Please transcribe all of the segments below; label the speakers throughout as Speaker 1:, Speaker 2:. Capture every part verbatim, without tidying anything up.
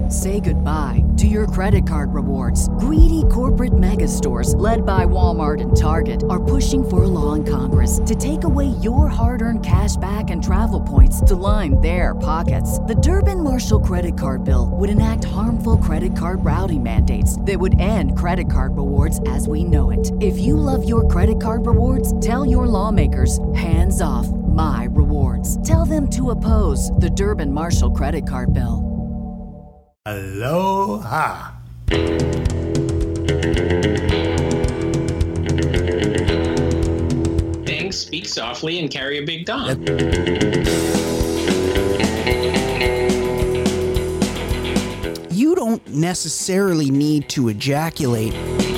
Speaker 1: Say goodbye to your credit card rewards. Greedy corporate mega stores, led by Walmart and Target, are pushing for a law in Congress to take away your hard-earned cash back and travel points to line their pockets. The Durbin-Marshall credit card bill would enact harmful credit card routing mandates that would end credit card rewards as we know it. If you love your credit card rewards, tell your lawmakers, hands off my rewards. Tell them to oppose the Durbin-Marshall credit card bill.
Speaker 2: Aloha.
Speaker 3: Things speak softly and carry a big dong.
Speaker 4: You don't necessarily need to ejaculate.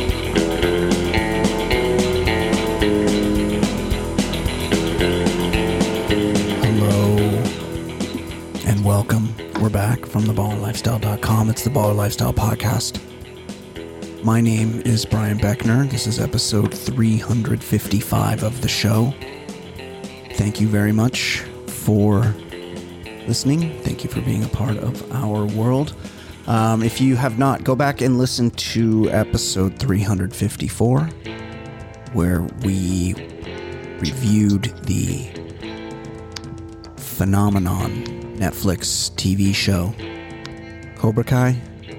Speaker 4: Hello and welcome. We're back from the baller lifestyle dot com. It's the Baller Lifestyle Podcast. My name is Brian Beckner. This is episode three hundred fifty-five of the show. Thank you very much for listening. Thank you for being a part of our world. Um, if you have not, go back and listen to episode three hundred fifty-four, where we reviewed the phenomenon Netflix T V show Cobra Kai,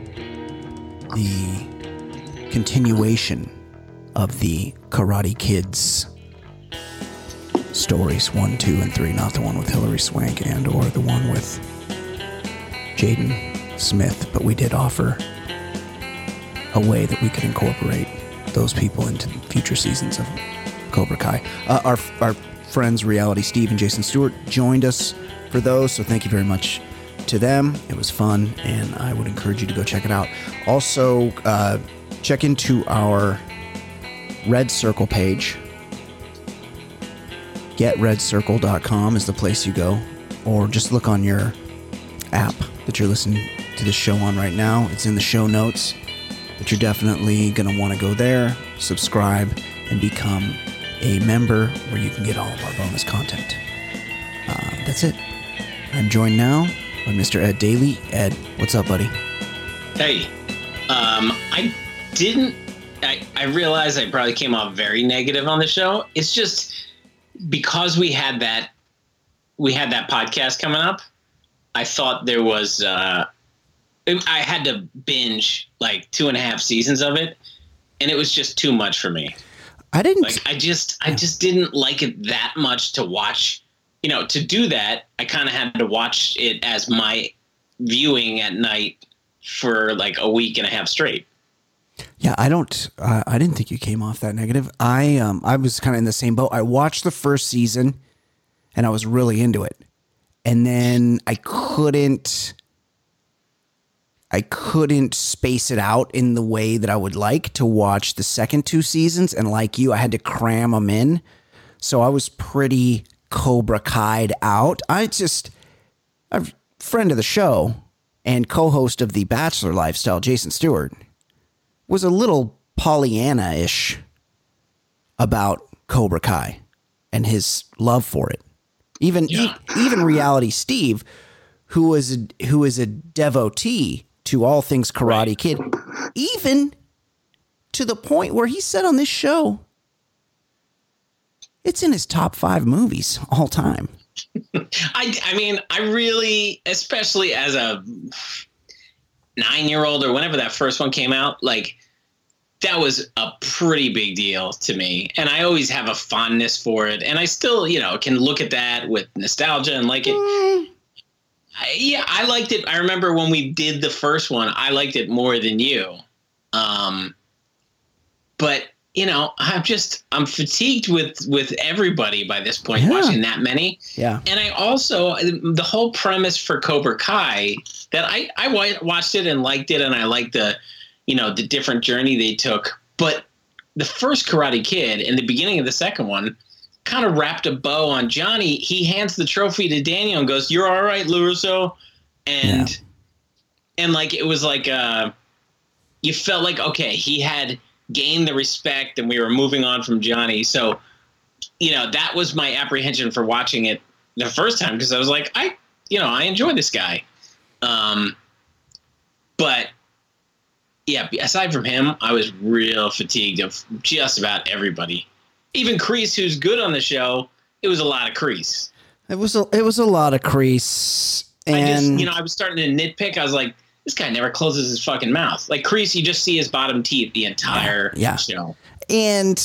Speaker 4: the continuation of the Karate Kids stories, one, two, and three, not the one with Hilary Swank and or the one with Jaden Smith, but we did offer a way that we could incorporate those people into future seasons of Cobra Kai. Uh, our our friends Reality Steve and Jason Stewart joined us for those, so thank you very much to them. It was fun, and I would encourage you to go check it out. Also, uh, check into our Red Circle page. get red circle dot com is the place you go, or just look on your app that you're listening to the show on right now. It's in the show notes, but you're definitely going to want to go there, subscribe, and become a member where you can get all of our bonus content. Uh, that's it. I'm joined now by Mister Ed Daly. Ed, what's up, buddy?
Speaker 3: Hey, um, I didn't, I, I realized I probably came off very negative on the show. It's just because we had that, we had that podcast coming up, I thought there was, uh, I had to binge like two and a half seasons of it, and it was just too much for me.
Speaker 4: I didn't,
Speaker 3: like, I just, I just didn't like it that much to watch. You know, to do that, I kind of had to watch it as my viewing at night for like a week and a half straight.
Speaker 4: Yeah, I don't. Uh, I didn't think you came off that negative. I um, I was kind of in the same boat. I watched the first season, and I was really into it, and then I couldn't. I couldn't space it out in the way that I would like to watch the second two seasons, and like you, I had to cram them in. So I was pretty Cobra Kai'd out. I just, a friend of the show and co-host of the Bachelor Lifestyle, Jason Stewart, was a little Pollyanna-ish about Cobra Kai and his love for it. Even
Speaker 3: yeah.
Speaker 4: e- even Reality Steve, who is a, who is a devotee to all things Karate right. Kid, even to the point where he said on this show, it's in his top five movies all time.
Speaker 3: I, I mean, I really, especially as a nine-year-old or whenever that first one came out, like, that was a pretty big deal to me. And I always have a fondness for it. And I still, you know, can look at that with nostalgia and like it. Mm. I, yeah, I liked it. I remember when we did the first one, I liked it more than you. Um, but... You know, I'm just, I'm fatigued with, with everybody by this point, yeah. watching that many.
Speaker 4: Yeah.
Speaker 3: And I also, the whole premise for Cobra Kai, that I, I watched it and liked it, and I liked the, you know, the different journey they took. But the first Karate Kid and the beginning of the second one kind of wrapped a bow on Johnny. He hands the trophy to Daniel and goes, "You're all right, LaRusso." And, yeah. and like, it was like, uh, you felt like, okay, he had gained the respect and we were moving on from Johnny. So, you know, that was my apprehension for watching it the first time, because I was like, I, you know, I enjoy this guy. Um, yeah, aside from him, I was real fatigued of just about everybody. Even Kreese, who's good on the show, it was a lot of Kreese.
Speaker 4: It was a, it was a lot of Kreese. And
Speaker 3: I just, you know, I was starting to nitpick. I was like, this guy never closes his fucking mouth. Like Kreese, you just see his bottom teeth the entire
Speaker 4: yeah, yeah.
Speaker 3: show.
Speaker 4: And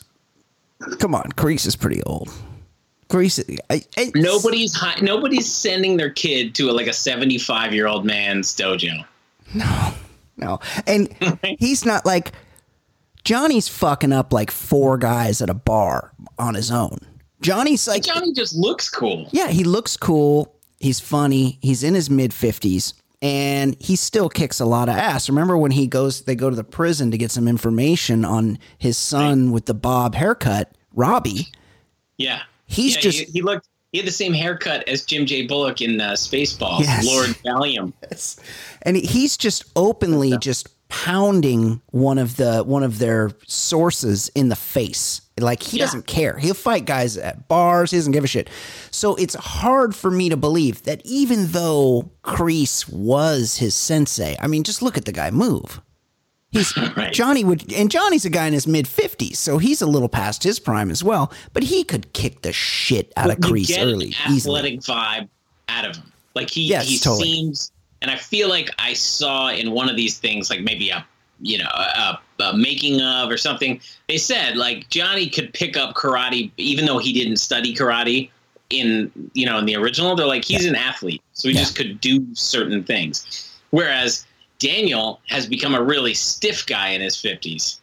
Speaker 4: come on, Kreese is pretty old. Kreese, I, I,
Speaker 3: nobody's high, nobody's sending their kid to a, like a seventy-five year old man's dojo.
Speaker 4: No, no, and he's not like Johnny's fucking up like four guys at a bar on his own. Johnny's like
Speaker 3: Johnny just looks cool.
Speaker 4: Yeah, he looks cool. He's funny. He's in his mid fifties. And he still kicks a lot of ass. Remember when he goes, they go to the prison to get some information on his son with the bob haircut, Robbie.
Speaker 3: Yeah.
Speaker 4: He's
Speaker 3: yeah,
Speaker 4: just,
Speaker 3: he, he looked, he had the same haircut as Jim J. Bullock in uh, Spaceballs,
Speaker 4: yes.
Speaker 3: Lord Valium.
Speaker 4: Yes. And he's just openly just pounding one of the, one of their sources in the face. Like he yeah. doesn't care. He'll fight guys at bars. He doesn't give a shit. So it's hard for me to believe that even though Kreese was his sensei, I mean, just look at the guy move. He's right. Johnny would, and Johnny's a guy in his mid fifties, so he's a little past his prime as well. But he could kick the shit out
Speaker 3: but
Speaker 4: of Kreese
Speaker 3: you get
Speaker 4: early.
Speaker 3: An
Speaker 4: easily.
Speaker 3: athletic vibe out of him. Like he,
Speaker 4: yes,
Speaker 3: he
Speaker 4: totally.
Speaker 3: seems, and I feel like I saw in one of these things, like maybe a, you know, a, a making of or something. They said like Johnny could pick up karate, even though he didn't study karate in, you know, in the original. They're like, he's yeah. an athlete, so he yeah. just could do certain things. Whereas Daniel has become a really stiff guy in his fifties.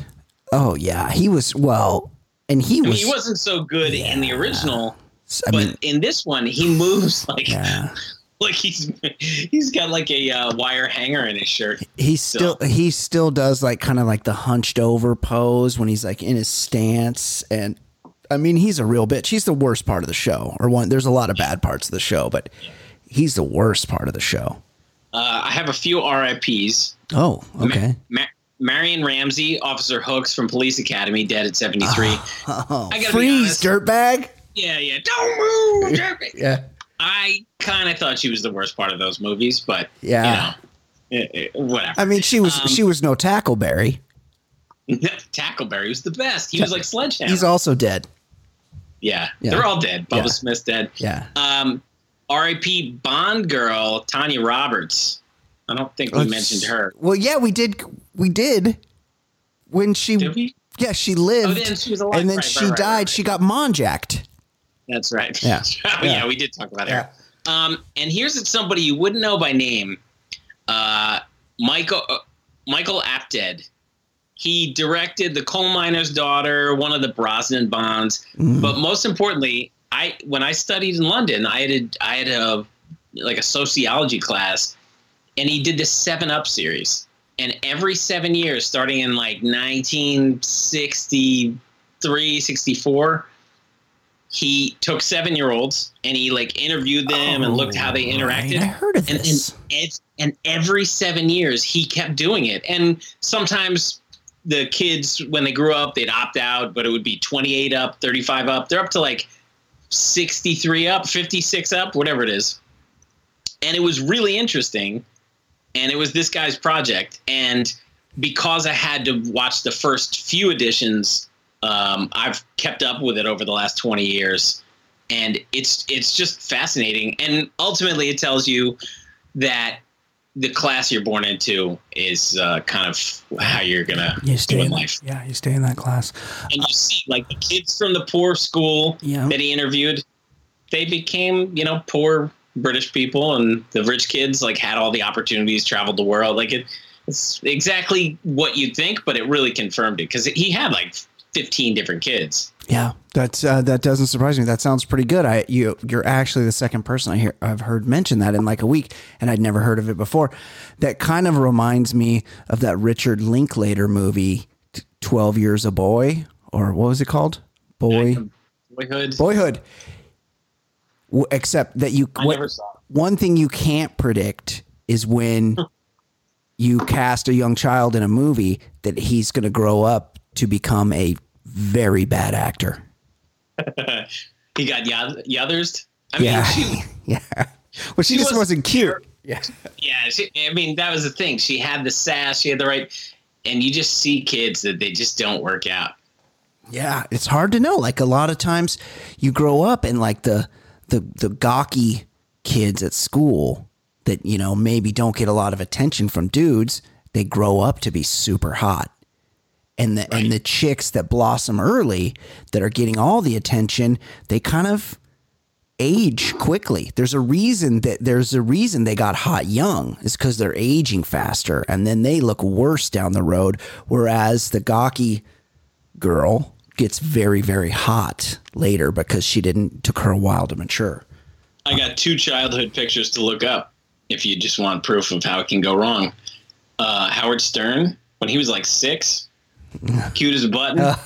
Speaker 4: Oh yeah, he was well, and he was.
Speaker 3: I mean, he wasn't so good yeah. in the original,
Speaker 4: I
Speaker 3: but
Speaker 4: mean,
Speaker 3: in this one, he moves like.
Speaker 4: Yeah.
Speaker 3: Like he's he's got like a uh, wire hanger in his shirt.
Speaker 4: He still so. he still does like kind of like the hunched over pose when he's like in his stance, and I mean he's a real bitch. He's the worst part of the show, or one. There's a lot of bad parts of the show, but he's the worst part of the show. Uh,
Speaker 3: I have a few R I Ps.
Speaker 4: Oh, okay.
Speaker 3: Ma- Ma- Marion Ramsey, Officer Hooks from Police Academy, dead at seventy-three.
Speaker 4: Oh, oh. I gotta freeze, dirtbag.
Speaker 3: Yeah, yeah. Don't move, dirtbag.
Speaker 4: Yeah.
Speaker 3: I kind of thought she was the worst part of those movies, but
Speaker 4: yeah,
Speaker 3: you know, it, it, whatever.
Speaker 4: I mean, she was um, she was no Tackleberry.
Speaker 3: Tackleberry was the best. He was like Sledgehammer.
Speaker 4: He's also dead.
Speaker 3: Yeah, yeah. They're all dead. Bubba
Speaker 4: yeah.
Speaker 3: Smith's dead.
Speaker 4: Yeah.
Speaker 3: Um, R I P Bond girl Tanya Roberts. I don't think we Let's, mentioned her.
Speaker 4: Well, yeah, we did. We did when she.
Speaker 3: Did we?
Speaker 4: Yeah, she lived.
Speaker 3: Oh, then she was alive.
Speaker 4: And then
Speaker 3: right,
Speaker 4: she
Speaker 3: right, right,
Speaker 4: died.
Speaker 3: Right.
Speaker 4: She got monjacked.
Speaker 3: That's right.
Speaker 4: Yeah.
Speaker 3: oh, yeah. yeah, we did talk about her. Yeah. Um, and here's somebody you wouldn't know by name. Uh, Michael uh, Michael Apted. He directed The Coal Miner's Daughter, one of the Brosnan Bonds. Mm. But most importantly, I when I studied in London, I had a, I had a like a sociology class, and he did the Seven Up series. And every seven years, starting in like nineteen sixty-three, sixty-four, he took seven-year-olds and he like interviewed them oh, and looked how they interacted.
Speaker 4: Right. I heard of
Speaker 3: and,
Speaker 4: this.
Speaker 3: And, and, and every seven years, he kept doing it. And sometimes the kids, when they grew up, they'd opt out, but it would be twenty-eight up, thirty-five up. They're up to like sixty-three up, fifty-six up, whatever it is. And it was really interesting. And it was this guy's project. And because I had to watch the first few editions, um, I've kept up with it over the last twenty years. And it's it's just fascinating. And ultimately, it tells you that the class you're born into is uh, kind of how you're going to do in life.
Speaker 4: Yeah, you stay in that class.
Speaker 3: And you see, like, the kids from the poor school
Speaker 4: yeah.
Speaker 3: that he interviewed, they became, you know, poor British people, and the rich kids, like, had all the opportunities, traveled the world. Like, it, it's exactly what you'd think, but it really confirmed it, because he had, like, fifteen different kids.
Speaker 4: Yeah, that's uh, that doesn't surprise me. That sounds pretty good. I you you're actually the second person I hear I've heard mention that in like a week, and I'd never heard of it before. That kind of reminds me of that Richard Linklater movie, twelve Years a Boy, or what was it called? Boy,
Speaker 3: Boyhood.
Speaker 4: Boyhood. W- except that you
Speaker 3: I
Speaker 4: what,
Speaker 3: never saw it.
Speaker 4: One thing you can't predict is when you cast a young child in a movie that he's going to grow up to become a very bad actor.
Speaker 3: He got yoth- yothers. I
Speaker 4: yeah.
Speaker 3: mean, she,
Speaker 4: yeah. Well, she, she just was, wasn't cute. Yeah.
Speaker 3: Yeah. She, I mean, that was the thing. She had the sass. She had the right. And you just see kids that they just don't work out.
Speaker 4: Yeah. It's hard to know. Like a lot of times you grow up and like the, the, the gawky kids at school that, you know, maybe don't get a lot of attention from dudes, they grow up to be super hot. And the, right. and the chicks that blossom early that are getting all the attention, they kind of age quickly. There's a reason that there's a reason they got hot young is because they're aging faster and then they look worse down the road. Whereas the gawky girl gets very, very hot later because she didn't took her a while to mature.
Speaker 3: I got two childhood pictures to look up if you just want proof of how it can go wrong. Uh, Howard Stern, when he was like six, cute as a button.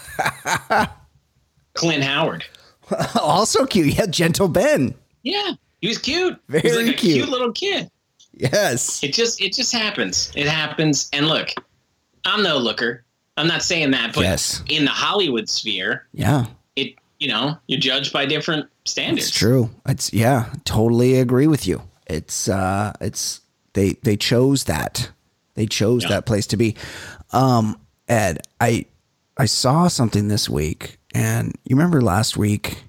Speaker 3: Clint Howard.
Speaker 4: Also cute. Yeah, Gentle Ben.
Speaker 3: Yeah, he was cute.
Speaker 4: Very
Speaker 3: he was like a
Speaker 4: cute.
Speaker 3: cute little kid.
Speaker 4: Yes.
Speaker 3: It just it just happens. It happens. And look, I'm no looker. I'm not saying that, but
Speaker 4: yes.
Speaker 3: in the Hollywood sphere,
Speaker 4: yeah,
Speaker 3: it you know, you're judged by different standards.
Speaker 4: It's true. It's yeah, totally agree with you. It's uh it's they they chose that. They chose yeah. that place to be. Um, Ed, I I saw something this week. And you remember last week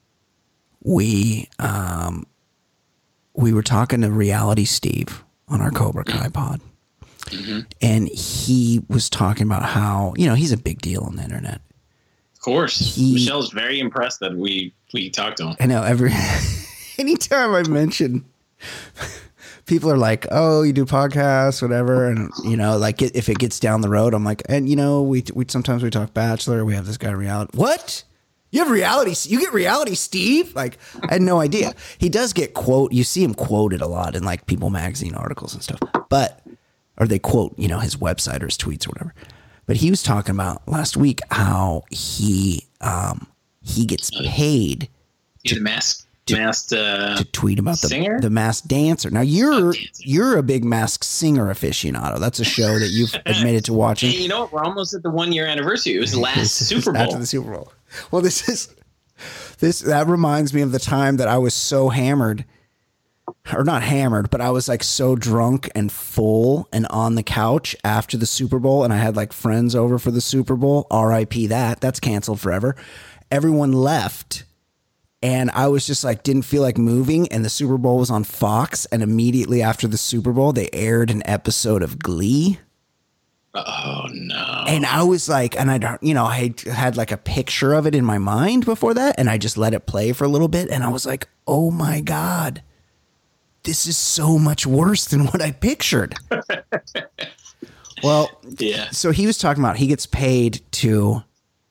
Speaker 4: we um, we were talking to Reality Steve on our Cobra Kai pod. Mm-hmm. And he was talking about how, you know, he's a big deal on the internet.
Speaker 3: Of course.
Speaker 4: He,
Speaker 3: Michelle's very impressed that we, we talked to him.
Speaker 4: I know. Every anytime I mention, people are like, oh, you do podcasts, whatever. And, you know, like if it gets down the road, I'm like, and, you know, we we sometimes we talk Bachelor. We have this guy reality. What? You have reality? You get reality, Steve? Like, I had no idea. He does get quote. You see him quoted a lot in like People magazine articles and stuff. But, or they quote, you know, his website or his tweets or whatever. But he was talking about last week how he um, he gets paid.
Speaker 3: He's a mask. To, masked, uh,
Speaker 4: to tweet about the
Speaker 3: singer?
Speaker 4: the Masked Dancer. Now you're you're a big Masked Singer aficionado. That's a show that you've admitted to watching.
Speaker 3: Hey, you know what? We're almost at the one year anniversary. It was the last Super Bowl.
Speaker 4: After the Super Bowl. Well, this is this that reminds me of the time that I was so hammered, or not hammered, but I was like so drunk and full and on the couch after the Super Bowl, and I had like friends over for the Super Bowl. R I P that. That's canceled forever. Everyone left. And I was just like, didn't feel like moving. And the Super Bowl was on Fox. And immediately after the Super Bowl, they aired an episode of Glee.
Speaker 3: Oh, no.
Speaker 4: And I was like, and I don't, you know, I had like a picture of it in my mind before that. And I just let it play for a little bit. And I was like, oh my God, this is so much worse than what I pictured. Well, yeah. So he was talking about he gets paid to,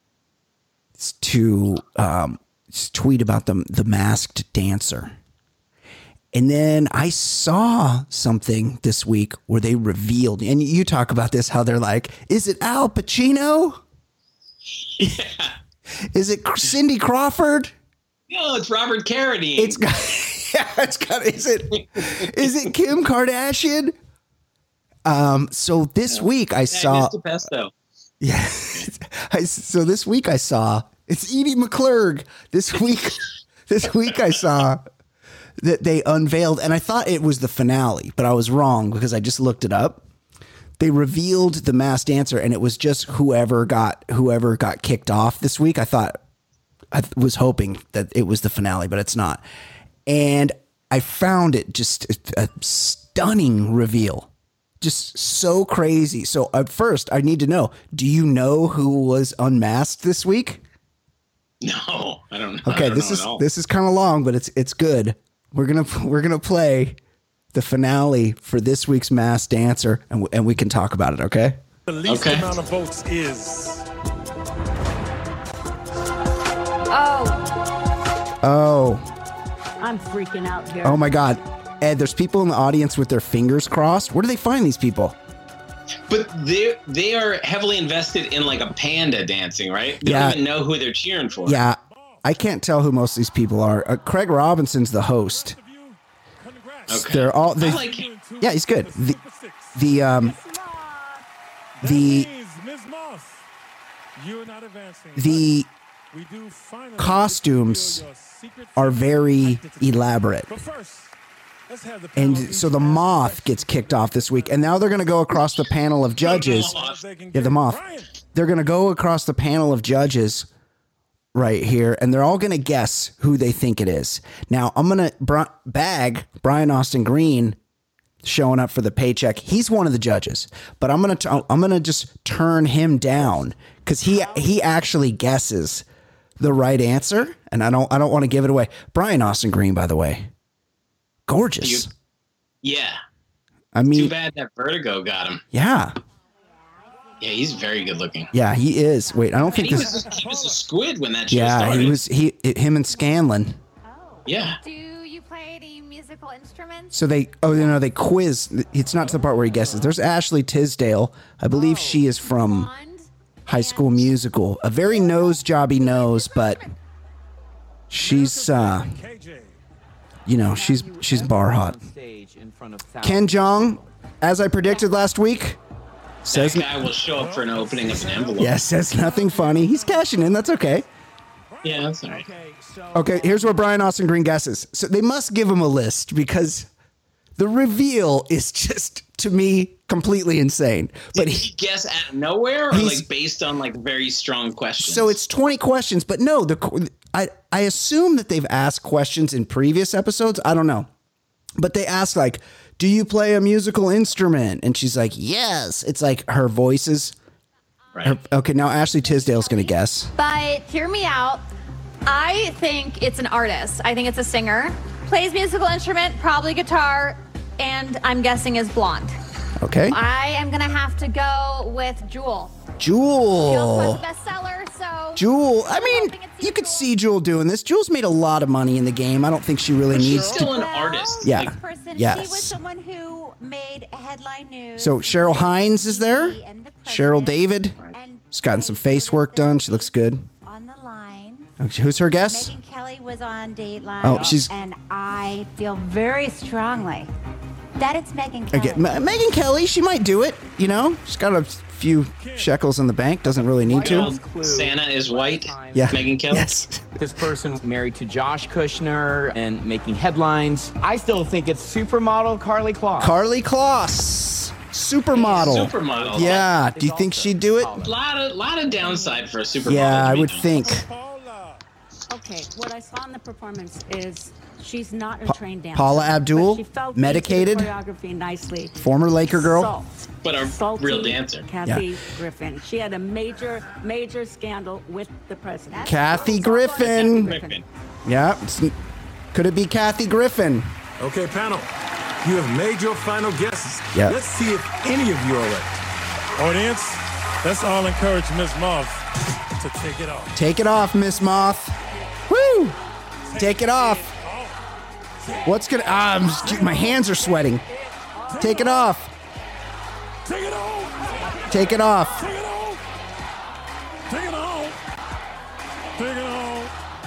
Speaker 4: to, um, tweet about the the Masked Dancer. And then I saw something this week where they revealed, and you talk about this, how they're like, is it Al Pacino?
Speaker 3: Yeah.
Speaker 4: Is it Cindy Crawford?
Speaker 3: No, it's Robert Carradine.
Speaker 4: It's got, yeah, it's got, is it, is it Kim Kardashian? Um, so this yeah. week I yeah, saw,
Speaker 3: Mister Pesto.
Speaker 4: Yeah. I, so this week I saw, it's Edie McClurg. This week, this week I saw that they unveiled, and I thought it was the finale, but I was wrong because I just looked it up. They revealed the Masked Dancer, and it was just whoever got whoever got kicked off this week. I thought I was hoping that it was the finale, but it's not. And I found it just a stunning reveal. Just so crazy. So at first, I need to know, do you know who was unmasked this week?
Speaker 3: No, I don't know.
Speaker 4: Okay,
Speaker 3: don't
Speaker 4: this
Speaker 3: know
Speaker 4: is
Speaker 3: at all.
Speaker 4: this is kind of long, but it's it's good. We're gonna we're gonna play the finale for this week's Masked Dancer, and and we can talk about it. Okay.
Speaker 2: The least
Speaker 3: okay.
Speaker 2: amount of votes is.
Speaker 5: Oh.
Speaker 4: Oh.
Speaker 5: I'm freaking out here.
Speaker 4: Oh my God, Ed. There's people in the audience with their fingers crossed. Where do they find these people?
Speaker 3: But they they are heavily invested in like a panda dancing, right? They
Speaker 4: yeah.
Speaker 3: don't even know who they're cheering for.
Speaker 4: Yeah, I can't tell who most of these people are. Uh, Craig Robinson's the host.
Speaker 3: Okay.
Speaker 4: They're all. They,
Speaker 3: I like him.
Speaker 4: Yeah, he's good. The the um the the costumes are very elaborate. And so the Moth gets kicked off this week. And now they're going to go across the panel of judges. Yeah, the Moth. They're going to go across the panel of judges right here, and they're all going to guess who they think it is. Now, I'm going to br- bag Brian Austin Green showing up for the paycheck. He's one of the judges, but I'm going to I'm going to just turn him down cuz he he actually guesses the right answer, and I don't I don't want to give it away. Brian Austin Green, by the way. Gorgeous.
Speaker 3: You, yeah.
Speaker 4: I mean,
Speaker 3: too bad that vertigo got him.
Speaker 4: Yeah.
Speaker 3: Yeah, he's very good looking.
Speaker 4: Yeah, he is. Wait, I don't think
Speaker 3: he
Speaker 4: this.
Speaker 3: Was, he was a squid when that show
Speaker 4: yeah,
Speaker 3: started.
Speaker 4: he was. He him and Scanlon.
Speaker 2: Oh.
Speaker 3: Yeah.
Speaker 2: Do you play any musical instruments?
Speaker 4: So they. Oh no, they quiz. It's not to the part where he guesses. There's Ashley Tisdale. I believe oh. she is from High School Musical. A very nose jobby nose, but she's. uh You know, she's she's bar hot. Ken Jeong, as I predicted last week.
Speaker 3: Says, that guy will show up for an opening of an envelope.
Speaker 4: Yeah, says nothing funny. He's cashing in. That's okay.
Speaker 3: Yeah, that's all right.
Speaker 4: Okay, here's what Brian Austin Green guesses. So they must give him a list because the reveal is just, to me, completely insane.
Speaker 3: But Did he guess out of nowhere or like based on like very strong questions?
Speaker 4: So it's twenty questions, but no, the I, I assume that they've asked questions in previous episodes. I don't know. But they ask like, do you play a musical instrument? And she's like, yes. It's like her voice is.
Speaker 3: Right.
Speaker 4: Her, okay, now Ashley Tisdale's going to guess.
Speaker 2: But hear me out. I think it's an artist. I think it's a singer. Plays musical instrument, probably guitar, and I'm guessing is blonde.
Speaker 4: Okay.
Speaker 2: I am going to have to go with Jewel.
Speaker 4: Jewel.
Speaker 2: Jewel's bestseller, so.
Speaker 4: Jewel. I mean, you could see Jewel doing this. Jewel's made a lot of money in the game. I don't think she really
Speaker 3: but
Speaker 4: needs
Speaker 3: she's still
Speaker 4: to.
Speaker 3: an artist.
Speaker 4: Yeah.
Speaker 3: Like,
Speaker 5: person.
Speaker 4: Yes.
Speaker 5: She was someone who made headline news.
Speaker 4: So Cheryl Hines is there. Cheryl David. She's gotten some face work done. She looks good.
Speaker 5: On the line.
Speaker 4: Okay, who's her guess?
Speaker 5: Megyn Kelly was on Dateline.
Speaker 4: Oh, she's.
Speaker 5: And I feel very strongly that it's Megyn Kelly.
Speaker 4: Okay, Ma- Megyn Kelly. She might do it. You know, she's got a few shekels in the bank. Doesn't really need to.
Speaker 3: Santa is white.
Speaker 4: Yeah.
Speaker 3: Megyn Kelly.
Speaker 4: Yes.
Speaker 6: This person married to Josh Kushner and making headlines. I still think it's supermodel Carly Kloss.
Speaker 4: Carly Kloss, supermodel.
Speaker 3: Supermodel.
Speaker 4: Yeah. Do you think she'd do it?
Speaker 3: A lot of lot of downside for a supermodel.
Speaker 4: Yeah, I would think.
Speaker 7: Okay, what I saw in the performance is she's not a trained dancer.
Speaker 4: Paula Abdul,
Speaker 7: but she fell
Speaker 4: medicated.
Speaker 7: into the choreography nicely.
Speaker 4: Former Laker girl.
Speaker 7: Salt.
Speaker 3: But a
Speaker 7: Salty
Speaker 3: real dancer.
Speaker 7: Kathy
Speaker 4: Yeah.
Speaker 7: Griffin. She had a major, major scandal with the president.
Speaker 4: Kathy
Speaker 7: So-
Speaker 4: Griffin.
Speaker 3: Griffin.
Speaker 4: Yeah. it's- Could it be Kathy Griffin?
Speaker 8: Okay, panel. You have made your final guesses.
Speaker 4: Yeah.
Speaker 8: Let's see if any of you are right.
Speaker 9: Audience, let's all encourage Miz Moth to take it off.
Speaker 4: Take it off, Miss Moth. Woo! Take it off. What's gonna? Ah, I'm just- my hands are sweating. Take it off.
Speaker 9: Take it off.
Speaker 4: Take it off.
Speaker 9: Take it off. Take it off. Take it off.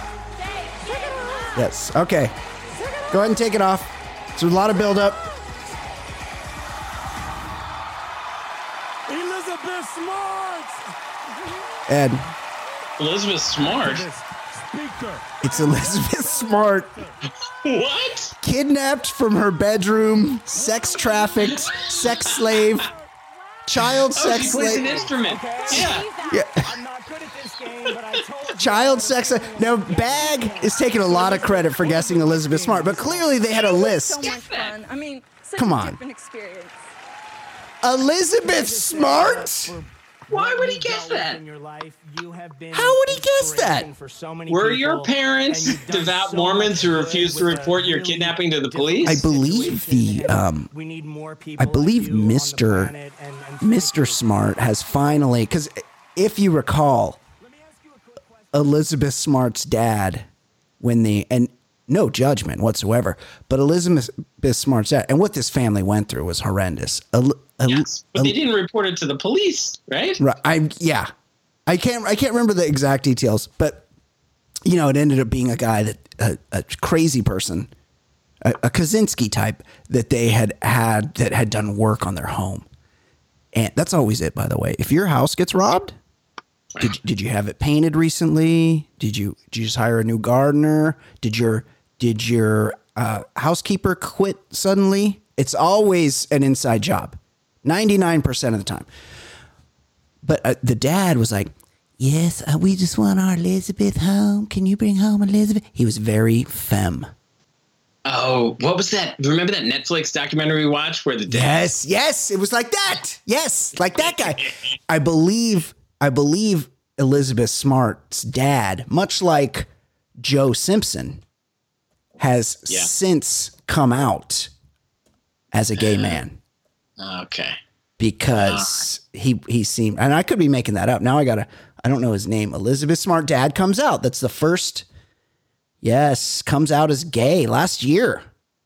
Speaker 4: Yes. Okay. Go ahead and take it off. There's a lot of buildup.
Speaker 9: Elizabeth Smart.
Speaker 4: Ed,
Speaker 3: Elizabeth Smart.
Speaker 9: Speaker.
Speaker 4: it's Elizabeth Smart,
Speaker 3: What?
Speaker 4: kidnapped from her bedroom, sex trafficked, sex slave, child
Speaker 3: Oh,
Speaker 4: sex
Speaker 3: she plays an
Speaker 4: slave,
Speaker 3: instrument. Yeah.
Speaker 4: yeah,
Speaker 6: I'm not good at this game, but I told you.
Speaker 4: child sex. Now, Bag is taking a lot of credit for guessing Elizabeth Smart, but clearly they had a list.
Speaker 10: So much fun. I mean, such
Speaker 4: Come
Speaker 10: a
Speaker 4: on.
Speaker 10: different experience.
Speaker 4: Elizabeth Smart?
Speaker 3: Why would he guess that?
Speaker 4: How would he guess that?
Speaker 3: Were your parents devout Mormons who refused to report your kidnapping to the police?
Speaker 4: I believe the um, I believe Mister Mister Smart has finally, because if you recall, Elizabeth Smart's dad, when the and no judgment whatsoever, but Elizabeth Smart's dad and what this family went through was horrendous. El, El,
Speaker 3: Yes, but they didn't report it to the police, right?
Speaker 4: Right. I yeah. I can't I can't remember the exact details, but you know, it ended up being a guy that a, a crazy person, a, a Kaczynski type that they had had that had done work on their home. And that's always it, by the way. If your house gets robbed, did did you have it painted recently? Did you did you just hire a new gardener? Did your did your uh, housekeeper quit suddenly. It's always an inside job, ninety-nine percent of the time. But uh, the dad was like, yes, uh, we just want our Elizabeth home. Can you bring home Elizabeth? He was very femme.
Speaker 3: Oh, what was that? Remember that Netflix documentary we watched where the dad?
Speaker 4: Yes, yes, it was like that. Yes, like that guy. I believe, I believe Elizabeth Smart's dad, much like Joe Simpson, has yeah. since come out as a gay man.
Speaker 3: Okay.
Speaker 4: Because uh. he he seemed, and I could be making that up. Now I gotta, I don't know his name. Elizabeth Smart dad comes out. That's the first. Yes, comes out as gay last year.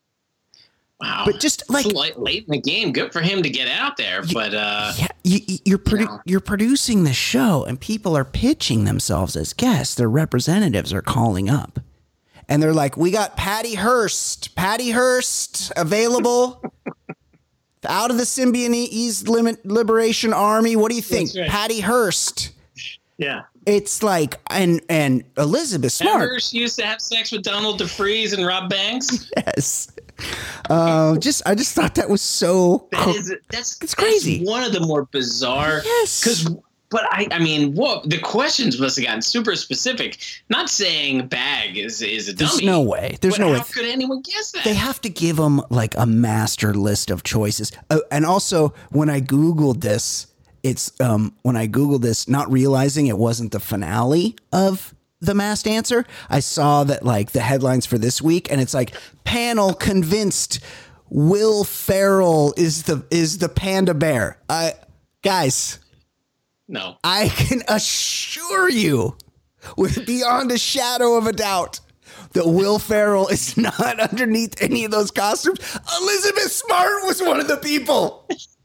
Speaker 3: Wow.
Speaker 4: But just like
Speaker 3: late, late in the game, good for him to get out there.
Speaker 4: You,
Speaker 3: but uh,
Speaker 4: yeah, you, you're produ-
Speaker 3: you know.
Speaker 4: you're producing the show, and people are pitching themselves as guests. Their representatives are calling up, and they're like, "We got Patty Hearst, Patty Hearst available." Out of the Symbionese Limit Liberation Army. What do you think? Right. Patty Hearst.
Speaker 3: Yeah.
Speaker 4: It's like, and and Elizabeth Smart.
Speaker 3: Hearst used to have sex with Donald DeFreeze and Rob Banks.
Speaker 4: Yes. Uh, just, I just thought that was so.
Speaker 3: That
Speaker 4: co-
Speaker 3: is, that's,
Speaker 4: it's crazy.
Speaker 3: That's one of the more bizarre.
Speaker 4: Yes.
Speaker 3: Because, but I, I mean, what the questions must have gotten super specific. Not saying Bag is is a dummy.
Speaker 4: There's no way. There's
Speaker 3: but
Speaker 4: no
Speaker 3: how
Speaker 4: way.
Speaker 3: could anyone guess that?
Speaker 4: They have to give them like a master list of choices. Uh, and also, when I Googled this, it's um when I Googled this, not realizing it wasn't the finale of The Masked Answer, I saw that like the headlines for this week, and it's like panel convinced Will Ferrell is the is the panda bear. I guys,
Speaker 3: no,
Speaker 4: I can assure you, with beyond a shadow of a doubt, that Will Ferrell is not underneath any of those costumes. Elizabeth Smart was one of the people.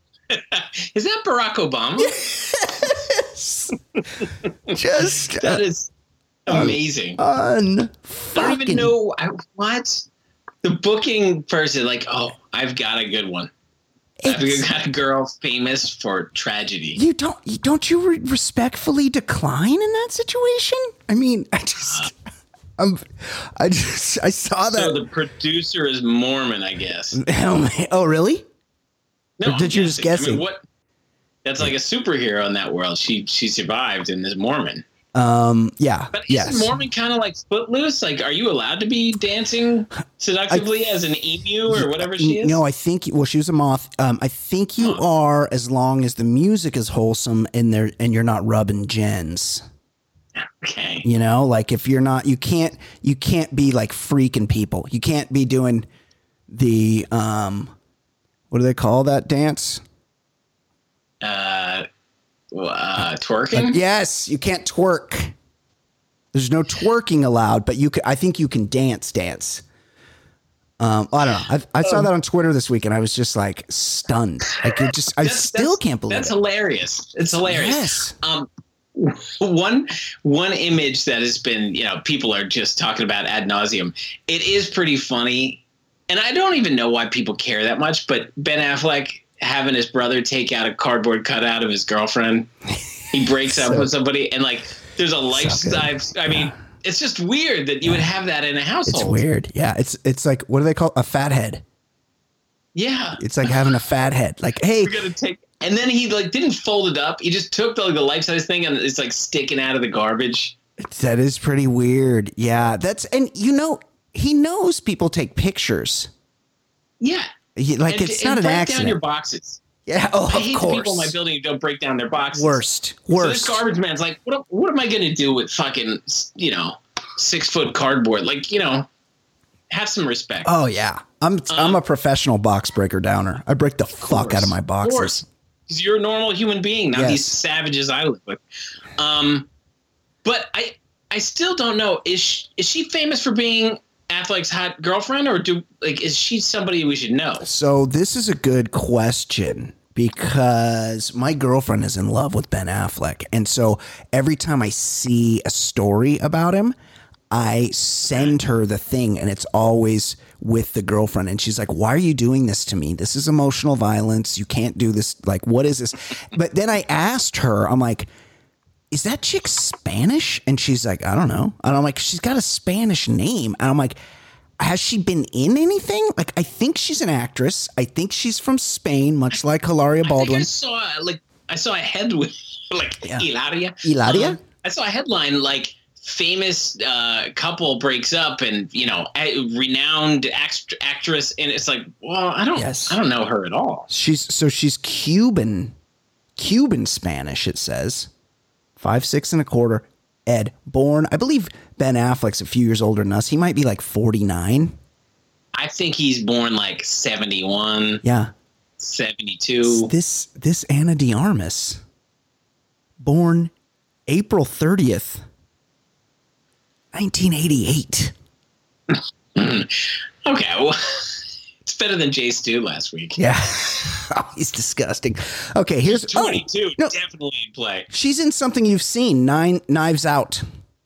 Speaker 3: Is that Barack Obama?
Speaker 4: Yes. Just
Speaker 3: that is amazing.
Speaker 4: Un-
Speaker 3: I don't even know I, what the booking person. Like, oh, I've got a good one. I've got a girl famous for tragedy.
Speaker 4: You don't, you don't you re- respectfully decline in that situation? I mean, I just, uh, I'm, I just, I saw that.
Speaker 3: So the producer is Mormon, I guess.
Speaker 4: Oh, oh really?
Speaker 3: No,
Speaker 4: or did you just guess?
Speaker 3: I mean, what? That's like a superhero in that world. She she survived and is Mormon.
Speaker 4: Um. Yeah.
Speaker 3: But
Speaker 4: yes.
Speaker 3: Is Mormon kind of like Footloose? Like, are you allowed to be dancing seductively I, as an emu or whatever she is?
Speaker 4: No, I think. Well, she was a moth. Um, I think you oh. are, as long as the music is wholesome and there and you're not rubbing gens.
Speaker 3: Okay.
Speaker 4: You know, like if you're not, you can't, you can't be like freaking people. You can't be doing the um. What do they call that dance?
Speaker 3: Uh, uh twerking?
Speaker 4: Uh, yes, you can't twerk. There's no twerking allowed, but you can, I think you can dance, dance. Um, I don't know. I, I saw that on Twitter this week, and I was just like stunned. I could just, I still can't believe
Speaker 3: that's
Speaker 4: it.
Speaker 3: That's hilarious. It's hilarious.
Speaker 4: Yes.
Speaker 3: Um, one one image that has been, you know, people are just talking about ad nauseum. It is pretty funny. And I don't even know why people care that much, but Ben Affleck having his brother take out a cardboard cutout of his girlfriend. He breaks so, up with somebody, and like there's a lifestyle. So I mean, yeah. It's just weird that you would have that in a household.
Speaker 4: It's weird. Yeah. It's it's like, what do they call it? A fat head?
Speaker 3: Yeah.
Speaker 4: It's like having a fat head. Like, hey.
Speaker 3: We're gonna take and then he like didn't fold it up. He just took the, like, the life size thing and it's like sticking out of the garbage.
Speaker 4: That is pretty weird. Yeah. That's and you know, he knows people take pictures.
Speaker 3: Yeah.
Speaker 4: He, like,
Speaker 3: and,
Speaker 4: it's
Speaker 3: and
Speaker 4: not an
Speaker 3: break
Speaker 4: accident.
Speaker 3: Down your boxes.
Speaker 4: Yeah. Oh,
Speaker 3: I hate
Speaker 4: of course.
Speaker 3: the people in my building who don't break down their boxes.
Speaker 4: Worst. Worst.
Speaker 3: So this garbage man's like, what, what am I going to do with fucking, you know, six foot cardboard? Like, you know, have some respect.
Speaker 4: Oh, yeah. I'm um, I'm a professional box breaker downer. I break the fuck
Speaker 3: course,
Speaker 4: out of my boxes.
Speaker 3: Of course. Because you're a normal human being, not yes. these savages I live with. Um, but I I still don't know. Is she, is she famous for being Affleck's hot girlfriend, or do like is she somebody we should know?
Speaker 4: So this is a good question because my girlfriend is in love with Ben Affleck, and so every time I see a story about him, I send her the thing, and it's always with the girlfriend, and she's like, "Why are you doing this to me? This is emotional violence. You can't do this. Like, what is this?" But then I asked her, I'm like, is that chick Spanish? And she's like, I don't know. And I'm like, she's got a Spanish name. And I'm like, has she been in anything? Like, I think she's an actress. I think she's from Spain, much like Hilaria Baldwin.
Speaker 3: I think I saw like I saw a headline like
Speaker 4: Yeah.
Speaker 3: Hilaria.
Speaker 4: Hilaria?
Speaker 3: Um, I saw a headline like famous uh, couple breaks up, and you know, a renowned act- actress, and it's like, well, I don't,
Speaker 4: Yes.
Speaker 3: I don't know her at all.
Speaker 4: She's so she's Cuban, Cuban Spanish. It says five six and a quarter. Ed, born, I believe Ben Affleck's a few years older than us. He might be like forty-nine.
Speaker 3: I think he's born like seventy-one,
Speaker 4: Yeah.
Speaker 3: seventy-two.
Speaker 4: This this Anna de Armas, born April thirtieth, nineteen eighty-eight.
Speaker 3: Okay, well, it's better than Jay Stu last week.
Speaker 4: Yeah. Oh, he's disgusting. Okay, here's
Speaker 3: twenty-two,
Speaker 4: oh, no,
Speaker 3: definitely in play.
Speaker 4: she's in something you've seen, Nine Knives Out.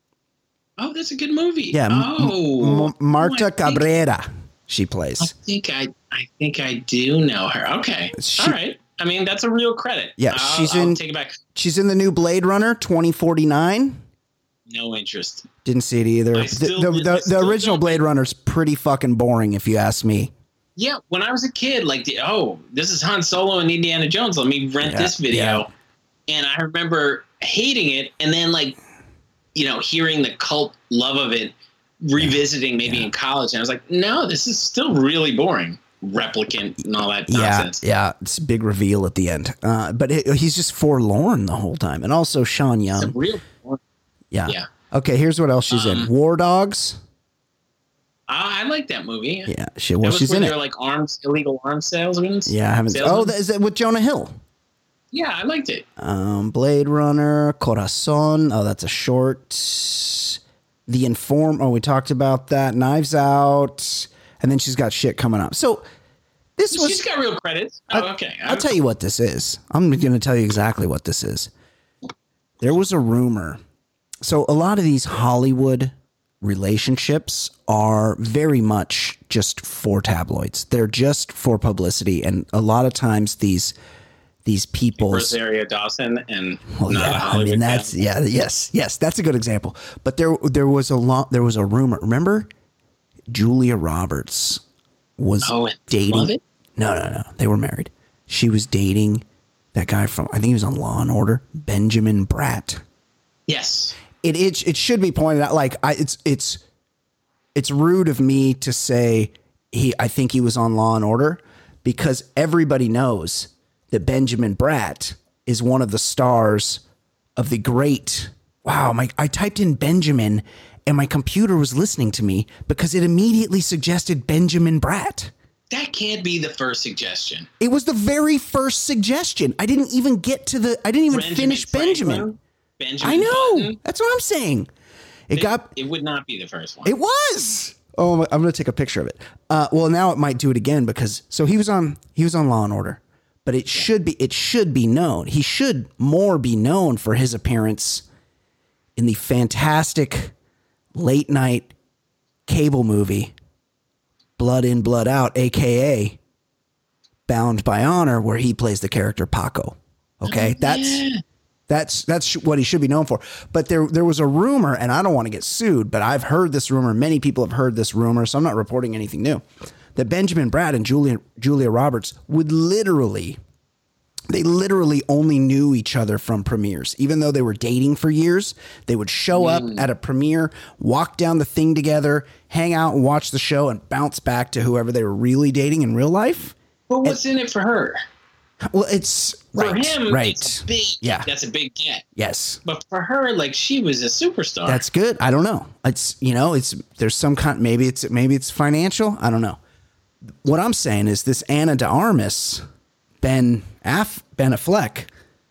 Speaker 3: Oh, that's a good movie.
Speaker 4: Yeah. M-
Speaker 3: Oh,
Speaker 4: M- Marta
Speaker 3: oh, I think-
Speaker 4: Cabrera. She
Speaker 3: I
Speaker 4: plays.
Speaker 3: think I, I think I do know her. Okay,
Speaker 4: She-
Speaker 3: all right. I mean, that's a real credit.
Speaker 4: Yeah,
Speaker 3: I'll,
Speaker 4: she's
Speaker 3: I'll
Speaker 4: in-
Speaker 3: Take it back.
Speaker 4: She's in the new Blade Runner twenty forty-nine.
Speaker 3: No interest.
Speaker 4: Didn't see it either.
Speaker 3: I
Speaker 4: The,
Speaker 3: still-
Speaker 4: the,
Speaker 3: I
Speaker 4: the, the
Speaker 3: still
Speaker 4: original
Speaker 3: don't-
Speaker 4: Blade Runner's pretty fucking boring, if you ask me.
Speaker 3: Yeah, when I was a kid, like, the, oh, this is Han Solo and Indiana Jones. Let me rent
Speaker 4: Yeah,
Speaker 3: this video.
Speaker 4: yeah.
Speaker 3: And I remember hating it, and then, like, you know, hearing the cult love of it, revisiting maybe
Speaker 4: Yeah.
Speaker 3: in college. And I was like, no, this is still really boring. Replicant and all that
Speaker 4: Yeah,
Speaker 3: nonsense.
Speaker 4: yeah. It's a big reveal at the end. Uh, but it, he's just forlorn the whole time. And also Sean
Speaker 3: It's a
Speaker 4: Young.
Speaker 3: real.
Speaker 4: Yeah.
Speaker 3: Yeah.
Speaker 4: Okay, here's what else she's in.
Speaker 3: Um,
Speaker 4: War Dogs.
Speaker 3: I, I like that movie.
Speaker 4: Yeah, she,
Speaker 3: That
Speaker 4: well,
Speaker 3: was
Speaker 4: she's
Speaker 3: where
Speaker 4: in
Speaker 3: they
Speaker 4: it.
Speaker 3: were like arms, illegal arms salesmen.
Speaker 4: Yeah, I haven't.
Speaker 3: Salesmen?
Speaker 4: Oh, that, is that with Jonah Hill?
Speaker 3: Yeah, I liked it.
Speaker 4: Um, Blade Runner, Corazon. Oh, that's a short. The Inform. Oh, we talked about that. Knives Out. And then she's got shit coming up. So this was.
Speaker 3: She's got real credits. Oh,
Speaker 4: I-
Speaker 3: okay.
Speaker 4: I'll tell you what this is. I'm going to tell you exactly what this is. There was a rumor. So a lot of these Hollywood relationships are very much just for tabloids. They're just for publicity, and a lot of times these these people's
Speaker 3: Rosario Dawson and
Speaker 4: well,
Speaker 3: not a
Speaker 4: yeah, I
Speaker 3: Hollywood
Speaker 4: mean that's
Speaker 3: fan.
Speaker 4: yeah, yes, yes, that's a good example. But there there was a lot. There was a rumor. Remember, Julia Roberts was
Speaker 3: Oh, and
Speaker 4: dating.
Speaker 3: Love It?
Speaker 4: No, no, no. They were married. She was dating that guy from I think he was on Law and Order, Benjamin Bratt.
Speaker 3: Yes.
Speaker 4: It it it should be pointed out. Like I, it's it's it's rude of me to say he. I think he was on Law and Order because everybody knows that Benjamin Bratt is one of the stars of the great. Wow, my I typed in Benjamin and my computer was listening to me because it immediately suggested Benjamin Bratt.
Speaker 3: That can't be the first suggestion.
Speaker 4: It was the very first suggestion. I didn't even get to the. I didn't even
Speaker 3: Benjamin
Speaker 4: finish Benjamin.
Speaker 3: Franklin? Benjamin
Speaker 4: I know.
Speaker 3: Button?
Speaker 4: That's what I'm saying. It,
Speaker 3: It,
Speaker 4: got.
Speaker 3: it would not be the first one.
Speaker 4: It was. Oh, I'm going to take a picture of it. Uh, well, now it might do it again because so he was on. He was on Law and Order, but it should be. It should be known. He should more be known for his appearance in the fantastic late night cable movie Blood In, Blood Out, A K A Bound by Honor, where he plays the character Paco. Okay, that's
Speaker 3: Yeah.
Speaker 4: that's that's what he should be known for. But there there was a rumor, and I don't want to get sued, but I've heard this rumor. Many people have heard this rumor, so I'm not reporting anything new. That Benjamin Bratt and Julia Julia Roberts would literally, they literally only knew each other from premieres. Even though they were dating for years, they would show up at a premiere, walk down the thing together, hang out and watch the show, and bounce back to whoever they were really dating in real life.
Speaker 3: But what's in it for her?
Speaker 4: Well, it's
Speaker 3: For
Speaker 4: right,
Speaker 3: him,
Speaker 4: right.
Speaker 3: it's big.
Speaker 4: Yeah.
Speaker 3: That's a big get.
Speaker 4: Yes.
Speaker 3: But for her, like, she was a superstar.
Speaker 4: That's good. I don't know. It's, you know, it's, there's some kind, maybe it's, maybe it's financial. I don't know. What I'm saying is this Anna de Armas, Ben Aff, Ben Affleck,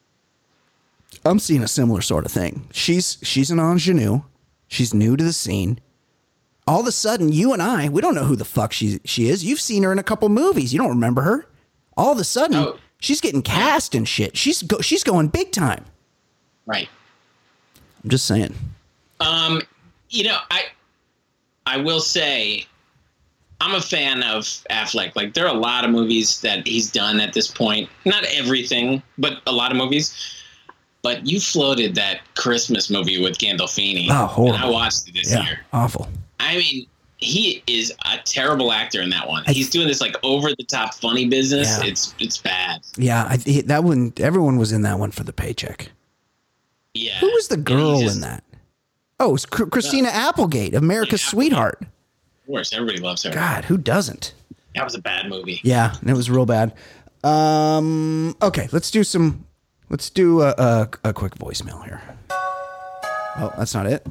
Speaker 4: I'm seeing a similar sort of thing. She's, she's an ingenue. She's new to the scene. All of a sudden, you and I, we don't know who the fuck she, she is. You've seen her in a couple movies. You don't remember her. All of a sudden,
Speaker 3: Oh.
Speaker 4: she's getting cast and shit. She's go, she's going big time.
Speaker 3: Right.
Speaker 4: I'm just saying.
Speaker 3: Um, you know, I I will say I'm a fan of Affleck. Like, there are a lot of movies that he's done at this point. Not everything, but a lot of movies. But you floated that Christmas movie with Gandolfini.
Speaker 4: Oh, horrible.
Speaker 3: And I watched it this
Speaker 4: Yeah,
Speaker 3: year.
Speaker 4: awful.
Speaker 3: I mean, he is a terrible actor in that one. He's doing this like over the top funny business.
Speaker 4: Yeah.
Speaker 3: It's it's bad.
Speaker 4: Yeah, I, he, that one. Everyone was in that one for the paycheck.
Speaker 3: Yeah.
Speaker 4: Who was the girl
Speaker 3: just,
Speaker 4: in that? Oh, it's Chr- Christina uh, Applegate, America's yeah, Sweetheart.
Speaker 3: Of course, everybody loves her.
Speaker 4: God, who doesn't?
Speaker 3: That was a bad movie.
Speaker 4: Yeah, it was real bad. Um, okay, let's do some. Let's do a, a, a quick voicemail here. Oh, that's not it.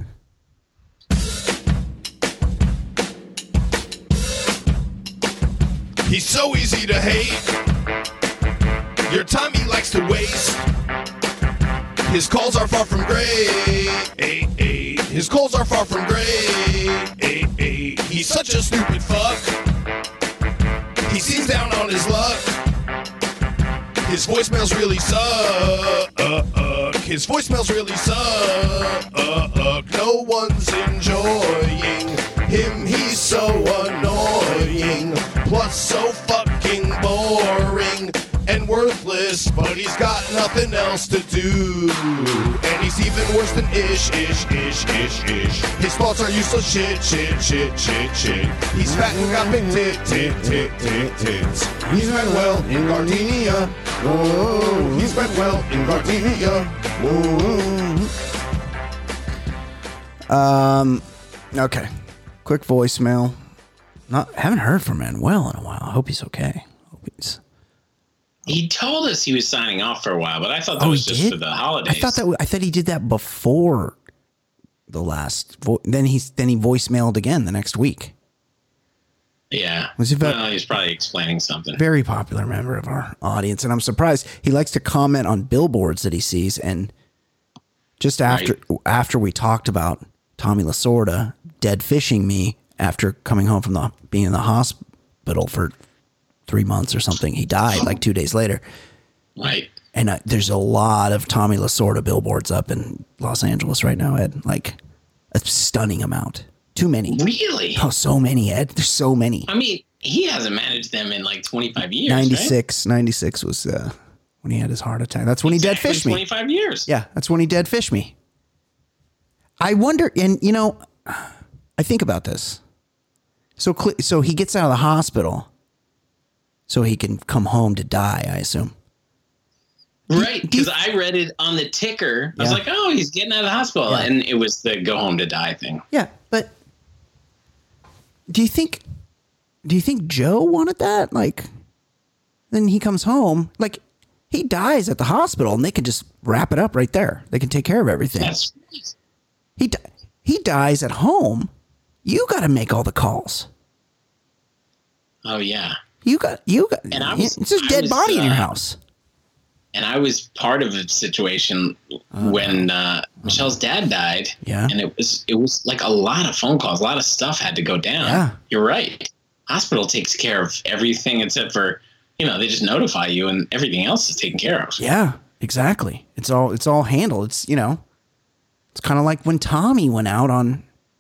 Speaker 11: He's so easy to hate. Your time he likes to waste. His calls are far from great. His calls are far from great. He's such a stupid fuck. He seems down on his luck. His voicemails really suck. His voicemails really suck. No one's enjoying him. He's so annoying. Plus so fucking boring and worthless, but he's got nothing else to do. And he's even worse than ish, ish, ish, ish, ish. His thoughts are useless shit, shit, shit, shit, shit. He's fat and got big tit, tit, tit, tit, tits. He's met well in gardenia. Oh, he's met well in gardenia. Oh.
Speaker 4: Um, okay. Quick voicemail. Not haven't heard from Manuel in a while. I hope he's okay. Hope he's.
Speaker 3: He told us he was signing off for a while, but I thought that
Speaker 4: Oh,
Speaker 3: was
Speaker 4: he
Speaker 3: just
Speaker 4: did?
Speaker 3: for the holidays.
Speaker 4: I thought that I thought he did that before the last. Vo- then he's then he voicemailed again the next week.
Speaker 3: Yeah.
Speaker 4: Was he
Speaker 3: well, he's probably explaining something.
Speaker 4: Very popular member of our audience, and I'm surprised he likes to comment on billboards that he sees. And just after right. after we talked about Tommy Lasorda dead fishing me after coming home from the being in the hospital for three months or something, he died like two days later.
Speaker 3: Right.
Speaker 4: And uh, there's a lot of Tommy Lasorda billboards up in Los Angeles right now, Ed. Like a stunning amount. Too many.
Speaker 3: Really?
Speaker 4: Oh, so many, Ed. There's so many.
Speaker 3: I mean, he hasn't managed them in like twenty-five years.
Speaker 4: ninety-six
Speaker 3: Right?
Speaker 4: ninety-six was uh, when he had his heart attack. That's when
Speaker 3: exactly
Speaker 4: he dead fished me.
Speaker 3: twenty-five years.
Speaker 4: Yeah, that's when he dead fished me. I wonder, and you know, I think about this. So, so he gets out of the hospital so he can come home to die, I assume.
Speaker 3: Right, because I read it on the ticker. I was
Speaker 4: Yeah.
Speaker 3: like, oh, he's getting out of the hospital.
Speaker 4: Yeah.
Speaker 3: And it was the go home to die thing.
Speaker 4: Yeah, but do you think do you think Joe wanted that? Like, then he comes home, like he dies at the hospital and they can just wrap it up right there. They can take care of everything.
Speaker 3: That's
Speaker 4: He di- he dies at home. You got to make all the calls.
Speaker 3: Oh, yeah.
Speaker 4: You got you got
Speaker 3: And I was,
Speaker 4: it's just
Speaker 3: I
Speaker 4: dead
Speaker 3: was,
Speaker 4: body in your
Speaker 3: uh,
Speaker 4: house.
Speaker 3: And I was part of a situation
Speaker 4: Uh,
Speaker 3: when uh, Michelle's dad died.
Speaker 4: Yeah.
Speaker 3: And it was it was like a lot of phone calls. A lot of stuff had to go down.
Speaker 4: Yeah.
Speaker 3: You're right. Hospital takes care of everything except for, you know, they just notify you and everything else is taken care of.
Speaker 4: Yeah, exactly. It's all it's all handled. It's, you know, it's kind of like when Tommy went out on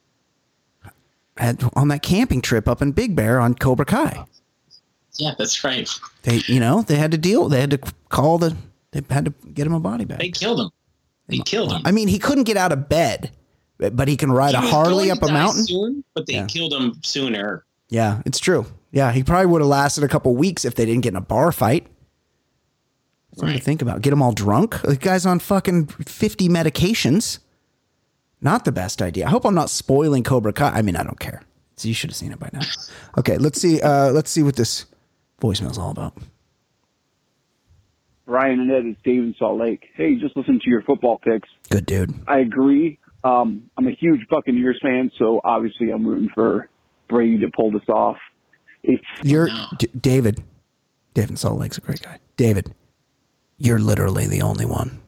Speaker 4: had, on that camping trip up in Big Bear on Cobra Kai.
Speaker 3: Yeah, that's right.
Speaker 4: They, you know, they had to deal. They had to call the. They had to get him a body bag.
Speaker 3: They killed him. They killed him.
Speaker 4: I mean, he couldn't get out of bed, but he can ride
Speaker 3: He
Speaker 4: a
Speaker 3: was
Speaker 4: Harley
Speaker 3: going
Speaker 4: up
Speaker 3: to
Speaker 4: a
Speaker 3: die
Speaker 4: mountain.
Speaker 3: soon, but they
Speaker 4: Yeah.
Speaker 3: killed him sooner.
Speaker 4: Yeah, it's true. Yeah, he probably would have lasted a couple weeks if they didn't get in a bar fight. Something
Speaker 3: Right.
Speaker 4: to think about. Get him all drunk. The guy's on fucking fifty medications. Not the best idea. I hope I'm not spoiling Cobra Kai. I mean, I don't care. So you should have seen it by now. Okay, let's see. Uh, let's see what this voicemail's all about.
Speaker 12: Ryan and Ed, it's Dave in Salt Lake. Hey, just listen to your football picks.
Speaker 4: Good dude.
Speaker 12: I agree. Um, I'm a huge Buccaneers fan, so obviously I'm rooting for Brady to pull this off. It's
Speaker 4: You're D- David. David in Salt Lake's a great guy. David, you're literally the only one.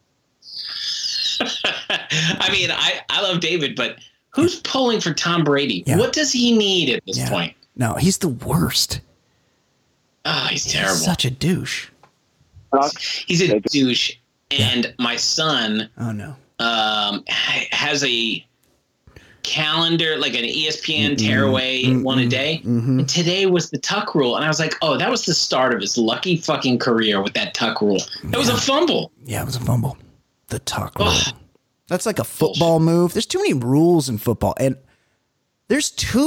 Speaker 3: I mean, I, I love David, but who's pulling for Tom Brady?
Speaker 4: Yeah.
Speaker 3: What does he need at this
Speaker 4: Yeah.
Speaker 3: point?
Speaker 4: No, he's the worst.
Speaker 3: Oh, he's terrible.
Speaker 4: He's such a douche.
Speaker 3: He's a douche. And my son
Speaker 4: Oh no.
Speaker 3: um, ha- has a calendar, like an E S P N
Speaker 4: Mm-mm.
Speaker 3: tearaway
Speaker 4: Mm-mm.
Speaker 3: one a day.
Speaker 4: Mm-hmm.
Speaker 3: And today was the tuck rule. And I was like, oh, that was the start of his lucky fucking career with that tuck rule. It was a fumble.
Speaker 4: Yeah, it was a fumble. The tuck rule. That's like a football move. There's too many rules in football. And there's two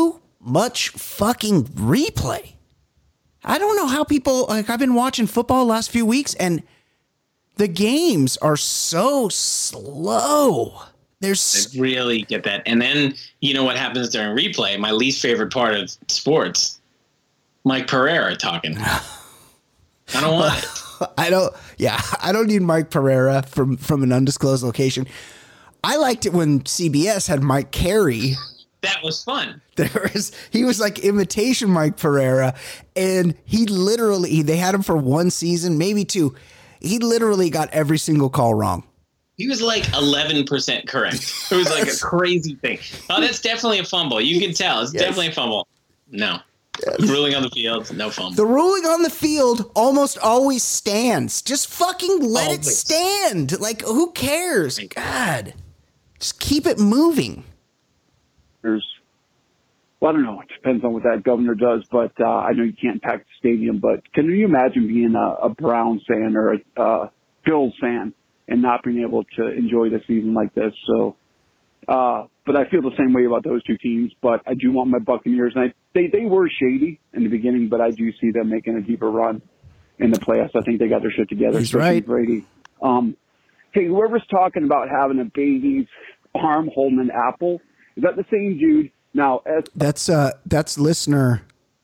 Speaker 4: much fucking replay. I don't know how people, like, I've been watching football the last few weeks and the games are so slow. There's
Speaker 3: I really get that. And then, you know what happens during replay? My least favorite part of sports, Mike Pereira talking. I don't want it.
Speaker 4: I don't, yeah, I don't need Mike Pereira from, from an undisclosed location. I liked it when C B S had Mike Carey.
Speaker 3: That was fun.
Speaker 4: There was, he was like imitation Mike Pereira, and he literally, they had him for one season, maybe two. He literally got every single call wrong.
Speaker 3: He was like eleven percent correct. It was like a crazy thing. Oh, that's definitely a fumble. You can tell. It's yes. definitely a fumble. No. Yes. Ruling on the field, no fumble.
Speaker 4: The ruling on the field almost always stands. Just fucking let always. it stand. Like, who cares? God. Just keep it moving.
Speaker 12: There's, well, I don't know. It depends on what that governor does, but uh, I know you can't pack the stadium. But can you imagine being a, a Browns fan or a uh, Bills fan and not being able to enjoy the season like this? So, uh, but I feel the same way about those two teams. But I do want my Buccaneers, and I, they they were shady in the beginning, but I do see them making a deeper run in the playoffs. I think they got their shit together.
Speaker 4: He's right,
Speaker 12: Brady. Um, hey, whoever's talking about having a baby's arm holding an apple. Is that the same dude? Now, as
Speaker 4: that's uh, that's listener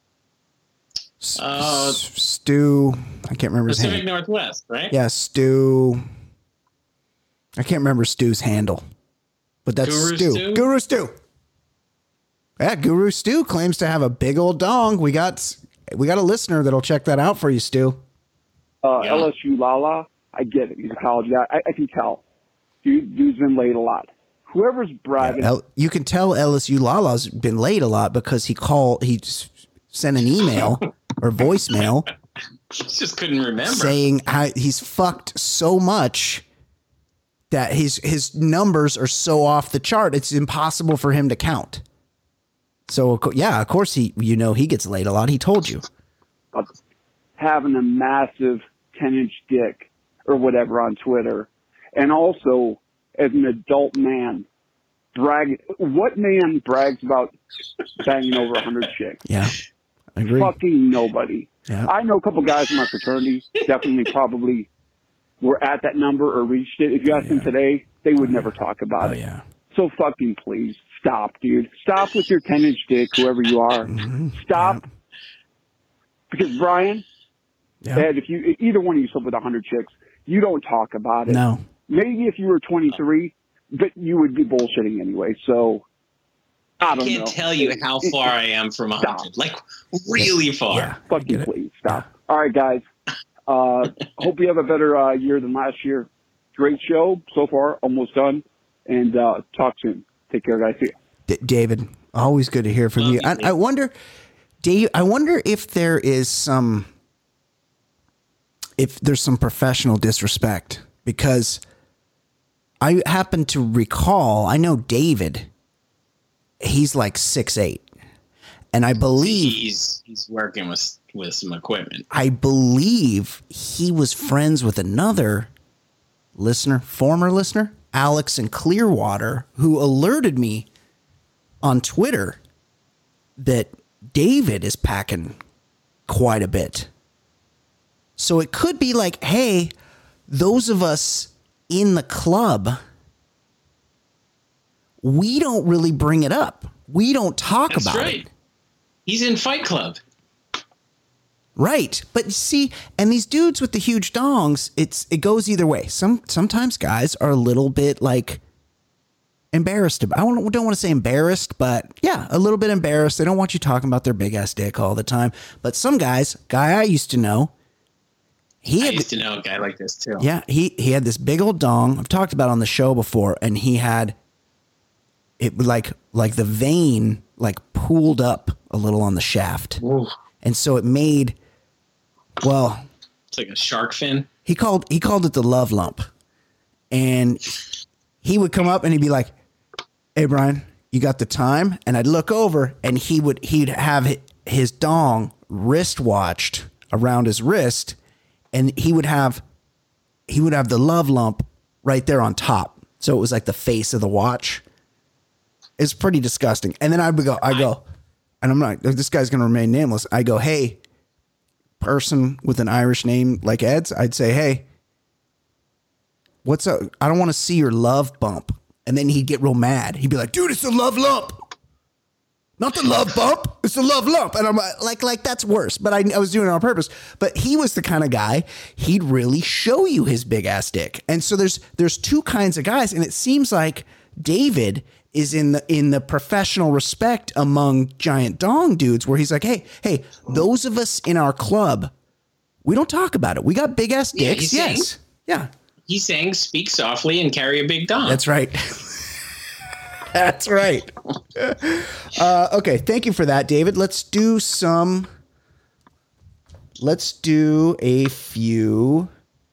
Speaker 3: uh,
Speaker 4: Stu. I can't remember his name.
Speaker 3: Pacific Northwest, right?
Speaker 4: Yeah, Stu. I can't remember Stu's handle, but that's
Speaker 3: Guru
Speaker 4: Stu.
Speaker 3: Stu.
Speaker 4: Guru Stu. Yeah, Guru Stu claims to have a big old dong. We got we got a listener that'll check that out for you, Stu.
Speaker 12: Uh,
Speaker 3: yeah.
Speaker 12: L S U Lala, I get it. He's a college guy. I, I can tell. Dude, dude's been laid a lot. Whoever's bragging,
Speaker 4: yeah, L- you can tell L S U Lala's been late a lot because he called, he sent an email or voicemail.
Speaker 3: Just couldn't remember
Speaker 4: saying how he's fucked so much that his his numbers are so off the chart. It's impossible for him to count. So yeah, of course he, you know, he gets laid a lot. He told you.
Speaker 12: Having a massive ten inch dick or whatever on Twitter, and also. As an adult man, brag. What man brags about banging over a hundred chicks?
Speaker 4: Yeah, I agree.
Speaker 12: Fucking nobody.
Speaker 4: Yeah.
Speaker 12: I know a couple guys in my fraternity definitely probably were at that number or reached it. If you asked yeah. them today, they would never talk about
Speaker 4: oh,
Speaker 12: it.
Speaker 4: Yeah.
Speaker 12: So fucking please stop, dude. Stop with your ten inch dick, whoever you are.
Speaker 4: Mm-hmm.
Speaker 12: Stop.
Speaker 4: Yeah.
Speaker 12: Because Brian,
Speaker 4: yeah.
Speaker 12: Ed, if you either one of you slept with a hundred chicks, you don't talk about it.
Speaker 4: No.
Speaker 12: Maybe if you were twenty-three, but you would be bullshitting anyway. So I don't
Speaker 3: I can't
Speaker 12: know.
Speaker 3: tell you how far I am from one hundred. Like, really far.
Speaker 4: Yeah,
Speaker 12: fucking please, stop. All right, guys. Uh, hope you have a better uh, year than last year. Great show so far. Almost done. And uh, talk soon. Take care, guys. See you.
Speaker 4: D- David, always good to hear from
Speaker 3: Love
Speaker 4: you.
Speaker 3: you
Speaker 4: I, I wonder, Dave, I wonder if there is some, if there's some professional disrespect, because I happen to recall, I know David, he's like six eight, and I believe
Speaker 3: he's he's working with with some equipment.
Speaker 4: I believe he was friends with another listener, former listener, Alex in Clearwater, who alerted me on Twitter that David is packing quite a bit. So it could be like, hey, those of us in the club, we don't really bring it up. We don't talk
Speaker 3: That's
Speaker 4: about
Speaker 3: right.
Speaker 4: it.
Speaker 3: He's in Fight Club.
Speaker 4: Right. But see, and these dudes with the huge dongs, it's it goes either way. Some sometimes guys are a little bit like embarrassed about, I don't, don't want to say embarrassed, but yeah, a little bit embarrassed. They don't want you talking about their big ass dick all the time. But some guys, guy I used to know, he
Speaker 3: I
Speaker 4: had,
Speaker 3: used to know a guy like this too.
Speaker 4: Yeah, he he had this big old dong. I've talked about it on the show before, and he had it like like the vein like pooled up a little on the shaft.
Speaker 3: Ooh.
Speaker 4: And so it made, well,
Speaker 3: it's like a shark fin.
Speaker 4: He called he called it the love lump. And he would come up and he'd be like, "Hey Brian, you got the time?" And I'd look over and he would he'd have his dong wrist watched around his wrist, and he would have he would have the love lump right there on top. So it was like the face of the watch. It's pretty disgusting. And then I would go I go, and I'm not, this guy's going to remain nameless. I go, hey, person with an Irish name like Ed's, I'd say, hey, what's up? I don't want to see your love bump. And then he'd get real mad. He'd be like, dude, it's a love lump. Not the love bump. It's the love lump. And I'm like, like, that's worse. But I, I was doing it on purpose. But he was the kind of guy, he'd really show you his big ass dick. And so there's there's two kinds of guys. And it seems like David is in the in the professional respect among giant dong dudes where he's like, hey, hey, those of us in our club, we don't talk about it. We got big ass dicks.
Speaker 3: Yeah,
Speaker 4: yes.
Speaker 3: Saying,
Speaker 4: yeah.
Speaker 3: He's saying speak softly and carry a big dong.
Speaker 4: That's right. That's right. Uh, okay, thank you for that, David. Let's do some. Let's do a few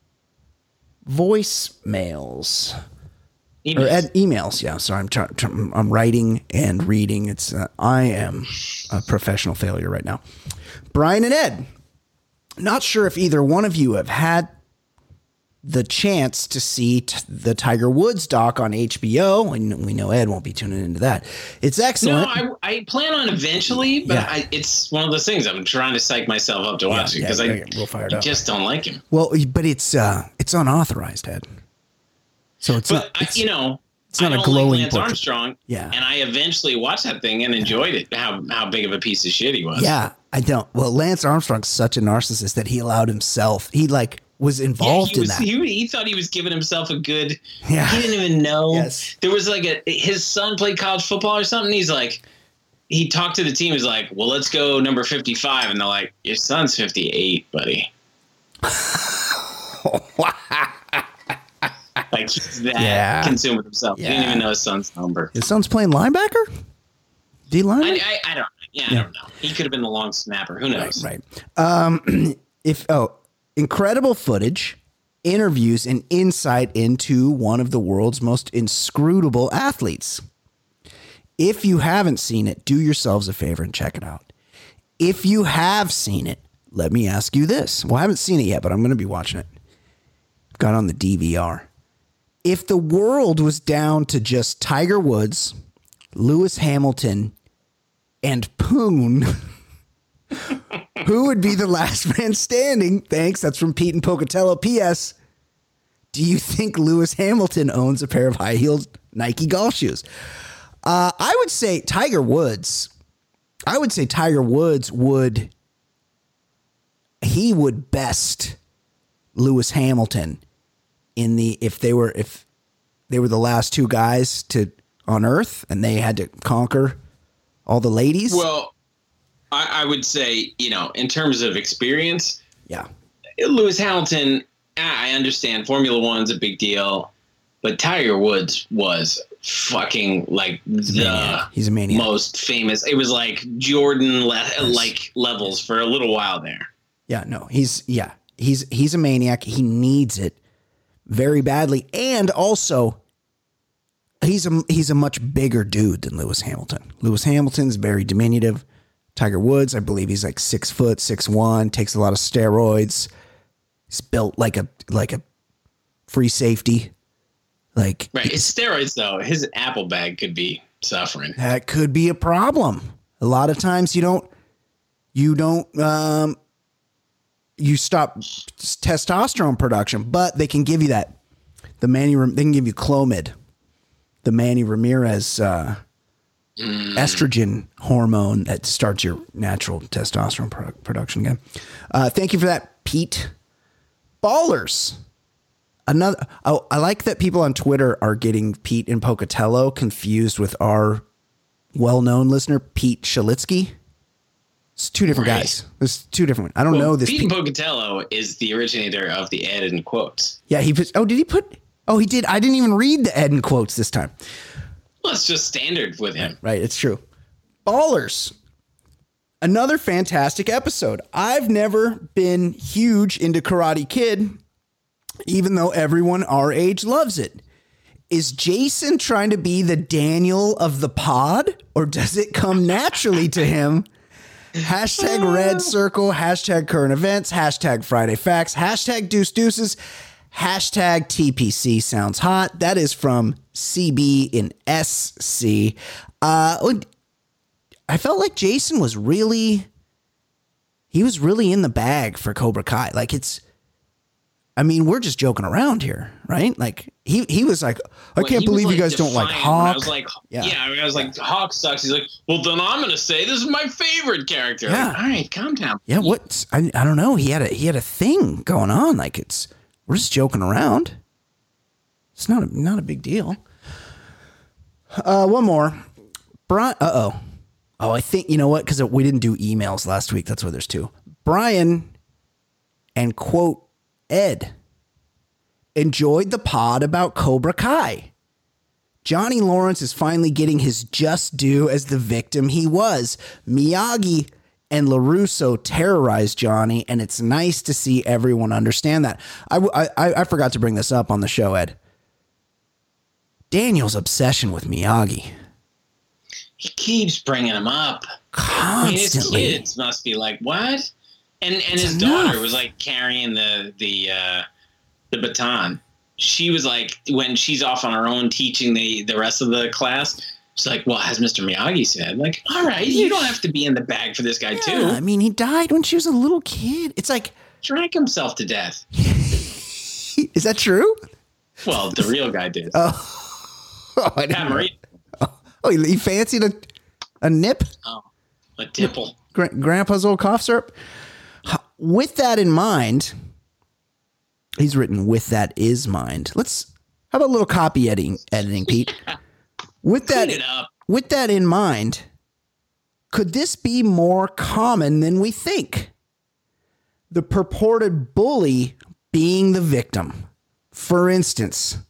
Speaker 4: voicemails. Emails. Or ed- emails. Yeah, sorry, I'm trying. Try, I'm writing and reading. It's uh, I am a professional failure right now. Brian and Ed. Not sure if either one of you have had the chance to see t- the Tiger Woods doc on H B O, and we know Ed won't be tuning into that. It's excellent.
Speaker 3: No, I, I plan on eventually, but yeah. I, it's one of those things. I'm trying to psych myself up to watch yeah, it because yeah, I,
Speaker 4: real fired
Speaker 3: I
Speaker 4: up.
Speaker 3: just don't like him.
Speaker 4: Well, but it's uh, it's unauthorized, Ed. So it's
Speaker 3: but
Speaker 4: not. It's,
Speaker 3: I, you know,
Speaker 4: it's not
Speaker 3: I
Speaker 4: a
Speaker 3: don't
Speaker 4: glowing
Speaker 3: like Lance
Speaker 4: portrait.
Speaker 3: Armstrong.
Speaker 4: Yeah,
Speaker 3: and I eventually watched that thing and enjoyed it. How how big of a piece of shit he was.
Speaker 4: Yeah, I don't. Well, Lance Armstrong's such a narcissist that he allowed himself. He like. was involved
Speaker 3: yeah, he
Speaker 4: in
Speaker 3: was,
Speaker 4: that.
Speaker 3: He, he thought he was giving himself a good.
Speaker 4: Yeah.
Speaker 3: He didn't even know.
Speaker 4: Yes.
Speaker 3: There was like a his son played college football or something. He's like, he talked to the team. He's like, well, let's go number fifty-five, and they're like, your son's fifty-eight, buddy. Like he's that
Speaker 4: yeah.
Speaker 3: consumed with himself.
Speaker 4: Yeah.
Speaker 3: He didn't even know his son's number.
Speaker 4: His son's playing linebacker. D line.
Speaker 3: I, I, I don't. Yeah, I don't know. He could have been the long snapper. Who knows?
Speaker 4: Right. right. Um, if oh. Incredible footage, interviews, and insight into one of the world's most inscrutable athletes. If you haven't seen it, do yourselves a favor and check it out. If you have seen it, let me ask you this. Well, I haven't seen it yet, but I'm going to be watching it. Got on the D V R. If the world was down to just Tiger Woods, Lewis Hamilton, and Poon... who would be the last man standing? Thanks. That's from Pete and Pocatello. P S. Do you think Lewis Hamilton owns a pair of high-heeled Nike golf shoes? Uh, I would say Tiger Woods. I would say Tiger Woods would. He would best Lewis Hamilton in the if they were if they were the last two guys to on Earth and they had to conquer all the ladies.
Speaker 3: Well. I, I would say, you know, in terms of experience,
Speaker 4: yeah,
Speaker 3: Lewis Hamilton, I understand Formula One's a big deal, but Tiger Woods was fucking like
Speaker 4: He's
Speaker 3: the
Speaker 4: a He's a maniac.
Speaker 3: most famous. It was like Jordan le- like levels for a little while there.
Speaker 4: Yeah, no, he's yeah, he's he's a maniac. He needs it very badly, and also he's a he's a much bigger dude than Lewis Hamilton. Lewis Hamilton's very diminutive. Tiger Woods, I believe he's like six foot, six one, takes a lot of steroids. He's built like a like a free safety. Like
Speaker 3: right, it's steroids though. His apple bag could be suffering.
Speaker 4: That could be a problem. A lot of times you don't you don't um you stop testosterone production, but they can give you that. The Manny they can give you Clomid, the Manny Ramirez uh Mm. estrogen hormone that starts your natural testosterone pro- production again. Uh, thank you for that, Pete. Ballers. Another. Oh, I like that people on Twitter are getting Pete and Pocatello confused with our well-known listener, Pete Shalitsky. It's two different right. guys. There's two different. I don't well, know this.
Speaker 3: Pete Pete Pocatello is the originator of the Ed in quotes.
Speaker 4: Yeah, he. Oh, did he put? Oh, he did. I didn't even read the Ed in quotes this time.
Speaker 3: Well, it's just standard with him.
Speaker 4: Right, it's true. Ballers. Another fantastic episode. I've never been huge into Karate Kid, even though everyone our age loves it. Is Jason trying to be the Daniel of the pod, or does it come naturally to him? Hashtag red circle, hashtag current events, hashtag Friday facts, hashtag deuce deuces, hashtag T P C sounds hot. That is from C B in S C. Uh, I felt like Jason was really, he was really in the bag for Cobra Kai. Like it's, I mean, we're just joking around here, right? Like he he was like, I
Speaker 3: Well,
Speaker 4: can't
Speaker 3: he
Speaker 4: believe
Speaker 3: was,
Speaker 4: you
Speaker 3: like,
Speaker 4: guys don't like
Speaker 3: defiant
Speaker 4: Hawk.
Speaker 3: when I was like,
Speaker 4: Yeah.
Speaker 3: yeah, I, mean, I was like, Hawk sucks. He's like, well, then I'm gonna say this is my favorite character.
Speaker 4: Yeah.
Speaker 3: Like, all right, calm down.
Speaker 4: Yeah, what? I I don't know. He had a he had a thing going on. Like it's we're just joking around. It's not a, not a big deal. Uh, one more. Brian. Uh oh. Oh, I think you know what? Because we didn't do emails last week. That's why there's two. Brian and quote Ed enjoyed the pod about Cobra Kai. Johnny Lawrence is finally getting his just due as the victim he was. Miyagi and LaRusso terrorized Johnny, and it's nice to see everyone understand that. I, I, I forgot to bring this up on the show, Ed. Daniel's obsession with Miyagi.
Speaker 3: He keeps bringing him up.
Speaker 4: Constantly.
Speaker 3: I mean, his kids must be like, what? And and
Speaker 4: It's
Speaker 3: his
Speaker 4: enough.
Speaker 3: daughter was like carrying the the uh, the baton. She was like, when she's off on her own teaching the the rest of the class, she's like, well, as Mister Miyagi said, like, all right, you don't have to be in the bag for this guy
Speaker 4: Yeah,
Speaker 3: too.
Speaker 4: I mean, he died when she was a little kid. It's like,
Speaker 3: Drank himself to death.
Speaker 4: is that true?
Speaker 3: Well, the real guy did.
Speaker 4: Oh, oh I didn't
Speaker 3: Pat
Speaker 4: know.
Speaker 3: Morita.
Speaker 4: Oh, he, he fancied a a nip.
Speaker 3: Oh, a dipple.
Speaker 4: Gra- Grandpa's old cough syrup. With that in mind, he's written "with that is mind." Let's how about a little copy editing, editing, Pete. With that,
Speaker 3: Clean it up.
Speaker 4: with that in mind, could this be more common than we think? The purported bully being the victim. For instance,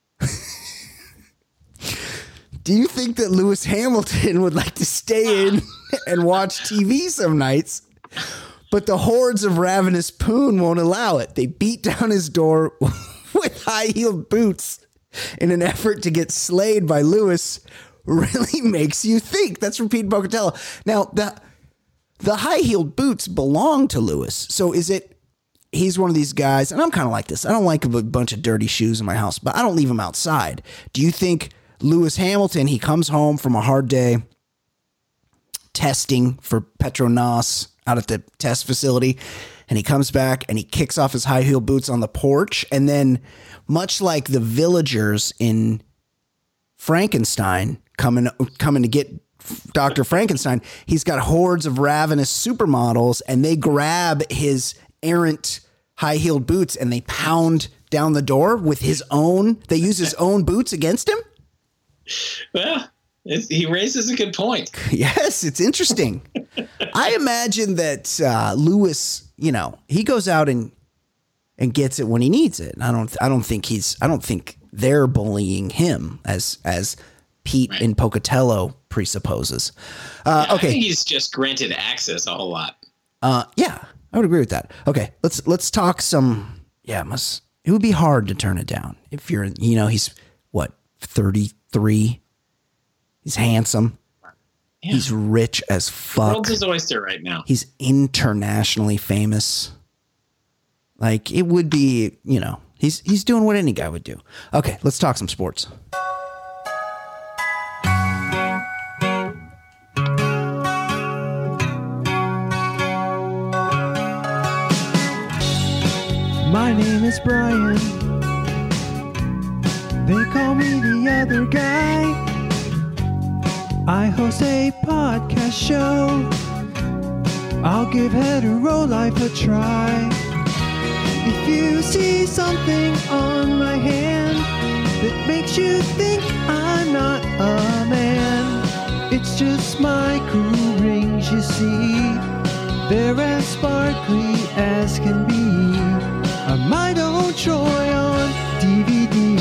Speaker 4: do you think that Lewis Hamilton would like to stay in and watch T V some nights, but the hordes of ravenous poon won't allow it? They beat down his door with high-heeled boots in an effort to get slayed by Lewis. Really makes you think. That's from Pete Pocatello. Now, the, the high-heeled boots belong to Lewis. So is it, he's one of these guys, and I'm kind of like this. I don't like a bunch of dirty shoes in my house, but I don't leave them outside. Do you think Lewis Hamilton, he comes home from a hard day testing for Petronas out at the test facility, and he comes back and he kicks off his high heel boots on the porch, and then much like the villagers in Frankenstein coming coming to get Doctor Frankenstein, he's got hordes of ravenous supermodels, and they grab his errant high-heeled boots and they pound down the door with his own, they use his own boots against him?
Speaker 3: Well, it's, he raises a good point.
Speaker 4: Yes, it's interesting. I imagine that uh, Lewis, you know, he goes out and and gets it when he needs it. I don't. I don't think he's. I don't think they're bullying him as as Pete
Speaker 3: Right.
Speaker 4: in Pocatello presupposes. Uh,
Speaker 3: Yeah, I
Speaker 4: okay.
Speaker 3: think he's just granted access a whole lot.
Speaker 4: Uh, yeah, I would agree with that. Okay, let's let's talk some. Yeah, it must. It would be hard to turn it down if you're. You know, he's what thirty-three. He's handsome.
Speaker 3: Yeah.
Speaker 4: He's rich as fuck.
Speaker 3: World's his oyster right now.
Speaker 4: He's internationally famous. Like it would be, you know, he's he's doing what any guy would do. Okay, let's talk some sports.
Speaker 13: My name is Brian. They call me the other guy. I host a podcast show. I'll give hetero life a try. If you see something on my hand that makes you think I'm not a man, it's just my cool rings, you see. They're as sparkly as can be. I might own Troy on D V D.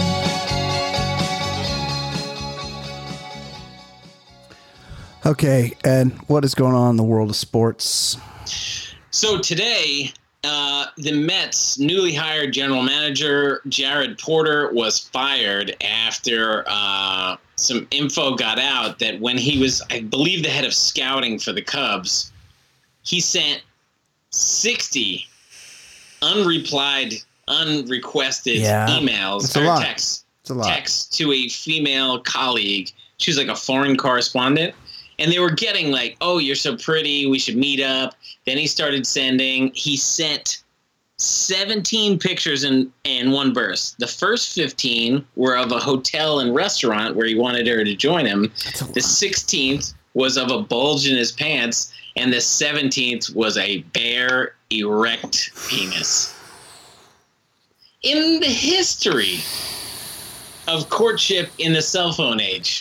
Speaker 4: Okay, and what is going on in the world of sports?
Speaker 3: So today, uh, the Mets' newly hired general manager, Jared Porter, was fired after uh, some info got out that when he was, I believe, the head of scouting for the Cubs, he sent sixty unreplied, unrequested
Speaker 4: Yeah,
Speaker 3: emails
Speaker 4: it's a
Speaker 3: or
Speaker 4: lot.
Speaker 3: texts,
Speaker 4: It's a lot.
Speaker 3: texts to a female colleague. She was like a foreign correspondent. And they were getting like, oh, you're so pretty. We should meet up. Then he started sending. He sent seventeen pictures in, in one burst. The first fifteen were of a hotel and restaurant where he wanted her to join him. The sixteenth was of a bulge in his pants. And the seventeenth was a bare, erect penis. In the history of courtship in the cell phone age,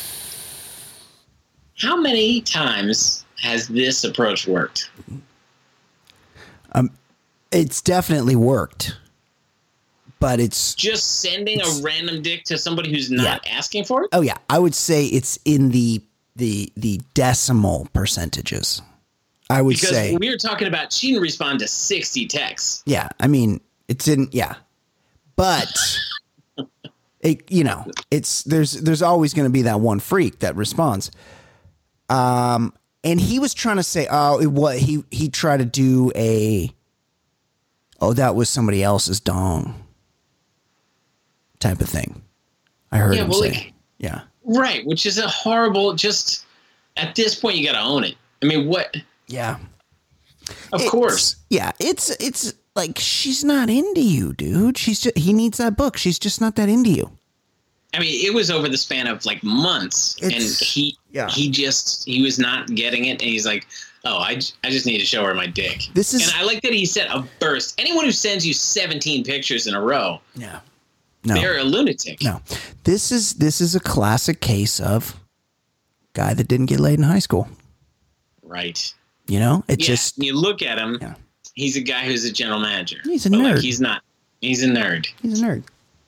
Speaker 3: how many times has this approach worked?
Speaker 4: Um, it's definitely worked, but it's
Speaker 3: just sending a random dick to somebody who's not
Speaker 4: yeah.
Speaker 3: asking for it.
Speaker 4: Oh yeah, I would say it's in the the the decimal percentages. I would
Speaker 3: because
Speaker 4: say
Speaker 3: we were talking about she didn't respond to sixty texts.
Speaker 4: Yeah, I mean it's in yeah, but. It, you know, it's there's there's always going to be that one freak that responds. Um, and he was trying to say, oh, it, what he he tried to do a, oh, that was somebody else's dong type of thing. I heard
Speaker 3: yeah,
Speaker 4: him
Speaker 3: well,
Speaker 4: say,
Speaker 3: like,
Speaker 4: yeah,
Speaker 3: right, which is a horrible. Just at this point, you got to own it. I mean, what?
Speaker 4: Yeah,
Speaker 3: of
Speaker 4: it's,
Speaker 3: course.
Speaker 4: Yeah, it's it's like she's not into you, dude. She's just he needs that book. She's just not that into you.
Speaker 3: I mean, it was over the span of like months, it's, and he yeah. he just he was not getting it, and he's like, "Oh, I, I just need to show her my dick."
Speaker 4: This is,
Speaker 3: and I like that he said a burst. Anyone who sends you seventeen pictures in a row,
Speaker 4: yeah, no,
Speaker 3: they're a lunatic.
Speaker 4: No, this is this is a classic case of guy that didn't get laid in high school.
Speaker 3: Right.
Speaker 4: You know, it
Speaker 3: yeah,
Speaker 4: just
Speaker 3: you look at him.
Speaker 4: Yeah.
Speaker 3: He's a guy who's a general manager.
Speaker 4: He's a
Speaker 3: but
Speaker 4: nerd.
Speaker 3: Like, he's not. He's a nerd.
Speaker 4: He's a nerd.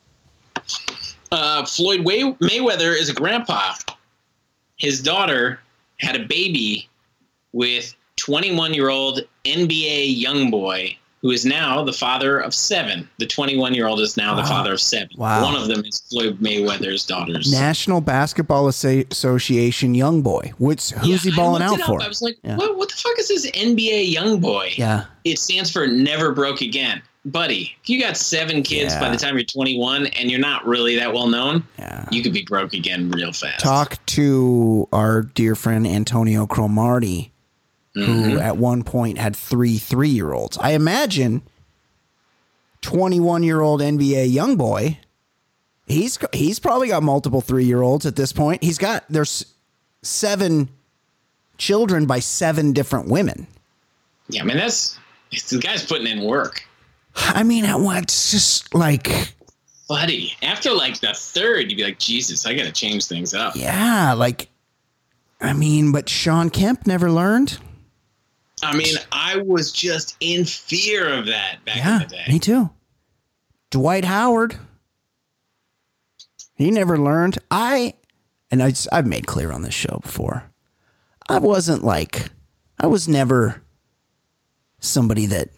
Speaker 3: Uh, Floyd Way- Mayweather is a grandpa. His daughter had a baby with twenty-one-year-old N B A young boy, who is now the father of seven. The twenty-one-year-old is now wow. the father of seven.
Speaker 4: Wow.
Speaker 3: One of them is Floyd Mayweather's daughters.
Speaker 4: National Basketball Association young boy. Which who's
Speaker 3: yeah,
Speaker 4: he balling out for?
Speaker 3: I was like,
Speaker 4: yeah.
Speaker 3: what, what the fuck is this N B A young boy?
Speaker 4: Yeah.
Speaker 3: It stands for Never Broke Again. Buddy, if you got seven kids yeah. by the time you're twenty-one and you're not really that well known,
Speaker 4: yeah.
Speaker 3: you could be broke again real fast.
Speaker 4: Talk to our dear friend Antonio Cromartie, mm-hmm. who at one point had three three-year-olds. I imagine twenty-one-year-old N B A young boy, he's he's probably got multiple three-year-olds at this point. He's got, there's seven children by seven different women.
Speaker 3: Yeah, I mean, that's, the guy's putting in work.
Speaker 4: I mean, it's just like...
Speaker 3: Buddy, after like the third, you'd be like, Jesus, I got to change things up.
Speaker 4: Yeah, like, I mean, but Sean Kemp never learned.
Speaker 3: I mean, I was just in fear of that back
Speaker 4: yeah,
Speaker 3: in the day.
Speaker 4: Me too. Dwight Howard. He never learned. I, and I, I've made clear on this show before, I wasn't like, I was never somebody that,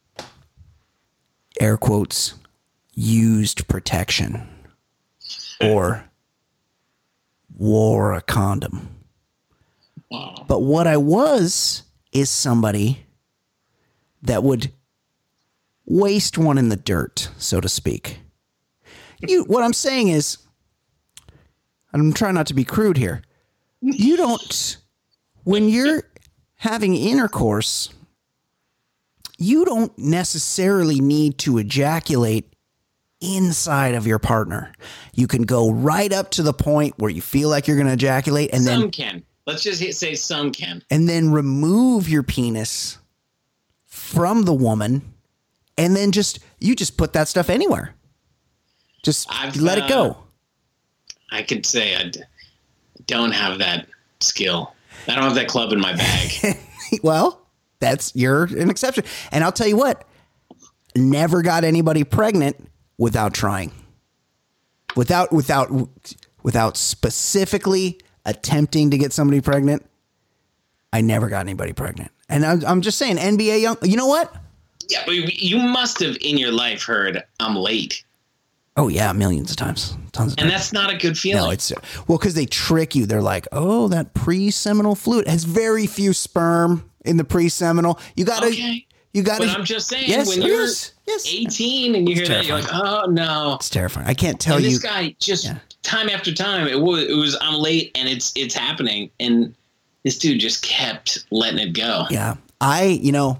Speaker 4: air quotes, used protection or wore a condom.
Speaker 3: Wow.
Speaker 4: But what I was is somebody that would waste one in the dirt, so to speak. You, what I'm saying is, I'm trying not to be crude here. You don't, when you're having intercourse, you don't necessarily need to ejaculate inside of your partner. You can go right up to the point where you feel like you're going to ejaculate, and
Speaker 3: some
Speaker 4: then
Speaker 3: can. Let's just say some can.
Speaker 4: And then remove your penis from the woman, and then just you just put that stuff anywhere. Just I've, let uh, it go.
Speaker 3: I could say I don't have that skill. I don't have that club in my bag.
Speaker 4: Well, that's you're an exception. And I'll tell you what, never got anybody pregnant without trying. Without without without specifically attempting to get somebody pregnant. I never got anybody pregnant. And I'm, I'm just saying, N B A young, you know what?
Speaker 3: Yeah, but you must have in your life heard I'm late.
Speaker 4: Oh yeah, millions of times, tons of times.
Speaker 3: And that's not a good feeling.
Speaker 4: No, it's well because they trick you. They're like, oh, that pre-seminal fluid has very few sperm in the pre-seminal. You gotta,
Speaker 3: okay.
Speaker 4: you gotta.
Speaker 3: But I'm just saying,
Speaker 4: yes,
Speaker 3: when you're
Speaker 4: yes, yes.
Speaker 3: eighteen and you
Speaker 4: it's
Speaker 3: hear
Speaker 4: terrifying.
Speaker 3: that, you're like, oh no,
Speaker 4: it's terrifying. I can't tell
Speaker 3: and
Speaker 4: you.
Speaker 3: This guy just
Speaker 4: yeah.
Speaker 3: time after time, it was, it was I'm late and it's it's happening, and this dude just kept letting it go.
Speaker 4: Yeah. I, you know,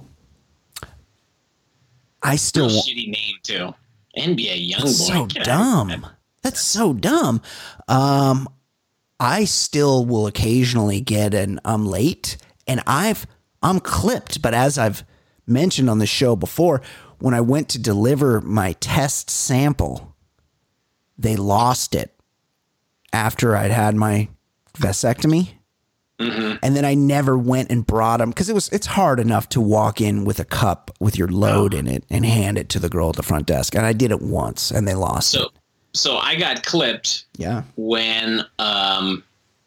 Speaker 4: I still
Speaker 3: Real shitty name too. N B A Youngboy.
Speaker 4: So dumb. That's so dumb. Um, I still will occasionally get an I'm late, and I've I'm clipped. But as I've mentioned on the show before, when I went to deliver my test sample, they lost it after I'd had my vasectomy.
Speaker 3: Mm-hmm.
Speaker 4: And then I never went and brought them because it was it's hard enough to walk in with a cup with your load oh. in it and hand it to the girl at the front desk. And I did it once and they lost
Speaker 3: so,
Speaker 4: it.
Speaker 3: So I got clipped.
Speaker 4: Yeah.
Speaker 3: When um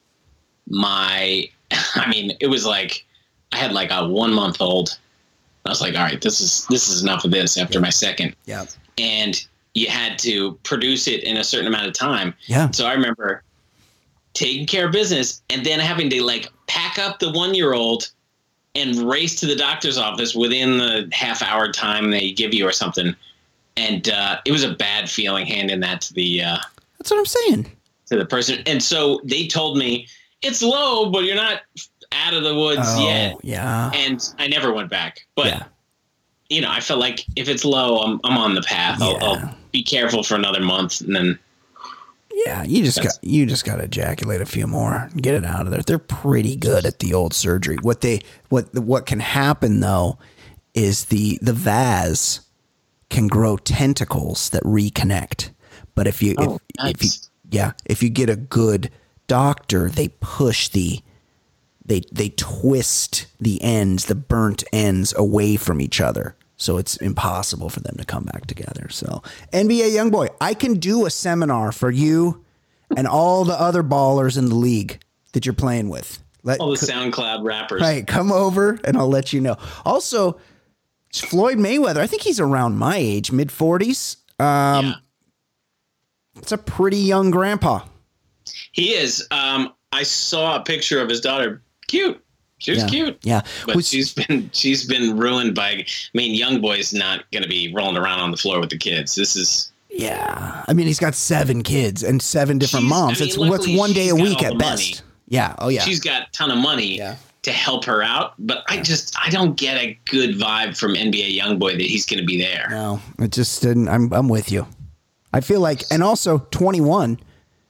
Speaker 3: my I mean it was like I had like a one month old. I was like, all right, this is this is enough of this after
Speaker 4: yeah.
Speaker 3: my second.
Speaker 4: Yeah.
Speaker 3: And you had to produce it in a certain amount of time.
Speaker 4: Yeah.
Speaker 3: So I remember taking care of business and then having to like pack up the one-year-old and race to the doctor's office within the half hour time they give you or something. And uh, it was a bad feeling handing that to the uh,
Speaker 4: that's what I'm saying
Speaker 3: to the person. And so they told me it's low, but you're not out of the woods
Speaker 4: oh,
Speaker 3: yet.
Speaker 4: Yeah.
Speaker 3: And I never went back. But
Speaker 4: yeah.
Speaker 3: you know, I felt like if it's low, I'm I'm on the path. I'll,
Speaker 4: yeah.
Speaker 3: I'll be careful for another month and then.
Speaker 4: Yeah, you just That's, got you just got to ejaculate a few more and get it out of there. They're pretty good at the old surgery. What they what what can happen though is the the vas can grow tentacles that reconnect. But if you
Speaker 3: oh,
Speaker 4: if, if you yeah, if you get a good doctor, they push the they they twist the ends, the burnt ends away from each other. So it's impossible for them to come back together. So N B A Youngboy, I can do a seminar for you and all the other ballers in the league that you're playing with. Let,
Speaker 3: all the SoundCloud rappers.
Speaker 4: Right. Come over and I'll let you know. Also, Floyd Mayweather, I think he's around my age, mid forties. Um, yeah. It's a pretty young grandpa.
Speaker 3: He is. Um, I saw a picture of his daughter. Cute. She was
Speaker 4: yeah.
Speaker 3: cute.
Speaker 4: Yeah.
Speaker 3: But
Speaker 4: was,
Speaker 3: she's been she's been ruined by I mean, young boy's not gonna be rolling around on the floor with the kids. This is
Speaker 4: Yeah. I mean he's got seven kids and seven different
Speaker 3: she's,
Speaker 4: moms.
Speaker 3: I mean,
Speaker 4: it's what's one day a week at best.
Speaker 3: Money.
Speaker 4: Yeah. Oh yeah.
Speaker 3: She's got a ton of money
Speaker 4: yeah.
Speaker 3: to help her out. But I just I don't get a good vibe from N B A Youngboy that he's gonna be there.
Speaker 4: No, it just didn't I'm I'm with you. I feel like and also twenty-one.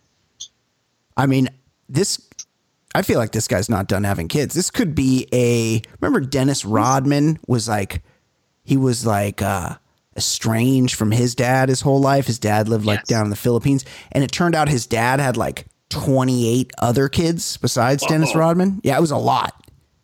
Speaker 4: I mean, this I feel like this guy's not done having kids. This could be a, remember Dennis Rodman was like, he was like uh, estranged from his dad his whole life. His dad lived like yes. down in the Philippines. And it turned out his dad had like twenty-eight other kids besides Uh-oh. Dennis Rodman. Yeah, it was a lot.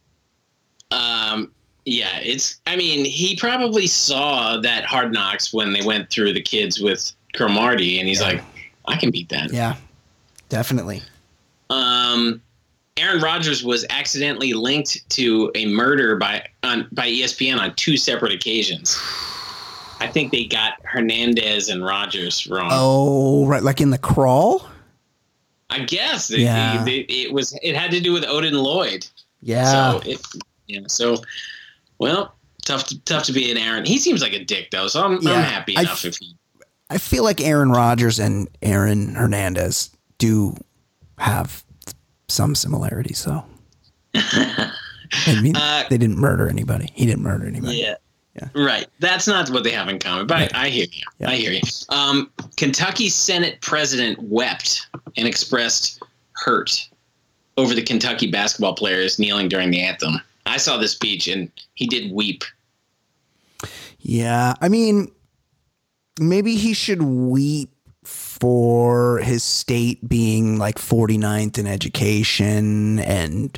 Speaker 3: Um, yeah, it's, I mean, he probably saw that Hard Knocks when they went through the kids with Cromartie and he's yeah. like, I can beat that.
Speaker 4: Yeah, definitely.
Speaker 3: Um, Aaron Rodgers was accidentally linked to a murder by on, by E S P N on two separate occasions. I think they got Hernandez and Rodgers wrong.
Speaker 4: Oh, right, like in the crawl.
Speaker 3: I guess they,
Speaker 4: yeah.
Speaker 3: they, they, it was. It had to do with Odin Lloyd.
Speaker 4: Yeah.
Speaker 3: So it, yeah. So, well, tough to, tough to be an Aaron. He seems like a dick though, so I'm,
Speaker 4: yeah.
Speaker 3: I'm happy enough
Speaker 4: I f-
Speaker 3: if he.
Speaker 4: I feel like Aaron Rodgers and Aaron Hernandez do have some similarities, though. I mean, uh, they didn't murder anybody. He didn't murder anybody.
Speaker 3: Yeah.
Speaker 4: Yeah.
Speaker 3: Right. That's not what they have in common, but right. I, I hear you. Yeah. I hear you. Um, Kentucky Senate president wept and expressed hurt over the Kentucky basketball players kneeling during the anthem. I saw this speech and he did weep.
Speaker 4: Yeah. I mean, maybe he should weep for his state being like forty-ninth in education and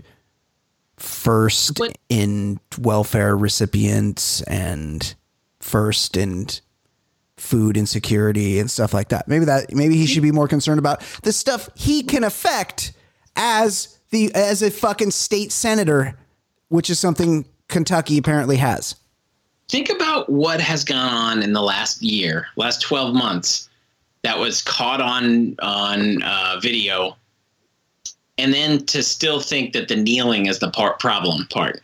Speaker 4: first what? in welfare recipients and first in food insecurity and stuff like that. Maybe that maybe he should be more concerned about the stuff he can affect as the as a fucking state senator, which is something Kentucky apparently has.
Speaker 3: Think about what has gone on in the last year, last twelve months that was caught on on uh, video. And then to still think that the kneeling is the part problem part.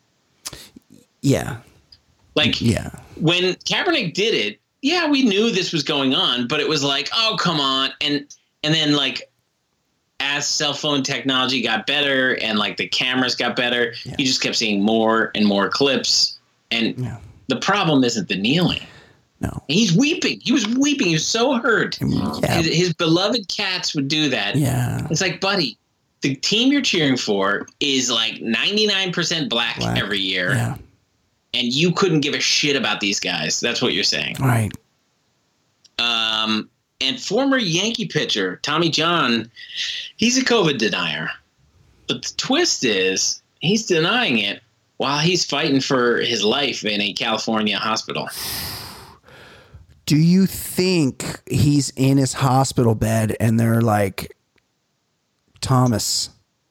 Speaker 4: Yeah.
Speaker 3: Like
Speaker 4: yeah.
Speaker 3: when Kaepernick did it, yeah, we knew this was going on, but it was like, oh, come on. And and then like as cell phone technology got better and like the cameras got better, yeah. you just kept seeing more and more clips. And yeah. the problem isn't the kneeling.
Speaker 4: No,
Speaker 3: he's weeping. He was weeping. He was so hurt.
Speaker 4: Yeah.
Speaker 3: His, his beloved cats would do that.
Speaker 4: Yeah,
Speaker 3: it's like, buddy, the team you're cheering for is like ninety-nine percent black, black. every year.
Speaker 4: Yeah.
Speaker 3: And you couldn't give a shit about these guys. That's what you're saying.
Speaker 4: Right.
Speaker 3: Um, and former Yankee pitcher Tommy John, he's a COVID denier. But the twist is he's denying it while he's fighting for his life in a California hospital.
Speaker 4: Do you think he's in his hospital bed and they're like, Thomas,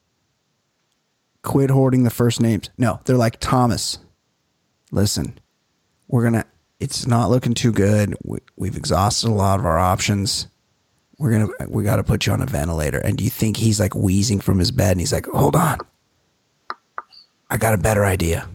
Speaker 4: quit hoarding the first names? No, they're like, Thomas, listen, we're going to, it's not looking too good. We, we've exhausted a lot of our options. We're going to, we got to put you on a ventilator. And do you think he's like wheezing from his bed and he's like, hold on, I got a better idea.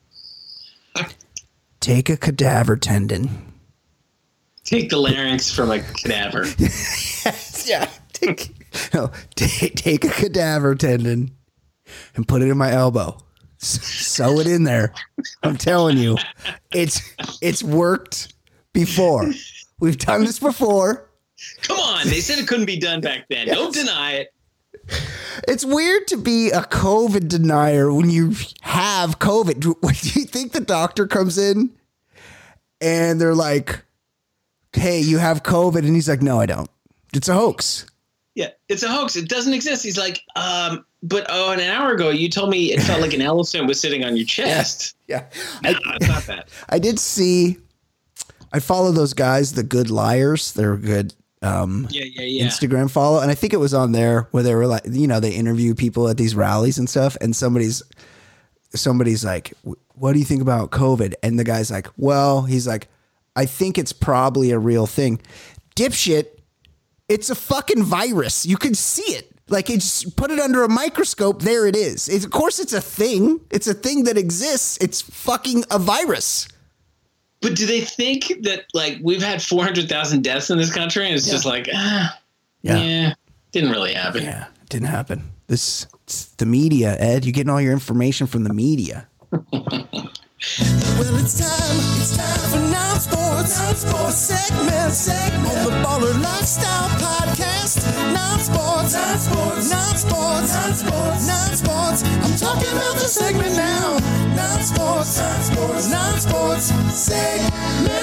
Speaker 4: Take a cadaver tendon.
Speaker 3: Take the larynx from a cadaver.
Speaker 4: Yes, yeah. Take, no, take, take a cadaver tendon and put it in my elbow. Sew it in there. I'm telling you, it's it's worked before. We've done this before.
Speaker 3: Come on, they said it couldn't be done back then. Yes. Don't deny it.
Speaker 4: It's weird to be a COVID denier when you have COVID. Do, do you think the doctor comes in and they're like, hey, you have COVID? And he's like, no, I don't. It's a hoax.
Speaker 3: Yeah, it's a hoax. It doesn't exist. He's like, um, but oh, an hour ago, you told me it felt like an elephant was sitting on your chest.
Speaker 4: Yeah.
Speaker 3: No,
Speaker 4: I,
Speaker 3: it's not that.
Speaker 4: I did see, I follow those guys, the Good Liars. They're a good um,
Speaker 3: yeah, yeah, yeah.
Speaker 4: Instagram follow. And I think it was on there where they were like, you know, they interview people at these rallies and stuff. And somebody's, somebody's like, what do you think about COVID? And the guy's like, well, he's like, I think it's probably a real thing. Dipshit, it's a fucking virus. You can see it. Like, it's put it under a microscope. There it is. It's, of course, it's a thing. It's a thing that exists. It's fucking a virus.
Speaker 3: But do they think that, like, we've had four hundred thousand deaths in this country and it's yeah. just like, ah, yeah. yeah, didn't really happen.
Speaker 4: Yeah, it didn't happen. This, it's the media, Ed. You're getting all your information from the media.
Speaker 11: Well, it's time, it's time for non-sports, non-sports segment, segment on the Baller Lifestyle Podcast. Non-sports, non-sports, non-sports, non-sports, non-sports. I'm talking about the segment now. Non-sports, non-sports, non-sports segment.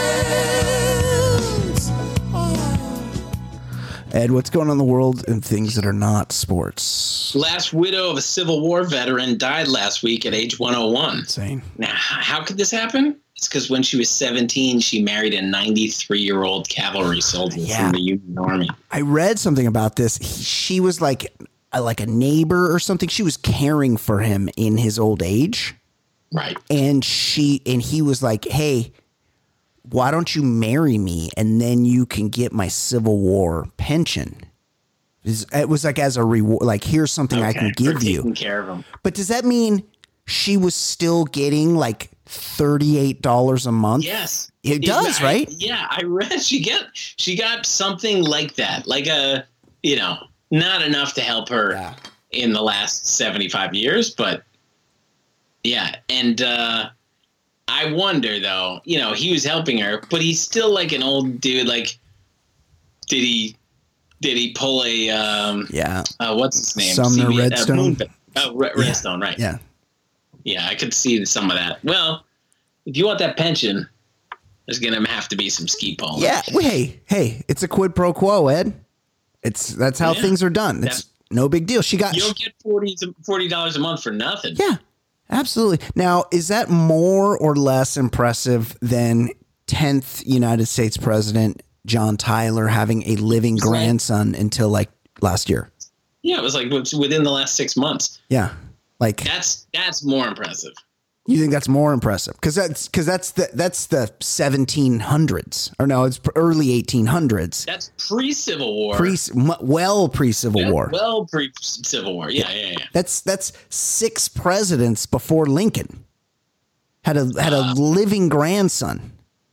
Speaker 11: Oh.
Speaker 4: Ed, what's going on in the world and things that are not sports?
Speaker 3: Last widow of a Civil War veteran died last week at age one oh one.
Speaker 4: Insane.
Speaker 3: Now, how could this happen? It's because when she was seventeen, she married a ninety-three-year-old cavalry soldier yeah. from the Union Army.
Speaker 4: I read something about this. He, she was like, a, like a neighbor or something. She was caring for him in his old age.
Speaker 3: Right.
Speaker 4: And she and he was like, hey, why don't you marry me and then you can get my Civil War pension? It was like as a reward, like here's something okay, I can give you.
Speaker 3: Taking care of him.
Speaker 4: But does that mean she was still getting like thirty-eight dollars a month?
Speaker 3: Yes,
Speaker 4: it, it does, I, right?
Speaker 3: Yeah, I read she get she got something like that, like a you know not enough to help her yeah. in the last seventy-five years, but yeah, and. uh I wonder, though, you know, he was helping her, but he's still like an old dude. Like, did he did he pull a, um,
Speaker 4: yeah,
Speaker 3: uh, what's his name?
Speaker 4: Sumner
Speaker 3: C B,
Speaker 4: Redstone.
Speaker 3: Uh, oh, Re- Redstone,
Speaker 4: yeah.
Speaker 3: right.
Speaker 4: Yeah.
Speaker 3: Yeah, I could see some of that. Well, if you want that pension, there's going to have to be some ski pole.
Speaker 4: Yeah. Well, hey, hey, it's a quid pro quo, Ed. It's That's how
Speaker 3: yeah.
Speaker 4: things are done. It's that's, no big deal. She got.
Speaker 3: You don't get forty dollars a month for nothing.
Speaker 4: Yeah. Absolutely. Now, is that more or less impressive than tenth United States President John Tyler having a living grandson until like last year?
Speaker 3: Yeah, it was like within the last six months.
Speaker 4: Yeah, like
Speaker 3: that's that's more impressive.
Speaker 4: You think that's more impressive because that's because that's the that's the seventeen hundreds or no, it's early eighteen hundreds.
Speaker 3: That's pre Civil War.
Speaker 4: Pre well pre Civil
Speaker 3: yeah,
Speaker 4: War.
Speaker 3: Well pre Civil War. Yeah, yeah, yeah.
Speaker 4: That's that's six presidents before Lincoln had a had a uh, living grandson.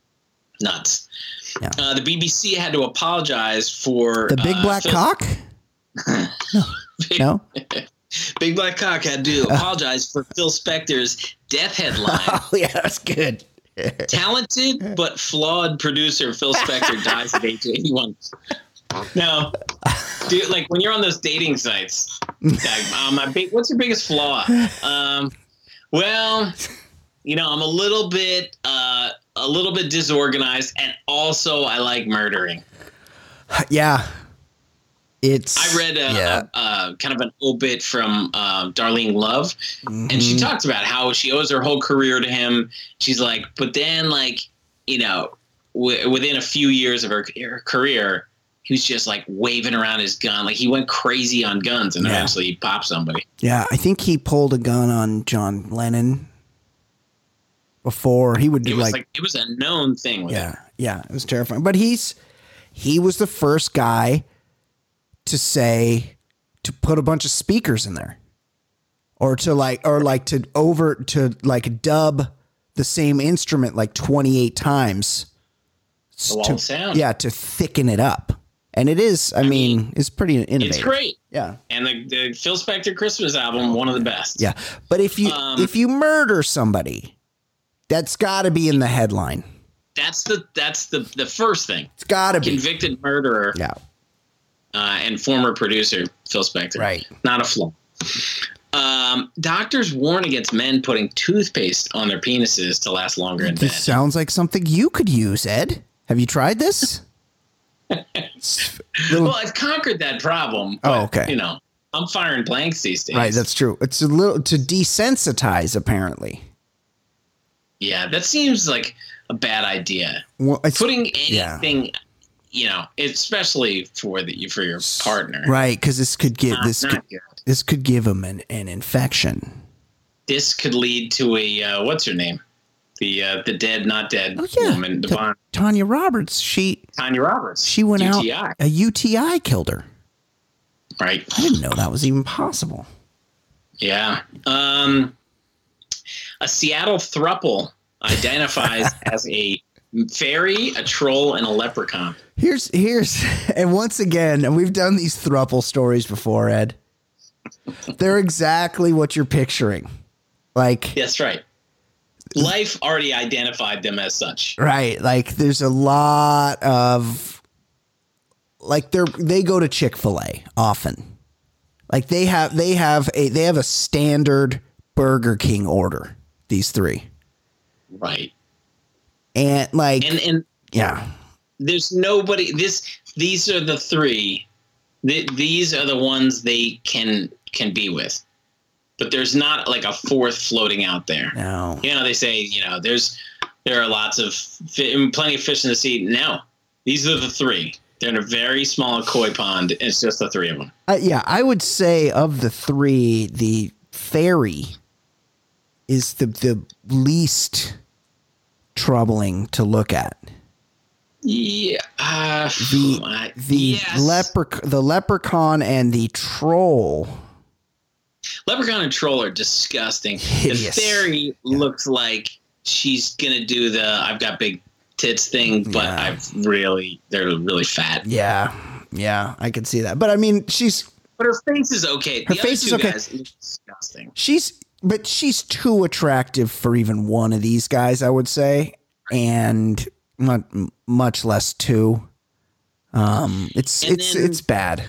Speaker 3: Nuts.
Speaker 4: Yeah.
Speaker 3: Uh, the B B C had to apologize for
Speaker 4: the big
Speaker 3: uh,
Speaker 4: black
Speaker 3: Phil-
Speaker 4: cock. No.
Speaker 3: Big Black Cock had to apologize for Phil Spector's death headline.
Speaker 4: Oh, yeah, that's good.
Speaker 3: Talented but flawed producer Phil Spector dies at age eighty-one. No, dude, like when you're on those dating sites, like, um, my big, what's your biggest flaw? Um, well, you know, I'm a little bit, uh, a little bit disorganized, and also I like murdering.
Speaker 4: Yeah. It's,
Speaker 3: I read a,
Speaker 4: yeah.
Speaker 3: a, a kind of an obit from uh, Darlene Love,
Speaker 4: mm-hmm.
Speaker 3: and she talks about how she owes her whole career to him. She's like, but then, like, you know, w- within a few years of her, her career, he was just like waving around his gun, like he went crazy on guns, and
Speaker 4: yeah.
Speaker 3: eventually he popped somebody.
Speaker 4: Yeah, I think he pulled a gun on John Lennon before. He would do
Speaker 3: it was
Speaker 4: like,
Speaker 3: like it was a known thing. With
Speaker 4: yeah,
Speaker 3: him.
Speaker 4: yeah, it was terrifying. But he's he was the first guy to say to put a bunch of speakers in there, or to like, or like to over to like dub the same instrument like twenty-eight times.
Speaker 3: The wall
Speaker 4: to,
Speaker 3: of sound.
Speaker 4: Yeah, to thicken it up. And it is, I, I mean, mean, it's pretty innovative.
Speaker 3: It's great.
Speaker 4: Yeah.
Speaker 3: And the, the Phil Spector Christmas album, one of the best.
Speaker 4: Yeah. But if you
Speaker 3: um,
Speaker 4: if you murder somebody, that's got to be in the headline.
Speaker 3: That's the that's the the first thing.
Speaker 4: It's got to be.
Speaker 3: Convicted murderer.
Speaker 4: Yeah.
Speaker 3: Uh, and former producer Phil Spector.
Speaker 4: Right.
Speaker 3: Not a flaw. Um, doctors warn against men putting toothpaste on their penises to last longer in bed.
Speaker 4: This sounds like something you could use, Ed. Have you tried this?
Speaker 3: Little... Well, I've conquered that problem. But,
Speaker 4: oh, okay.
Speaker 3: You know, I'm firing blanks these days.
Speaker 4: Right, that's true. It's a little to desensitize, apparently.
Speaker 3: Yeah, that seems like a bad idea.
Speaker 4: Well,
Speaker 3: Putting anything,
Speaker 4: yeah.
Speaker 3: you know, especially for the for your partner,
Speaker 4: right? Because this could give
Speaker 3: not,
Speaker 4: this
Speaker 3: not
Speaker 4: could,
Speaker 3: good.
Speaker 4: this could give them an, an infection.
Speaker 3: This could lead to a uh, what's her name? The uh, the dead, not dead
Speaker 4: oh, yeah.
Speaker 3: woman, Devon.
Speaker 4: Tanya Roberts. She
Speaker 3: Tanya Roberts.
Speaker 4: She went
Speaker 3: U T I.
Speaker 4: out. A U T I killed her.
Speaker 3: Right.
Speaker 4: I didn't know that was even possible.
Speaker 3: Yeah. Um, a Seattle throuple identifies as a fairy, a troll, and a leprechaun.
Speaker 4: Here's here's and once again, and we've done these throuple stories before, Ed. They're exactly what you're picturing. Like
Speaker 3: that's right. Life already identified them as such.
Speaker 4: Right. Like there's a lot of like they're they go to Chick-fil-A often. Like they have they have a they have a standard Burger King order, these three.
Speaker 3: Right.
Speaker 4: And like
Speaker 3: and, and
Speaker 4: yeah.
Speaker 3: There's nobody this these are the three. The, these are the ones they can can be with. But there's not like a fourth floating out there.
Speaker 4: No.
Speaker 3: You know, they say, you know, there's there are lots of fi- plenty of fish in the sea. No, these are the three. They're in a very small koi pond. And it's just the three of them.
Speaker 4: Uh, yeah, I would say of the three, the fairy is the the least troubling to look at.
Speaker 3: Yeah. Uh,
Speaker 4: the the
Speaker 3: yes.
Speaker 4: leprec- the leprechaun and the troll.
Speaker 3: Leprechaun and troll are disgusting.
Speaker 4: Hideous.
Speaker 3: The fairy yeah. looks like she's gonna do the I've got big tits thing, but yeah. I've really they're really fat.
Speaker 4: Yeah, yeah, I can see that. But I mean, she's
Speaker 3: but her face is okay.
Speaker 4: Her
Speaker 3: the
Speaker 4: face
Speaker 3: other two
Speaker 4: is okay.
Speaker 3: Guys look disgusting.
Speaker 4: She's but she's too attractive for even one of these guys, I would say, and not much less two. Um, it's
Speaker 3: and
Speaker 4: it's
Speaker 3: then,
Speaker 4: it's bad.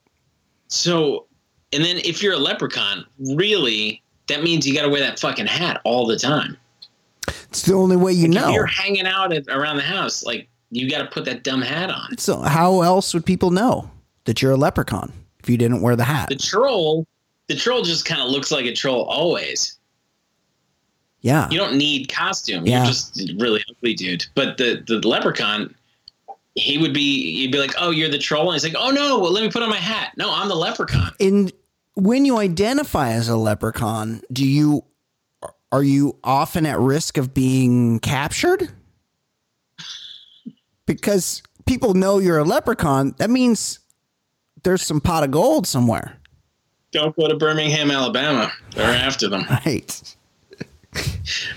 Speaker 3: So. And then if you're a leprechaun, really, that means you got to wear that fucking hat all the time.
Speaker 4: It's the only way you
Speaker 3: like
Speaker 4: know.
Speaker 3: If you're hanging out at, around the house, like, you got to put that dumb hat on.
Speaker 4: So how else would people know that you're a leprechaun if you didn't wear the hat?
Speaker 3: The troll, the troll just kind of looks like a troll always.
Speaker 4: Yeah.
Speaker 3: You don't need costume.
Speaker 4: Yeah.
Speaker 3: You're just really ugly, dude. But the, the leprechaun... He would be, he'd be like, oh, you're the troll. And he's like, oh, no, well, let me put on my hat. No, I'm the leprechaun.
Speaker 4: And when you identify as a leprechaun, do you, are you often at risk of being captured? Because people know you're a leprechaun. That means there's some pot of gold somewhere.
Speaker 3: Don't go to Birmingham, Alabama. They're after them.
Speaker 4: Right.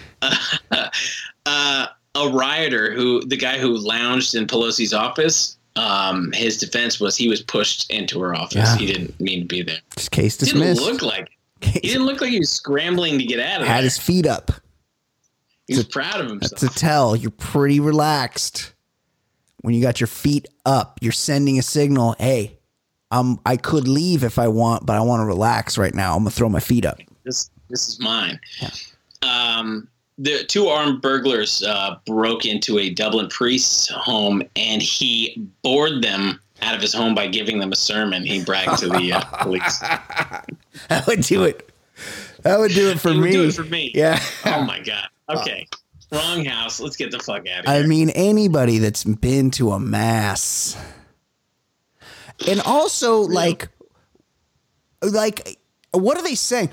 Speaker 3: uh, uh, a rioter who the guy who lounged in Pelosi's office um, his defense was he was pushed into her office.
Speaker 4: Yeah.
Speaker 3: He didn't mean to be there.
Speaker 4: Just case dismissed.
Speaker 3: Didn't look like he didn't look like he was scrambling to get out of there.
Speaker 4: Had his feet up.
Speaker 3: He was proud of himself.
Speaker 4: That's a tell. You're pretty relaxed. When you got your feet up, you're sending a signal. Hey, um, I could leave if I want, but I want to relax right now. I'm gonna throw my feet up.
Speaker 3: This this is mine. Yeah. Um, the two armed burglars uh, broke into a Dublin priest's home, and he bored them out of his home by giving them a sermon. He bragged to the uh, police.
Speaker 4: That would do it. That would do it for
Speaker 3: It would
Speaker 4: me.
Speaker 3: do it for me.
Speaker 4: Yeah.
Speaker 3: Oh my god. Okay. Wrong house. Let's get the fuck out of here.
Speaker 4: I mean, anybody that's been to a mass, and also like, like, what are they saying?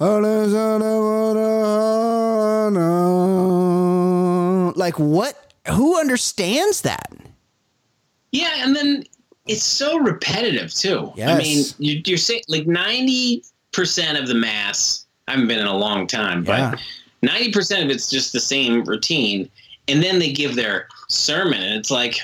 Speaker 4: Like what? Who understands that?
Speaker 3: Yeah, and then it's so repetitive too.
Speaker 4: Yes.
Speaker 3: I mean, you, you're saying like ninety percent of the mass. I haven't been in a long time, but
Speaker 4: Yeah.
Speaker 3: ninety percent of it's just the same routine, and then they give their sermon, and it's like,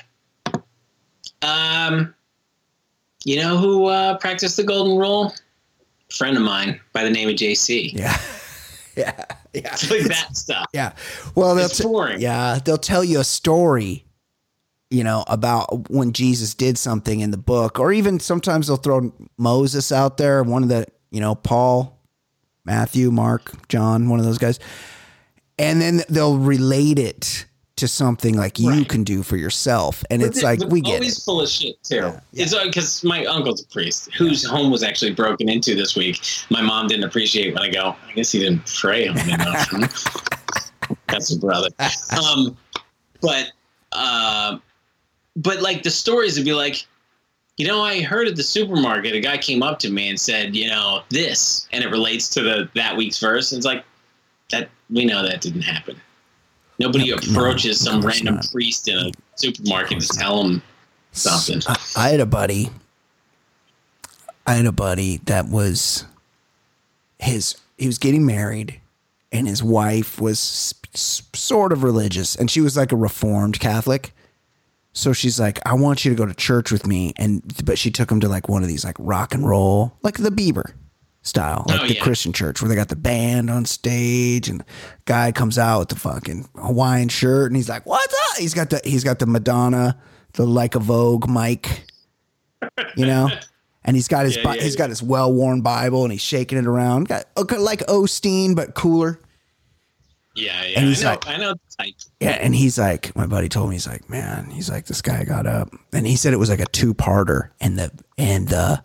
Speaker 3: um, you know who uh, practiced the golden rule? A friend of mine by the name of J C.
Speaker 4: Yeah, yeah, yeah.
Speaker 3: It's like that stuff.
Speaker 4: Yeah. Well, they'll
Speaker 3: It's
Speaker 4: t-
Speaker 3: boring.
Speaker 4: yeah, they'll tell you a story, you know, about when Jesus did something in the book, or even sometimes they'll throw Moses out there, one of the, you know, Paul, Matthew, Mark, John, one of those guys. And then they'll relate it to something like you
Speaker 3: Right.
Speaker 4: can do for yourself. And
Speaker 3: But
Speaker 4: it's
Speaker 3: they-
Speaker 4: like,
Speaker 3: but
Speaker 4: we get
Speaker 3: always
Speaker 4: it.
Speaker 3: full of shit too. It's because my uncle's a priest whose home was actually broken into this week. My mom didn't appreciate when I go, I guess he didn't pray on enough. That's a brother. Um, but, uh, but like the stories would be like, you know, I heard at the supermarket, a guy came up to me and said, you know, this, and it relates to the that week's verse. And it's like, that we know that didn't happen. Nobody approaches
Speaker 4: no,
Speaker 3: some
Speaker 4: of course
Speaker 3: random
Speaker 4: not.
Speaker 3: priest in a supermarket to tell him something.
Speaker 4: I, I had a buddy. I had a buddy that was his, he was getting married and his wife was s- s- sort of religious and she was like a Reformed Catholic. So she's like, I want you to go to church with me. And, but she took him to like one of these like rock and roll, like the Bieber style, like
Speaker 3: Oh,
Speaker 4: the
Speaker 3: yeah.
Speaker 4: Christian church where they got the band on stage and the guy comes out with the fucking Hawaiian shirt and he's like, what's up? He's got the, he's got the Madonna, the Like a Vogue mic, you know, and he's got his,
Speaker 3: Yeah,
Speaker 4: Bi-
Speaker 3: yeah,
Speaker 4: he's
Speaker 3: yeah.
Speaker 4: got his well-worn Bible and he's shaking it around. Got okay, like Osteen, but cooler.
Speaker 3: Yeah, yeah.
Speaker 4: And he's
Speaker 3: I know,
Speaker 4: like-
Speaker 3: I know the type.
Speaker 4: Yeah, and he's like, my buddy told me, he's like, man, he's like, this guy got up, and he said it was like a two-parter, and the and the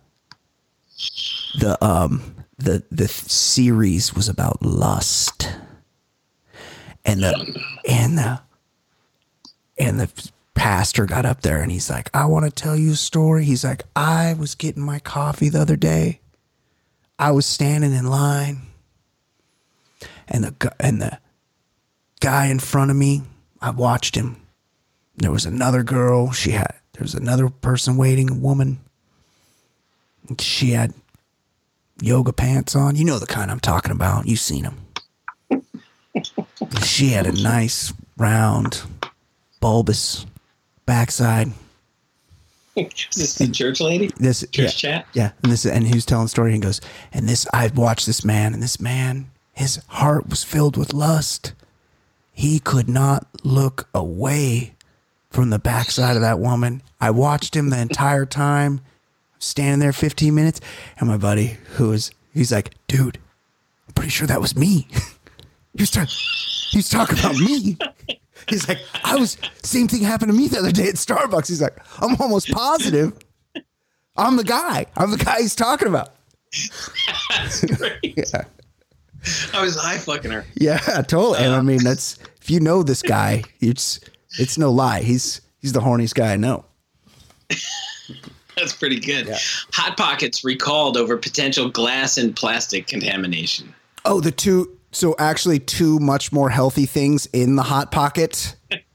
Speaker 4: the um the the series was about lust, and the and the and the pastor got up there, and he's like, I want to tell you a story. He's like, I was getting my coffee the other day, I was standing in line, and the gu- and the guy in front of me, I watched him. There was another girl. She had, there was another person waiting, a woman. And she had yoga pants on. You know the kind I'm talking about. You've seen them. She had a nice, round, bulbous backside.
Speaker 3: Is this the church lady?
Speaker 4: This
Speaker 3: Church
Speaker 4: yeah,
Speaker 3: chat?
Speaker 4: Yeah. And this, and he was telling the story and he goes, and this, I watched this man, and this man, his heart was filled with lust. He could not look away from the backside of that woman. I watched him the entire time, standing there fifteen minutes. And my buddy, who was, he's like, dude, I'm pretty sure that was me. he was talking, he was talking about me. He's like, I was, same thing happened to me the other day at Starbucks. He's like, I'm almost positive I'm the guy. I'm the guy he's talking about.
Speaker 3: That's great.
Speaker 4: Yeah.
Speaker 3: I was high fucking her.
Speaker 4: Yeah, totally. And I mean, that's, if you know this guy, it's it's no lie. He's he's the horniest guy I know.
Speaker 3: That's pretty good. Hot Pockets recalled over potential glass and plastic contamination.
Speaker 4: Oh, the two, so actually two much more healthy things in the Hot Pocket.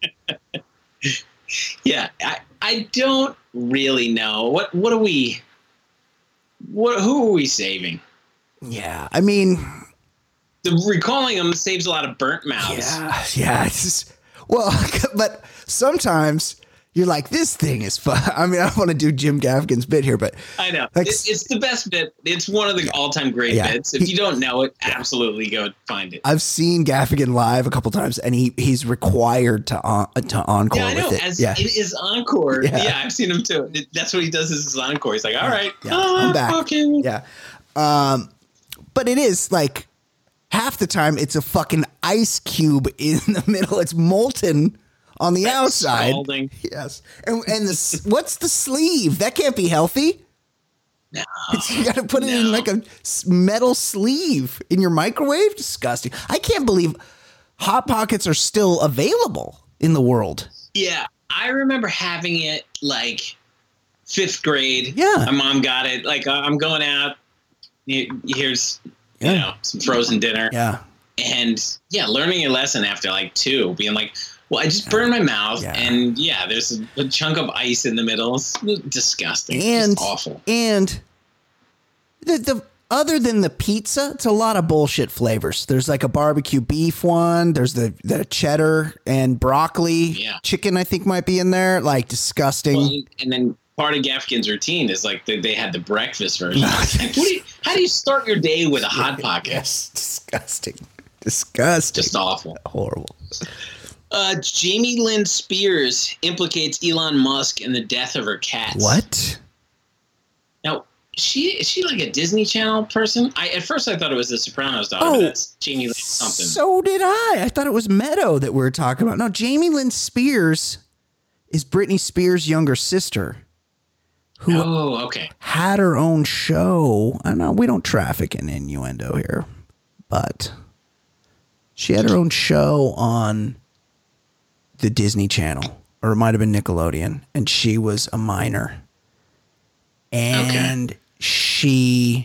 Speaker 3: Yeah, I, I don't really know. What what are we what who are we saving?
Speaker 4: Yeah, I mean,
Speaker 3: the recalling them saves a lot of burnt mouths.
Speaker 4: Yeah, yeah. It's just, well, but sometimes You're like, this thing is fun. I mean, I don't want to do Jim Gaffigan's bit here, but
Speaker 3: I know
Speaker 4: like,
Speaker 3: it's, it's the best bit. It's one of the yeah, all-time great
Speaker 4: yeah.
Speaker 3: bits. If
Speaker 4: he,
Speaker 3: you don't know it, absolutely go find it.
Speaker 4: I've seen Gaffigan live a couple times, and he he's required to on, to encore
Speaker 3: yeah, I know.
Speaker 4: with it.
Speaker 3: As
Speaker 4: yeah,
Speaker 3: it is encore. Yeah. yeah, I've seen him too. It, that's what he does. Is his encore. He's like, all right,
Speaker 4: yeah,
Speaker 3: oh,
Speaker 4: I'm back.
Speaker 3: Okay.
Speaker 4: Yeah, um, but it is like half the time it's a fucking ice cube in the middle. It's molten on the That's outside.
Speaker 3: Scalding.
Speaker 4: Yes. And and the what's the sleeve? That can't be healthy.
Speaker 3: No.
Speaker 4: It's, you got to put it
Speaker 3: no.
Speaker 4: in like a metal sleeve in your microwave. Disgusting. I can't believe Hot Pockets are still available in the world.
Speaker 3: Yeah. I remember having it like fifth grade.
Speaker 4: Yeah.
Speaker 3: My mom got it. Like I'm going out. Here's,
Speaker 4: yeah.
Speaker 3: you know, some frozen dinner.
Speaker 4: Yeah.
Speaker 3: And yeah, learning a lesson after like two, being like, well, I just burned my mouth, yeah. and yeah, there's a, a chunk of ice in the middle. It's disgusting.
Speaker 4: And
Speaker 3: it's awful.
Speaker 4: And the the other than the pizza, it's a lot of bullshit flavors. There's like a barbecue beef one. There's the the cheddar and broccoli.
Speaker 3: Yeah.
Speaker 4: Chicken, I think, might be in there. Like disgusting.
Speaker 3: Well, and then part of Gaffigan's routine is like they, they had the breakfast version. Like, what do you, how do you start your day with a Hot Pocket?
Speaker 4: Yes, disgusting, disgusting,
Speaker 3: just awful,
Speaker 4: horrible.
Speaker 3: Uh, Jamie Lynn Spears implicates Elon Musk in the death of her cats.
Speaker 4: What?
Speaker 3: Now, she is she like a Disney Channel person? I at first I thought it was the Sopranos daughter.
Speaker 4: Oh,
Speaker 3: but that's Jamie Lynn something.
Speaker 4: So did I. I thought it was Meadow that we were talking about. No, Jamie Lynn Spears is Britney Spears' younger sister, who
Speaker 3: oh, okay.
Speaker 4: had her own show. I know we don't traffic in innuendo here, but she had her own show on the Disney Channel, or it might have been Nickelodeon, and she was a minor. And okay. she,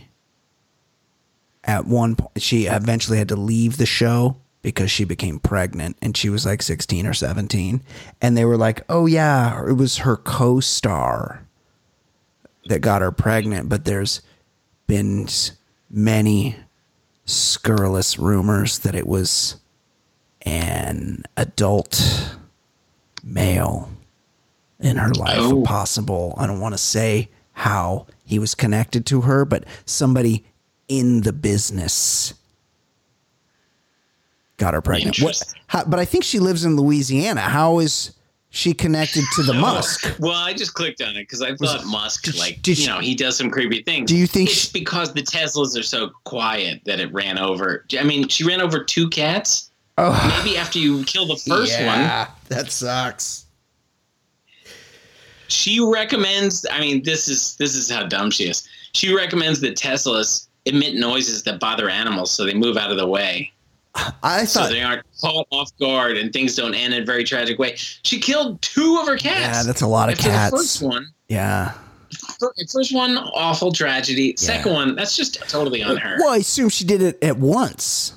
Speaker 4: at one point, she eventually had to leave the show because she became pregnant, and she was like sixteen or seventeen. And they were like, oh yeah, it was her co-star that got her pregnant, but there's been many scurrilous rumors that it was an adult male in her life.
Speaker 3: Oh.
Speaker 4: Possible. I don't want to say how he was connected to her, but somebody in the business got her pregnant. What, how, but I think she lives in Louisiana. How is she connected to the
Speaker 3: oh.
Speaker 4: Musk?
Speaker 3: Well, I just clicked on it because I thought it, Musk, did,
Speaker 4: like,
Speaker 3: did you know, he does some creepy things.
Speaker 4: Do you think
Speaker 3: it's she, because the Teslas are so quiet that it ran over? I mean, she ran over two cats. Oh. Maybe after you kill the first
Speaker 4: yeah,
Speaker 3: one.
Speaker 4: Yeah, that sucks.
Speaker 3: She recommends, I mean, this is this is how dumb she is. She recommends that Teslas emit noises that bother animals so they move out of the way.
Speaker 4: I thought
Speaker 3: so they aren't caught off guard and things don't end in a very tragic way. She killed two of her cats.
Speaker 4: Yeah, that's a lot of
Speaker 3: After
Speaker 4: cats.
Speaker 3: The first one.
Speaker 4: Yeah.
Speaker 3: First one, awful tragedy.
Speaker 4: Yeah.
Speaker 3: Second one, that's just totally on her.
Speaker 4: Well, I assume she did it at once.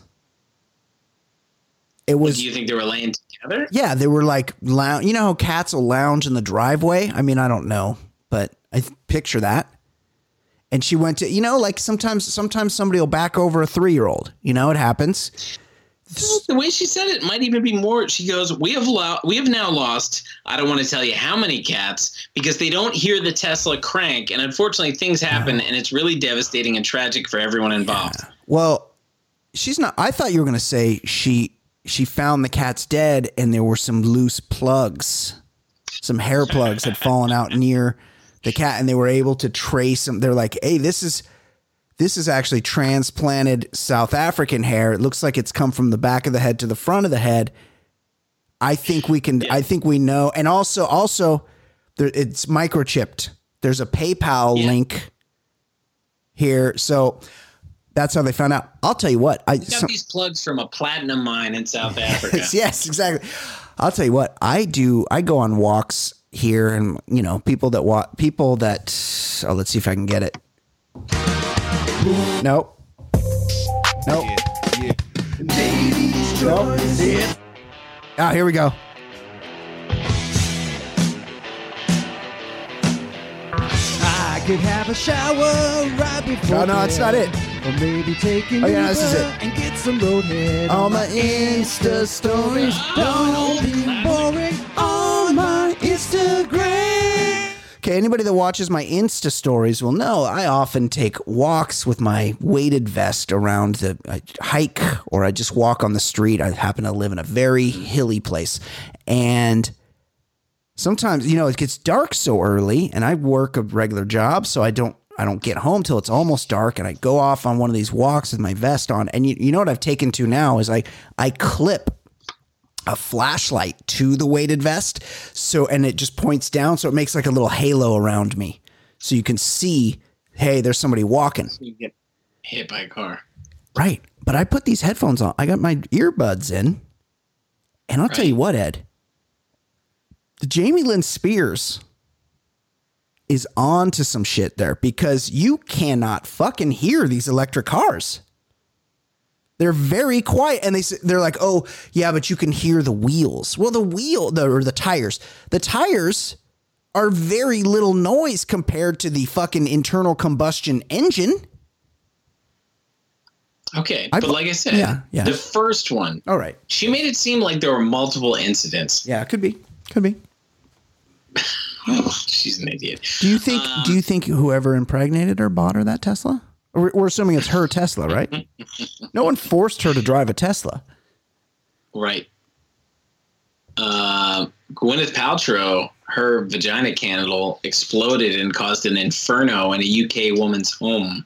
Speaker 4: It was.
Speaker 3: Do you think they were laying together?
Speaker 4: Yeah, they were like, lounge. You know how cats will lounge in the driveway? I mean, I don't know, but I picture that. And she went to, you know, like sometimes, sometimes somebody will back over a three-year-old. You know, it happens.
Speaker 3: The way she said it might even be more. She goes, "We have lo- we have now lost. I don't want to tell you how many cats because they don't hear the Tesla crank, and unfortunately, things happen, and it's really devastating and tragic for everyone involved."
Speaker 4: Yeah. Well, she's not. I thought you were going to say she she found the cats dead, and there were some loose plugs, some hair plugs had fallen out near the cat, and they were able to trace them. They're like, "Hey, this is." This is actually transplanted South African hair. It looks like it's come from the back of the head to the front of the head. I think we can, yeah. I think we know. And also, also there, it's microchipped. There's a PayPal yeah. link here. So that's how they found out. I'll tell you what. I
Speaker 3: got some, these plugs from a platinum mine in South Africa.
Speaker 4: Yes, exactly. I'll tell you what I do. I go on walks here and, you know, people that walk, people that, oh, let's see if I can get it. Nope. Nope. Yeah, yeah. Nope. Yeah. Ah, here we go.
Speaker 13: I could have a shower right before.
Speaker 4: No, no, that's not it.
Speaker 13: Or maybe take an
Speaker 4: oh, yeah, no, this is it.
Speaker 13: and get some roadhead.
Speaker 4: All my Insta stories don't be boring. All my Insta Instagram. Okay, anybody that watches my Insta stories will know I often take walks with my weighted vest around the I hike, or I just walk on the street. I happen to live in a very hilly place. And sometimes, you know, it gets dark so early, and I work a regular job, so I don't I don't get home till it's almost dark, and I go off on one of these walks with my vest on. And you, you know what I've taken to now is I I clip a flashlight to the weighted vest, so and it just points down, so it makes like a little halo around me, so you can see, hey, there's somebody walking.
Speaker 3: So you get hit by a car,
Speaker 4: right? But I put these headphones on. I got my earbuds in, and I'll right. tell you what, Ed, the Jamie Lynn Spears is on to some shit there, because you cannot fucking hear these electric cars. They're very quiet, and they they're like, oh yeah, but you can hear the wheels. Well, the wheel, the, or the tires, the tires are very little noise compared to the fucking internal combustion engine.
Speaker 3: Okay,
Speaker 4: I,
Speaker 3: but like I said,
Speaker 4: yeah, yeah.
Speaker 3: the first one,
Speaker 4: all right,
Speaker 3: she made it seem like there were multiple incidents.
Speaker 4: Yeah, could be, could be.
Speaker 3: Oh, she's an idiot.
Speaker 4: Do you think? Um, do you think whoever impregnated her bought her that Tesla? We're, we're assuming it's her Tesla, right? No one forced her to drive a Tesla.
Speaker 3: Right. Uh, Gwyneth Paltrow, her vagina candle exploded and caused an inferno in a U K woman's home.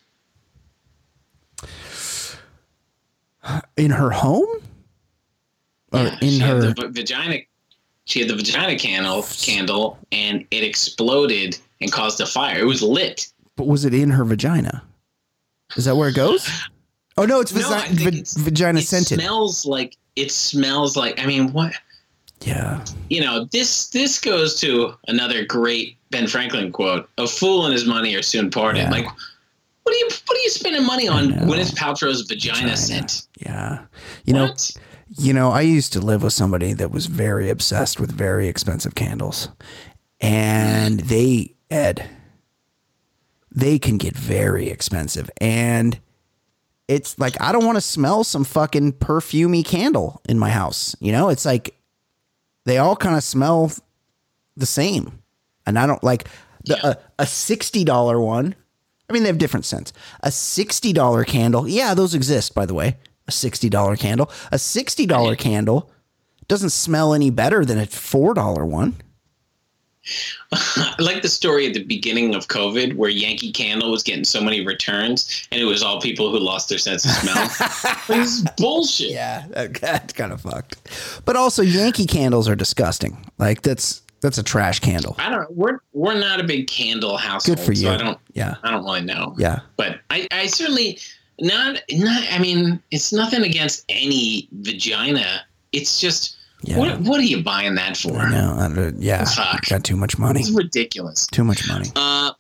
Speaker 4: In her home? Or
Speaker 3: yeah,
Speaker 4: in
Speaker 3: she
Speaker 4: her
Speaker 3: had the vagina? She had the vagina candle, candle, and it exploded and caused a fire. It was lit.
Speaker 4: But was it in her vagina? Is that where it goes? Oh no, it's,
Speaker 3: no,
Speaker 4: vagi- va-
Speaker 3: it's
Speaker 4: vagina
Speaker 3: it
Speaker 4: scented.
Speaker 3: It smells like it smells like. I mean, what?
Speaker 4: Yeah.
Speaker 3: You know, this this goes to another great Ben Franklin quote: "A fool and his money are soon parted." Yeah. Like, what are you what are you spending money on? Gwyneth Paltrow's vagina, vagina scent.
Speaker 4: Yeah. You
Speaker 3: what?
Speaker 4: know. You know, I used to live with somebody that was very obsessed with very expensive candles, and they, Ed, they can get very expensive, and it's like, I don't want to smell some fucking perfumey candle in my house. You know, it's like they all kind of smell the same, and I don't like the, yeah. a, a sixty dollars one. I mean, they have different scents. A sixty dollars candle. Yeah, those exist, by the way. A sixty dollars candle. A sixty dollars candle doesn't smell any better than a four dollars one.
Speaker 3: I like the story at the beginning of COVID where Yankee Candle was getting so many returns, and it was all people who lost their sense of smell. This is bullshit.
Speaker 4: Yeah, that's kind of fucked. But also, Yankee Candles are disgusting. Like, that's that's a trash candle.
Speaker 3: I don't. We're we're not a big candle household.
Speaker 4: Good for you.
Speaker 3: So I don't.
Speaker 4: Yeah.
Speaker 3: I don't really know.
Speaker 4: Yeah.
Speaker 3: But I, I certainly. Not, not. I mean, it's nothing against any vagina. It's just, yeah. what, what are you buying that for?
Speaker 4: I know. I don't, yeah,
Speaker 3: Fuck.
Speaker 4: Got too much money.
Speaker 3: It's ridiculous.
Speaker 4: Too much money.
Speaker 3: Uh,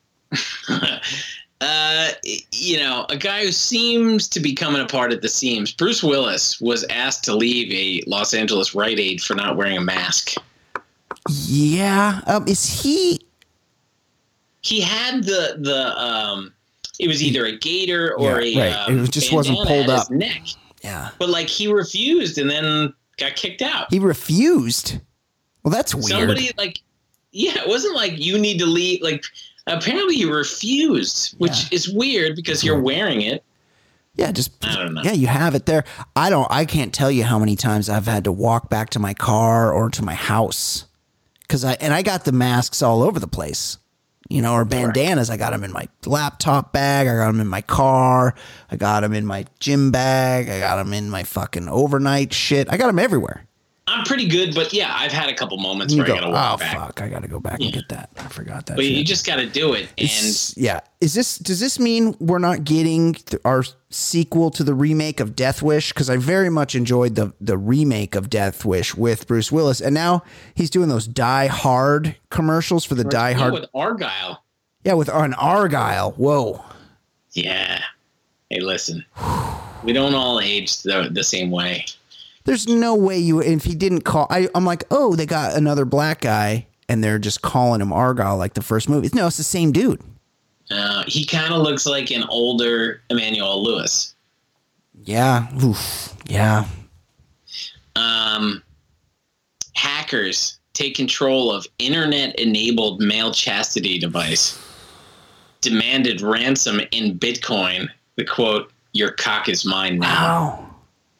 Speaker 3: uh, you know, a guy who seems to be coming apart at the seams. Bruce Willis was asked to leave a Los Angeles Rite Aid for not wearing a mask.
Speaker 4: Yeah. Um. Is he?
Speaker 3: He had the the um. It was either a gator or
Speaker 4: yeah,
Speaker 3: a
Speaker 4: right.
Speaker 3: um,
Speaker 4: it just wasn't pulled up.
Speaker 3: His neck.
Speaker 4: Yeah.
Speaker 3: But like he refused and then got kicked out.
Speaker 4: He refused. Well, that's weird.
Speaker 3: Somebody like, yeah, it wasn't like you need to leave. Like apparently you refused, which yeah. is weird because you're wearing it.
Speaker 4: Yeah, just
Speaker 3: I don't know.
Speaker 4: Yeah, you have it there. I don't. I can't tell you how many times I've had to walk back to my car or to my house because I and I got the masks all over the place. You know, or bandanas. I got them in my laptop bag. I got them in my car. I got them in my gym bag. I got them in my fucking overnight shit. I got them everywhere.
Speaker 3: I'm pretty good, but yeah, I've had a couple moments
Speaker 4: you
Speaker 3: where
Speaker 4: go,
Speaker 3: I gotta walk
Speaker 4: oh,
Speaker 3: back.
Speaker 4: Oh fuck! I gotta go back yeah. and get that. I forgot that.
Speaker 3: But
Speaker 4: shit.
Speaker 3: you just gotta do it. And
Speaker 4: it's, yeah, is this? Does this mean we're not getting our sequel to the remake of Death Wish? Because I very much enjoyed the the remake of Death Wish with Bruce Willis, and now he's doing those Die Hard commercials for the or, Die Hard
Speaker 3: with Argyle.
Speaker 4: Yeah, with an Argyle. Whoa.
Speaker 3: Yeah. Hey, listen, we don't all age the the same way.
Speaker 4: There's no way you, if he didn't call, I, I'm like, oh, they got another black guy and they're just calling him Argyle like the first movie. No, it's the same dude.
Speaker 3: Uh, he kind of looks like an older Emmanuel Lewis.
Speaker 4: Yeah. Oof. Yeah.
Speaker 3: Um, Hackers take control of internet-enabled male chastity device. Demanded ransom in Bitcoin. The quote, "Your cock is mine now."
Speaker 4: Wow.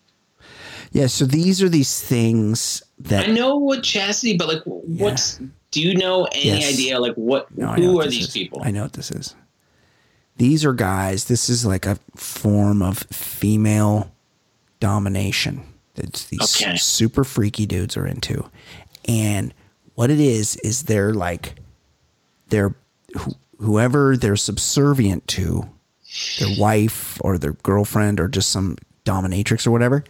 Speaker 4: Yeah, so these are these things that
Speaker 3: I know what chastity, but like, what's? Do you know any
Speaker 4: Yes.
Speaker 3: idea? Like, what?
Speaker 4: No, I know
Speaker 3: who
Speaker 4: what
Speaker 3: are
Speaker 4: this
Speaker 3: these
Speaker 4: is.
Speaker 3: people?
Speaker 4: I know what this is. These are guys. This is like a form of female domination that these
Speaker 3: Okay.
Speaker 4: super freaky dudes are into. And what it is, is they're like, they're wh- whoever they're subservient to, their wife or their girlfriend or just some dominatrix or whatever,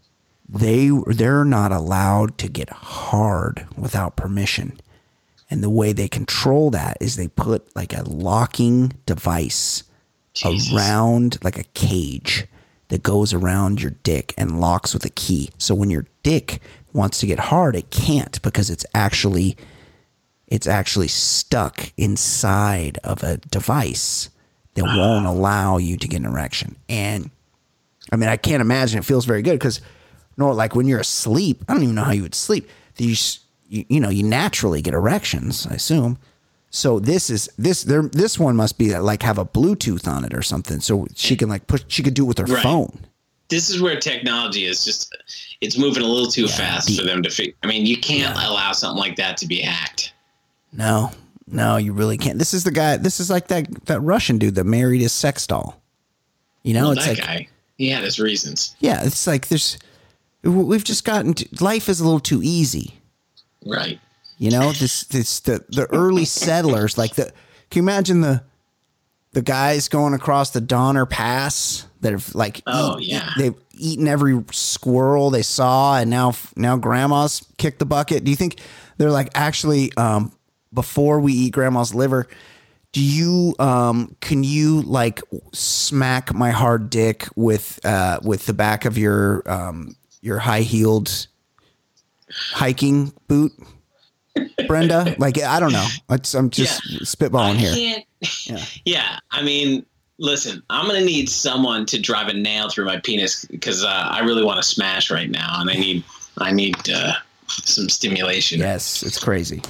Speaker 4: they, they're not allowed to get hard without permission. And the way they control that is they put like a locking device Jesus. around like a cage that goes around your dick and locks with a key. So when your dick wants to get hard, it can't because it's actually it's actually stuck inside of a device that won't allow you to get an erection. And I mean, I can't imagine it feels very good because no, like when you're asleep, I don't even know how you would sleep. These You, you know, you naturally get erections, I assume. So this is this there. This one must be like have a Bluetooth on it or something, so she can like push. She could do it with her
Speaker 3: Right.
Speaker 4: phone.
Speaker 3: This is where technology is just, it's moving a little too fast
Speaker 4: deep.
Speaker 3: for them to figure. I mean, you can't allow something like that to be hacked.
Speaker 4: No, no, you really can't. This is the guy. This is like that that Russian dude that married his sex doll. You know,
Speaker 3: Well,
Speaker 4: it's
Speaker 3: that
Speaker 4: like
Speaker 3: guy, he had his reasons.
Speaker 4: yeah, it's like there's we've just gotten to, life is a little too easy.
Speaker 3: Right.
Speaker 4: You know, this this the, the early settlers, like the can you imagine the the guys going across the Donner Pass that have like
Speaker 3: Oh,
Speaker 4: eat-
Speaker 3: yeah.
Speaker 4: they've eaten every squirrel they saw and now now grandma's kicked the bucket. Do you think they're like actually um before we eat grandma's liver, do you um can you like smack my hard dick with uh with the back of your um your high-heeled hiking boot, Brenda? Like, I don't know. It's, I'm just
Speaker 3: Yeah.
Speaker 4: spitballing
Speaker 3: I
Speaker 4: here.
Speaker 3: can't.
Speaker 4: Yeah.
Speaker 3: Yeah. I mean, listen, I'm going to need someone to drive a nail through my penis because uh, I really want to smash right now. And I need, I need uh, some stimulation.
Speaker 4: Yes. It's crazy.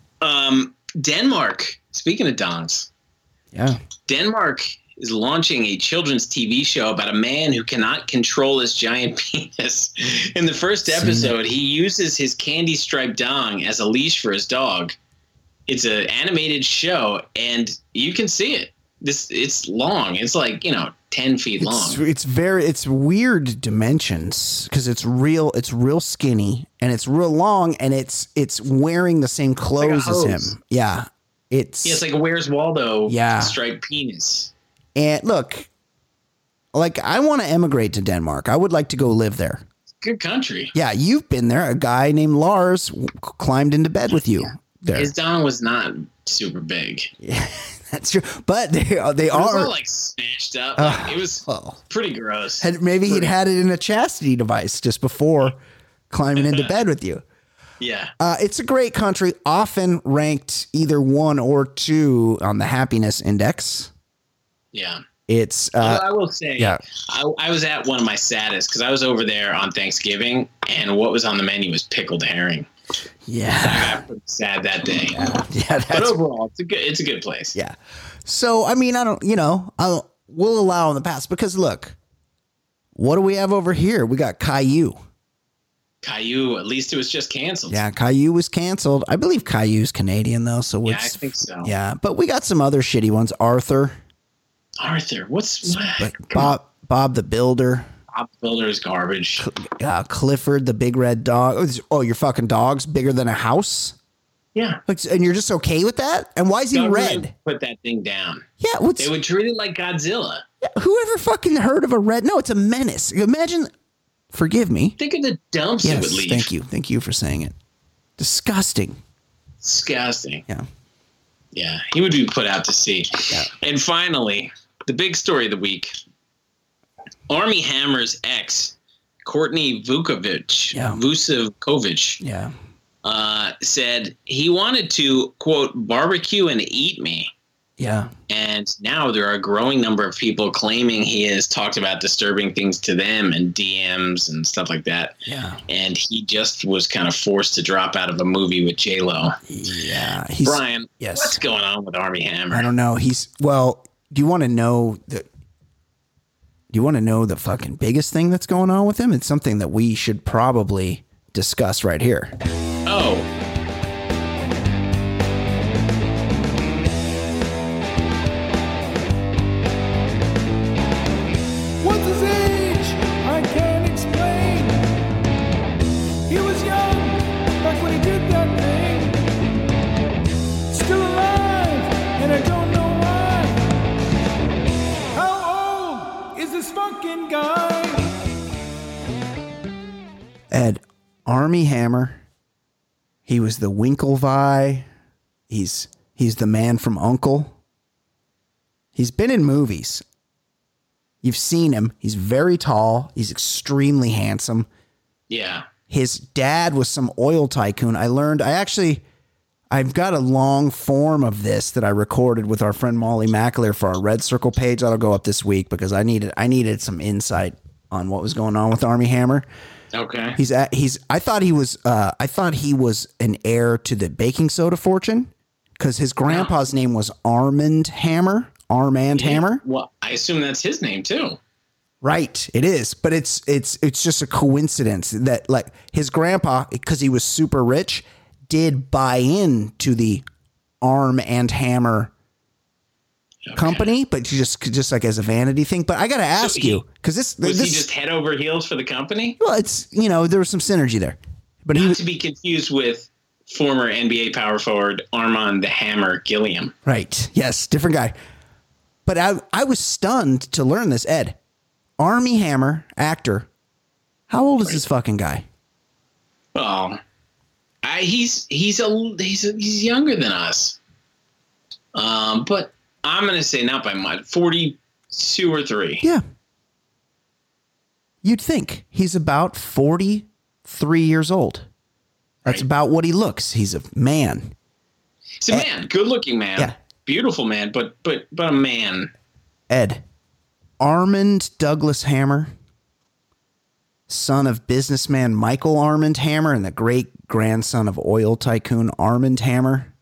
Speaker 3: Um, Denmark, speaking of dongs,
Speaker 4: Yeah.
Speaker 3: Denmark is launching a children's T V show about a man who cannot control his giant penis. In the first episode, he uses his candy striped dong as a leash for his dog. It's an animated show, and you can see it. This it's long. It's like, you know, ten feet long.
Speaker 4: It's, it's very, it's weird dimensions because it's real, it's real skinny and it's real long and it's, it's wearing the same clothes as him.
Speaker 3: hose.
Speaker 4: Yeah. It's,
Speaker 3: Yeah, it's like a Where's Waldo
Speaker 4: Yeah.
Speaker 3: striped penis.
Speaker 4: and look, like I want to emigrate to Denmark. I would like to go live there.
Speaker 3: Good country.
Speaker 4: Yeah. You've been there. A guy named Lars w- climbed into bed with you there.
Speaker 3: His dong was not super big.
Speaker 4: Yeah, that's true. But they, are- they
Speaker 3: It was
Speaker 4: are.
Speaker 3: all like smashed up.
Speaker 4: Uh,
Speaker 3: Like, it was
Speaker 4: well.
Speaker 3: pretty gross.
Speaker 4: Had, maybe he'd
Speaker 3: Pretty-
Speaker 4: had it in a chastity device just before climbing into bed with you.
Speaker 3: Yeah.
Speaker 4: Uh, it's a great country, often ranked either one or two on the happiness index.
Speaker 3: Yeah.
Speaker 4: It's,
Speaker 3: Although
Speaker 4: uh,
Speaker 3: I will say,
Speaker 4: yeah.
Speaker 3: I, I was at one of my saddest because I was over there on Thanksgiving, and what was on the menu was pickled herring.
Speaker 4: yeah,
Speaker 3: I got pretty sad that day.
Speaker 4: yeah, yeah,
Speaker 3: But
Speaker 4: that's,
Speaker 3: overall, it's a good, it's a good place.
Speaker 4: yeah. So, I mean, I don't, you know, I'll, we'll allow in the past because look, what do we have over here? We got Caillou.
Speaker 3: Caillou, at least it was just canceled.
Speaker 4: Yeah, Caillou was canceled. I believe Caillou's Canadian though, so
Speaker 3: Yeah,
Speaker 4: it's
Speaker 3: I think so.
Speaker 4: yeah. But we got some other shitty ones. Arthur,
Speaker 3: Arthur, what's
Speaker 4: but Bob, Bob the Builder,
Speaker 3: Bob Builder's garbage?
Speaker 4: uh, Clifford the Big Red Dog. Oh, this- Oh, your fucking dog's bigger than a house.
Speaker 3: Yeah.
Speaker 4: Like, and you're just okay with that? And why is he
Speaker 3: Government
Speaker 4: red?
Speaker 3: Put that thing down.
Speaker 4: Yeah, what's
Speaker 3: They would treat it like Godzilla.
Speaker 4: whoever fucking heard of a red? No, it's a menace. Imagine. Forgive me.
Speaker 3: Think of the dumps it would
Speaker 4: Yes,
Speaker 3: leave.
Speaker 4: thank you, thank you for saying it. Disgusting.
Speaker 3: Disgusting.
Speaker 4: Yeah.
Speaker 3: Yeah, he would be put out to sea.
Speaker 4: Yeah.
Speaker 3: And finally, the big story of the week. Army Hammer's ex, Courtney Vukovic,
Speaker 4: Yeah.
Speaker 3: Vucevic,
Speaker 4: Yeah.
Speaker 3: uh, said he wanted to, quote, barbecue and eat me.
Speaker 4: Yeah.
Speaker 3: And now there are a growing number of people claiming he has talked about disturbing things to them and D Ms and stuff like that.
Speaker 4: Yeah.
Speaker 3: And he just was kind of forced to drop out of a movie with J-Lo.
Speaker 4: Yeah. He's,
Speaker 3: Brian,
Speaker 4: yes.
Speaker 3: what's going on with Armie Hammer?
Speaker 4: I don't know. He's, well, do you want to know the, do you want to know the fucking biggest thing that's going on with him? It's something that we should probably discuss right here.
Speaker 3: Oh.
Speaker 9: What's his age? I can't explain. He was young back when he did that thing. Still alive, and I don't know why. How old is this fucking guy?
Speaker 4: Ed, Armie Hammer. He was the Winklevi. He's he's the man from Uncle. He's been in movies. You've seen him. He's very tall. He's extremely handsome.
Speaker 3: Yeah.
Speaker 4: His dad was some oil tycoon. I learned, I actually, I've got a long form of this that I recorded with our friend Molly McAleer for our Red Circle page. That'll go up this week because I needed, I needed some insight on what was going on with Armie Hammer.
Speaker 3: Okay.
Speaker 4: He's at, he's, I thought he was, uh, I thought he was an heir to the baking soda fortune because his grandpa's name was Armand Hammer. Armand
Speaker 3: Yeah,
Speaker 4: Hammer.
Speaker 3: Well, I assume that's his name too.
Speaker 4: Right, it is, but it's it's it's just a coincidence that like his grandpa, because he was super rich, did buy into the Arm and Hammer okay. company, but just just like as a vanity thing. But I got to ask so he, you because this
Speaker 3: was
Speaker 4: this,
Speaker 3: he just head over heels for the company?
Speaker 4: Well, it's you know there was some synergy there, but
Speaker 3: not
Speaker 4: he was,
Speaker 3: to be confused with former N B A power forward Armand the Hammer Gilliam.
Speaker 4: Right. Yes, different guy. But I I was stunned to learn this, Ed. Armie Hammer, actor. How old is right. this fucking guy?
Speaker 3: Oh, I, he's he's a he's a, he's younger than us. Um, but I'm gonna say not by much, forty-two or three.
Speaker 4: Yeah. You'd think he's about forty-three years old. That's right. About what he looks. He's a man.
Speaker 3: He's a Ed, man, good-looking man. Yeah. Beautiful man, but but but a man.
Speaker 4: Ed, Armand Douglas Hammer, son of businessman Michael Armand Hammer and the great grandson of oil tycoon Armand Hammer,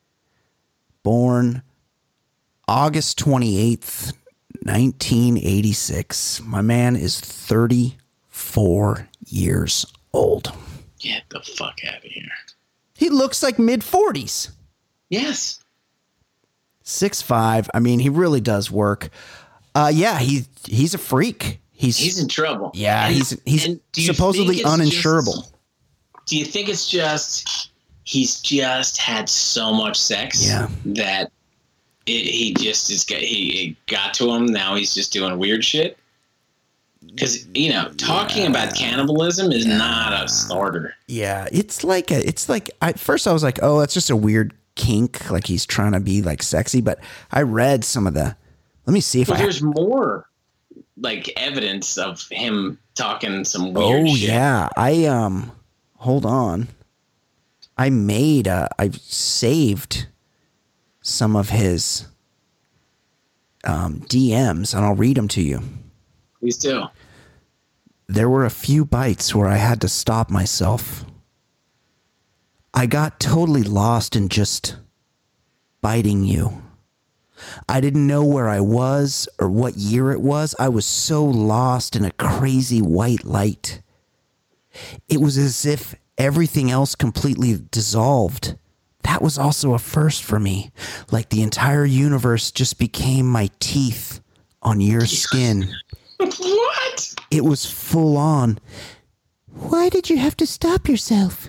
Speaker 4: born August twenty-eighth, nineteen eighty-six. My man is thirty-four years old.
Speaker 3: Get the fuck out of here.
Speaker 4: He looks like mid forties.
Speaker 3: Yes.
Speaker 4: six five. I mean, he really does work. Uh, yeah, he he's a freak. He's
Speaker 3: he's in trouble.
Speaker 4: Yeah,
Speaker 3: and,
Speaker 4: he's he's supposedly uninsurable.
Speaker 3: Just, do you think it's just he's just had so much sex
Speaker 4: yeah.
Speaker 3: that it, he just is he it got to him? Now he's just doing weird shit. Because you know, talking yeah. about cannibalism is yeah. not a starter.
Speaker 4: Yeah, it's like a, it's like at first I was like, oh, that's just a weird kink, like he's trying to be like sexy. But I read some of the. Let me see if
Speaker 3: well,
Speaker 4: I
Speaker 3: there's more like evidence of him talking some weird
Speaker 4: oh
Speaker 3: shit.
Speaker 4: yeah, I um hold on, I made uh I saved some of his um D Ms and I'll read them to you.
Speaker 3: Please do.
Speaker 4: There were a few bites where I had to stop myself. I got totally lost in just biting you. I didn't know where I was or what year it was. I was so lost in a crazy white light. It was as if everything else completely dissolved. That was also a first for me. Like the entire universe just became my teeth on your skin.
Speaker 3: What?
Speaker 4: It was full on. Why did you have to stop yourself?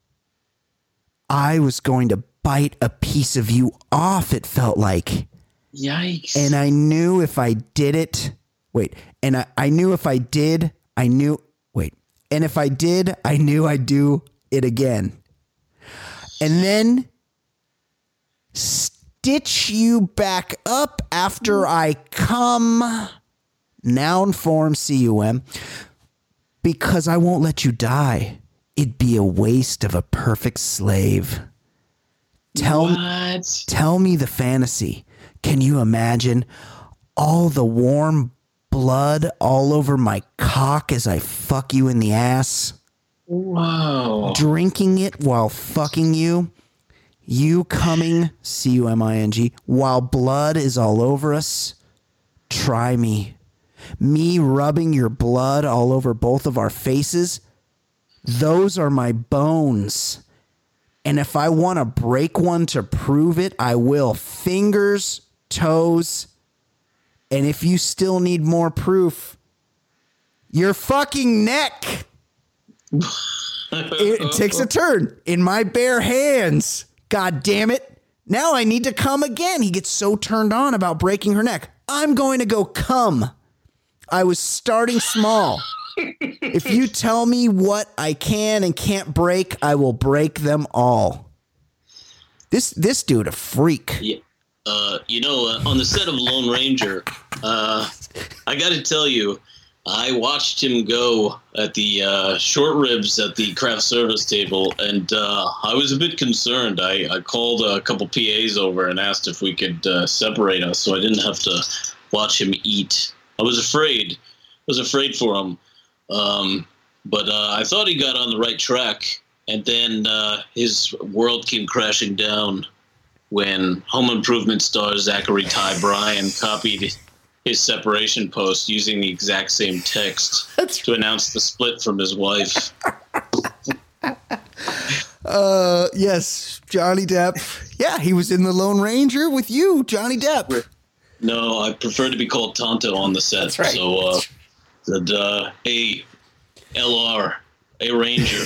Speaker 4: I was going to bite a piece of you off, it felt like.
Speaker 3: Yikes.
Speaker 4: And I knew if I did it, wait, and I, I knew if I did, I knew, wait, and if I did, I knew I'd do it again. And then stitch you back up after I come, noun form C U M, because I won't let you die. It'd be a waste of a perfect slave. Tell,
Speaker 3: what?
Speaker 4: Tell me the fantasy. Can you imagine all the warm blood all over my cock as I fuck you in the ass?
Speaker 3: Wow.
Speaker 4: Drinking it while fucking you. You coming, C U M I N G, while blood is all over us. Try me. Me rubbing your blood all over both of our faces. Those are my bones. And if I want to break one to prove it, I will. Fingers, toes. And if you still need more proof, your fucking neck. It takes a turn in my bare hands. God damn it. Now I need to come again. He gets so turned on about breaking her neck. I'm going to go come. I was starting small. If you tell me what I can and can't break, I will break them all. This this dude a freak.
Speaker 14: Yeah. Uh, you know, uh, on the set of Lone Ranger, uh, I got to tell you, I watched him go at the uh, short ribs at the craft service table, and uh, I was a bit concerned. I, I called a couple P As over and asked if we could uh, separate us so I didn't have to watch him eat. I was afraid. I was afraid for him. Um, but uh, I thought he got on the right track, and then uh, his world came crashing down when Home Improvement star Zachary Ty Bryan copied his separation post using the exact same text to announce the split from his wife.
Speaker 4: Uh, yes, Johnny Depp. Yeah, he was in The Lone Ranger with you, Johnny Depp.
Speaker 14: No, I prefer to be called Tonto on the set.
Speaker 4: That's right.
Speaker 14: So, uh, said, uh, hey, L R, hey, Ranger,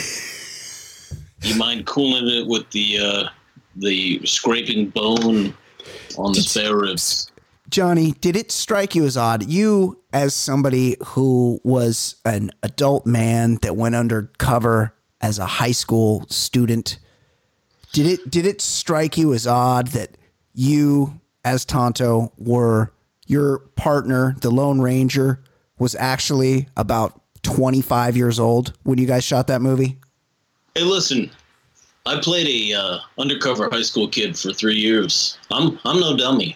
Speaker 14: you mind cooling it with the, uh, the scraping bone on the spare ribs?
Speaker 4: Johnny, did it strike you as odd? You, as somebody who was an adult man that went undercover as a high school student, did it did it strike you as odd that you, as Tonto, were your partner, the Lone Ranger, was actually about twenty-five years old when you guys shot that movie?
Speaker 14: Hey, listen, I played a uh, undercover high school kid for three years. I'm I'm no dummy.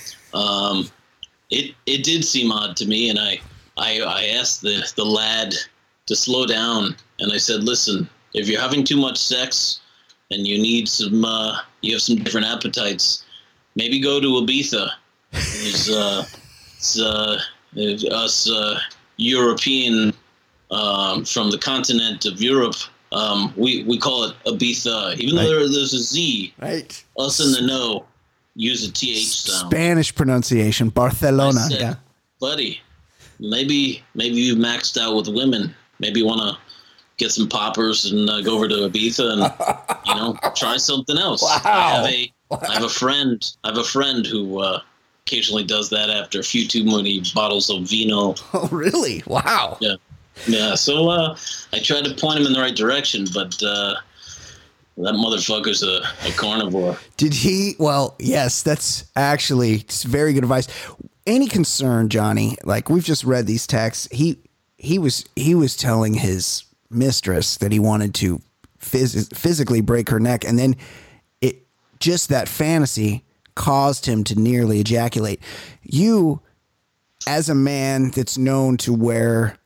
Speaker 14: Um, it it did seem odd to me, and I I, I asked the, the lad to slow down, and I said, listen, if you're having too much sex and you need some, uh, you have some different appetites, maybe go to Ibiza. There's uh, it's, uh, there's us uh, European um, from the continent of Europe. Um, we we call it Ibiza, even though there, there's a Z.
Speaker 4: Right.
Speaker 14: Us in the know use a T H sound.
Speaker 4: Spanish pronunciation, Barcelona.
Speaker 14: I said,
Speaker 4: yeah,
Speaker 14: buddy, maybe maybe you've maxed out with women. Maybe you want to get some poppers and uh, go over to Ibiza and you know try something else.
Speaker 4: Wow.
Speaker 14: I have a wow. I have a friend. I have a friend who uh, occasionally does that after a few too many bottles of vino.
Speaker 4: Oh, really? Wow.
Speaker 14: Yeah, yeah. So uh, I tried to point him in the right direction, but uh, that motherfucker's a, a carnivore.
Speaker 4: Did he? Well, yes, that's actually it's very good advice. Any concern, Johnny? Like we've just read these texts. He he was he was telling his mistress that he wanted to phys- physically break her neck, and then it just that fantasy caused him to nearly ejaculate. You, as a man that's known to wear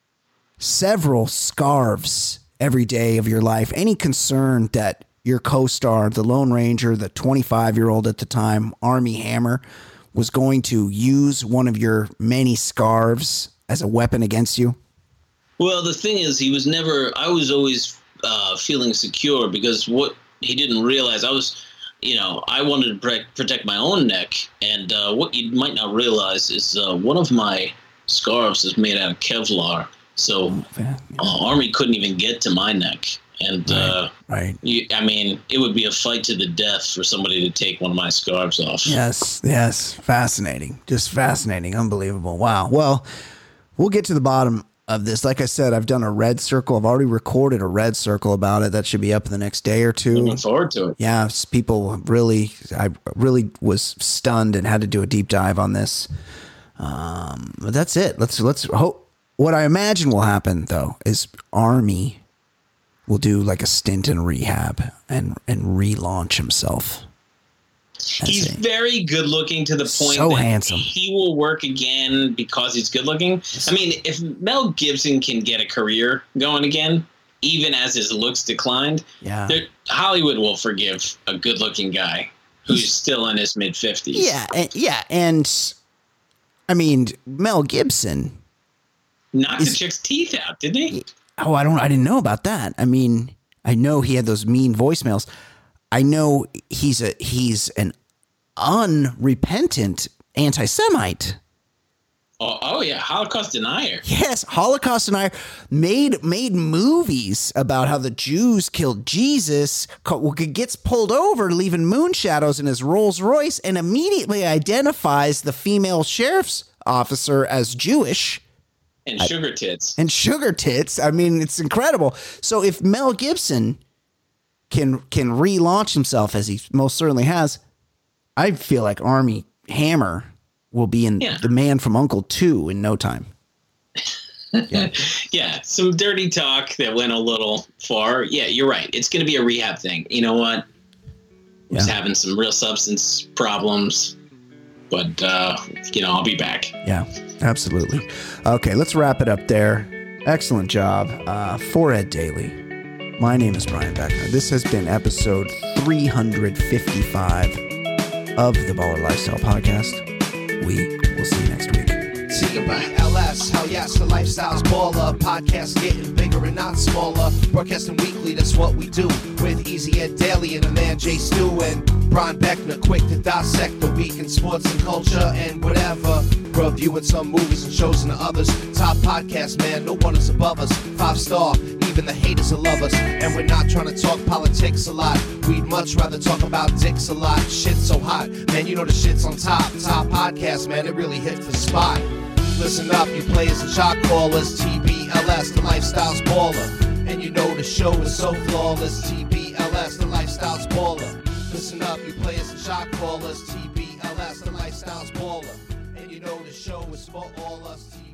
Speaker 4: several scarves every day of your life, any concern that your co-star, the Lone Ranger, the twenty-five-year-old at the time, Armie Hammer, was going to use one of your many scarves as a weapon against you?
Speaker 14: Well, the thing is, he was never, I was always uh, feeling secure because what he didn't realize, I was, you know, I wanted to pre- protect my own neck. And uh, what you might not realize is uh, one of my scarves is made out of Kevlar. So
Speaker 4: Oh, yeah.
Speaker 14: uh, Army couldn't even get to my neck. And, uh,
Speaker 4: Right.
Speaker 14: you, I mean, it would be a fight to the death for somebody to take one of my scarves off.
Speaker 4: Yes, yes. Fascinating. Just fascinating. Unbelievable. Wow. Well, we'll get to the bottom of this. Like I said, I've done a red circle. I've already recorded a red circle about it. That should be up in the next day or two.
Speaker 14: Looking forward to it.
Speaker 4: Yeah, s- people really, I really was stunned and had to do a deep dive on this. Um, but that's it. Let's, let's hope. What I imagine will happen, though, is Army will do like a stint in rehab and, and relaunch himself.
Speaker 3: He's very good looking to the point
Speaker 4: So
Speaker 3: that
Speaker 4: handsome.
Speaker 3: he will work again because he's good looking. I mean, if Mel Gibson can get a career going again, even as his looks declined,
Speaker 4: Yeah.
Speaker 3: there- Hollywood will forgive a good looking guy who's still in his mid fifties.
Speaker 4: Yeah, and, yeah, and I mean Mel Gibson
Speaker 3: Knocked
Speaker 4: is-
Speaker 3: the chick's teeth out, didn't he?
Speaker 4: Oh, I don't. I didn't know about that. I mean, I know he had those mean voicemails. I know he's a he's an unrepentant anti-Semite.
Speaker 3: Oh, oh yeah, Holocaust denier.
Speaker 4: Yes, Holocaust denier made made movies about how the Jews killed Jesus. co- Gets pulled over, leaving moon shadows in his Rolls Royce, and immediately identifies the female sheriff's officer as Jewish.
Speaker 3: And sugar tits.
Speaker 4: And sugar tits. I mean, it's incredible. So if Mel Gibson can can relaunch himself as he most certainly has, I feel like Armie Hammer will be in
Speaker 3: Yeah.
Speaker 4: The Man from Uncle two in no time.
Speaker 3: Yeah. yeah, some dirty talk that went a little far. Yeah, you're right. It's going to be a rehab thing. You know what? He's
Speaker 4: Yeah.
Speaker 3: having some real substance problems, but uh, you know, I'll be back.
Speaker 4: Yeah, absolutely. Okay, let's wrap it up there. Excellent job. Uh, for Ed Daly, my name is Brian Beckner. This has been episode three fifty-five of the Baller Lifestyle Podcast. We will see you next week.
Speaker 11: See you bye. L S, hell yes, the lifestyle's baller. Podcast getting bigger and not smaller. Broadcasting weekly, that's what we do. With Easy Ed Daily and the man Jay Stu and Brian Beckner, quick to dissect the week in sports and culture and whatever. Reviewing some movies and shows and the others. Top podcast, man, no one is above us. Five star, even the haters will love us. And we're not trying to talk politics a lot. We'd much rather talk about dicks a lot. Shit's so hot, man, you know the shit's on top. Top podcast, man, it really hits the spot. Listen up, you players and shot callers. T B L S, the lifestyle's baller. And you know the show is so flawless. T B L S, the lifestyle's baller. Listen up, you players and shot callers. T B L S, the lifestyle's baller. And you know the show is for all us.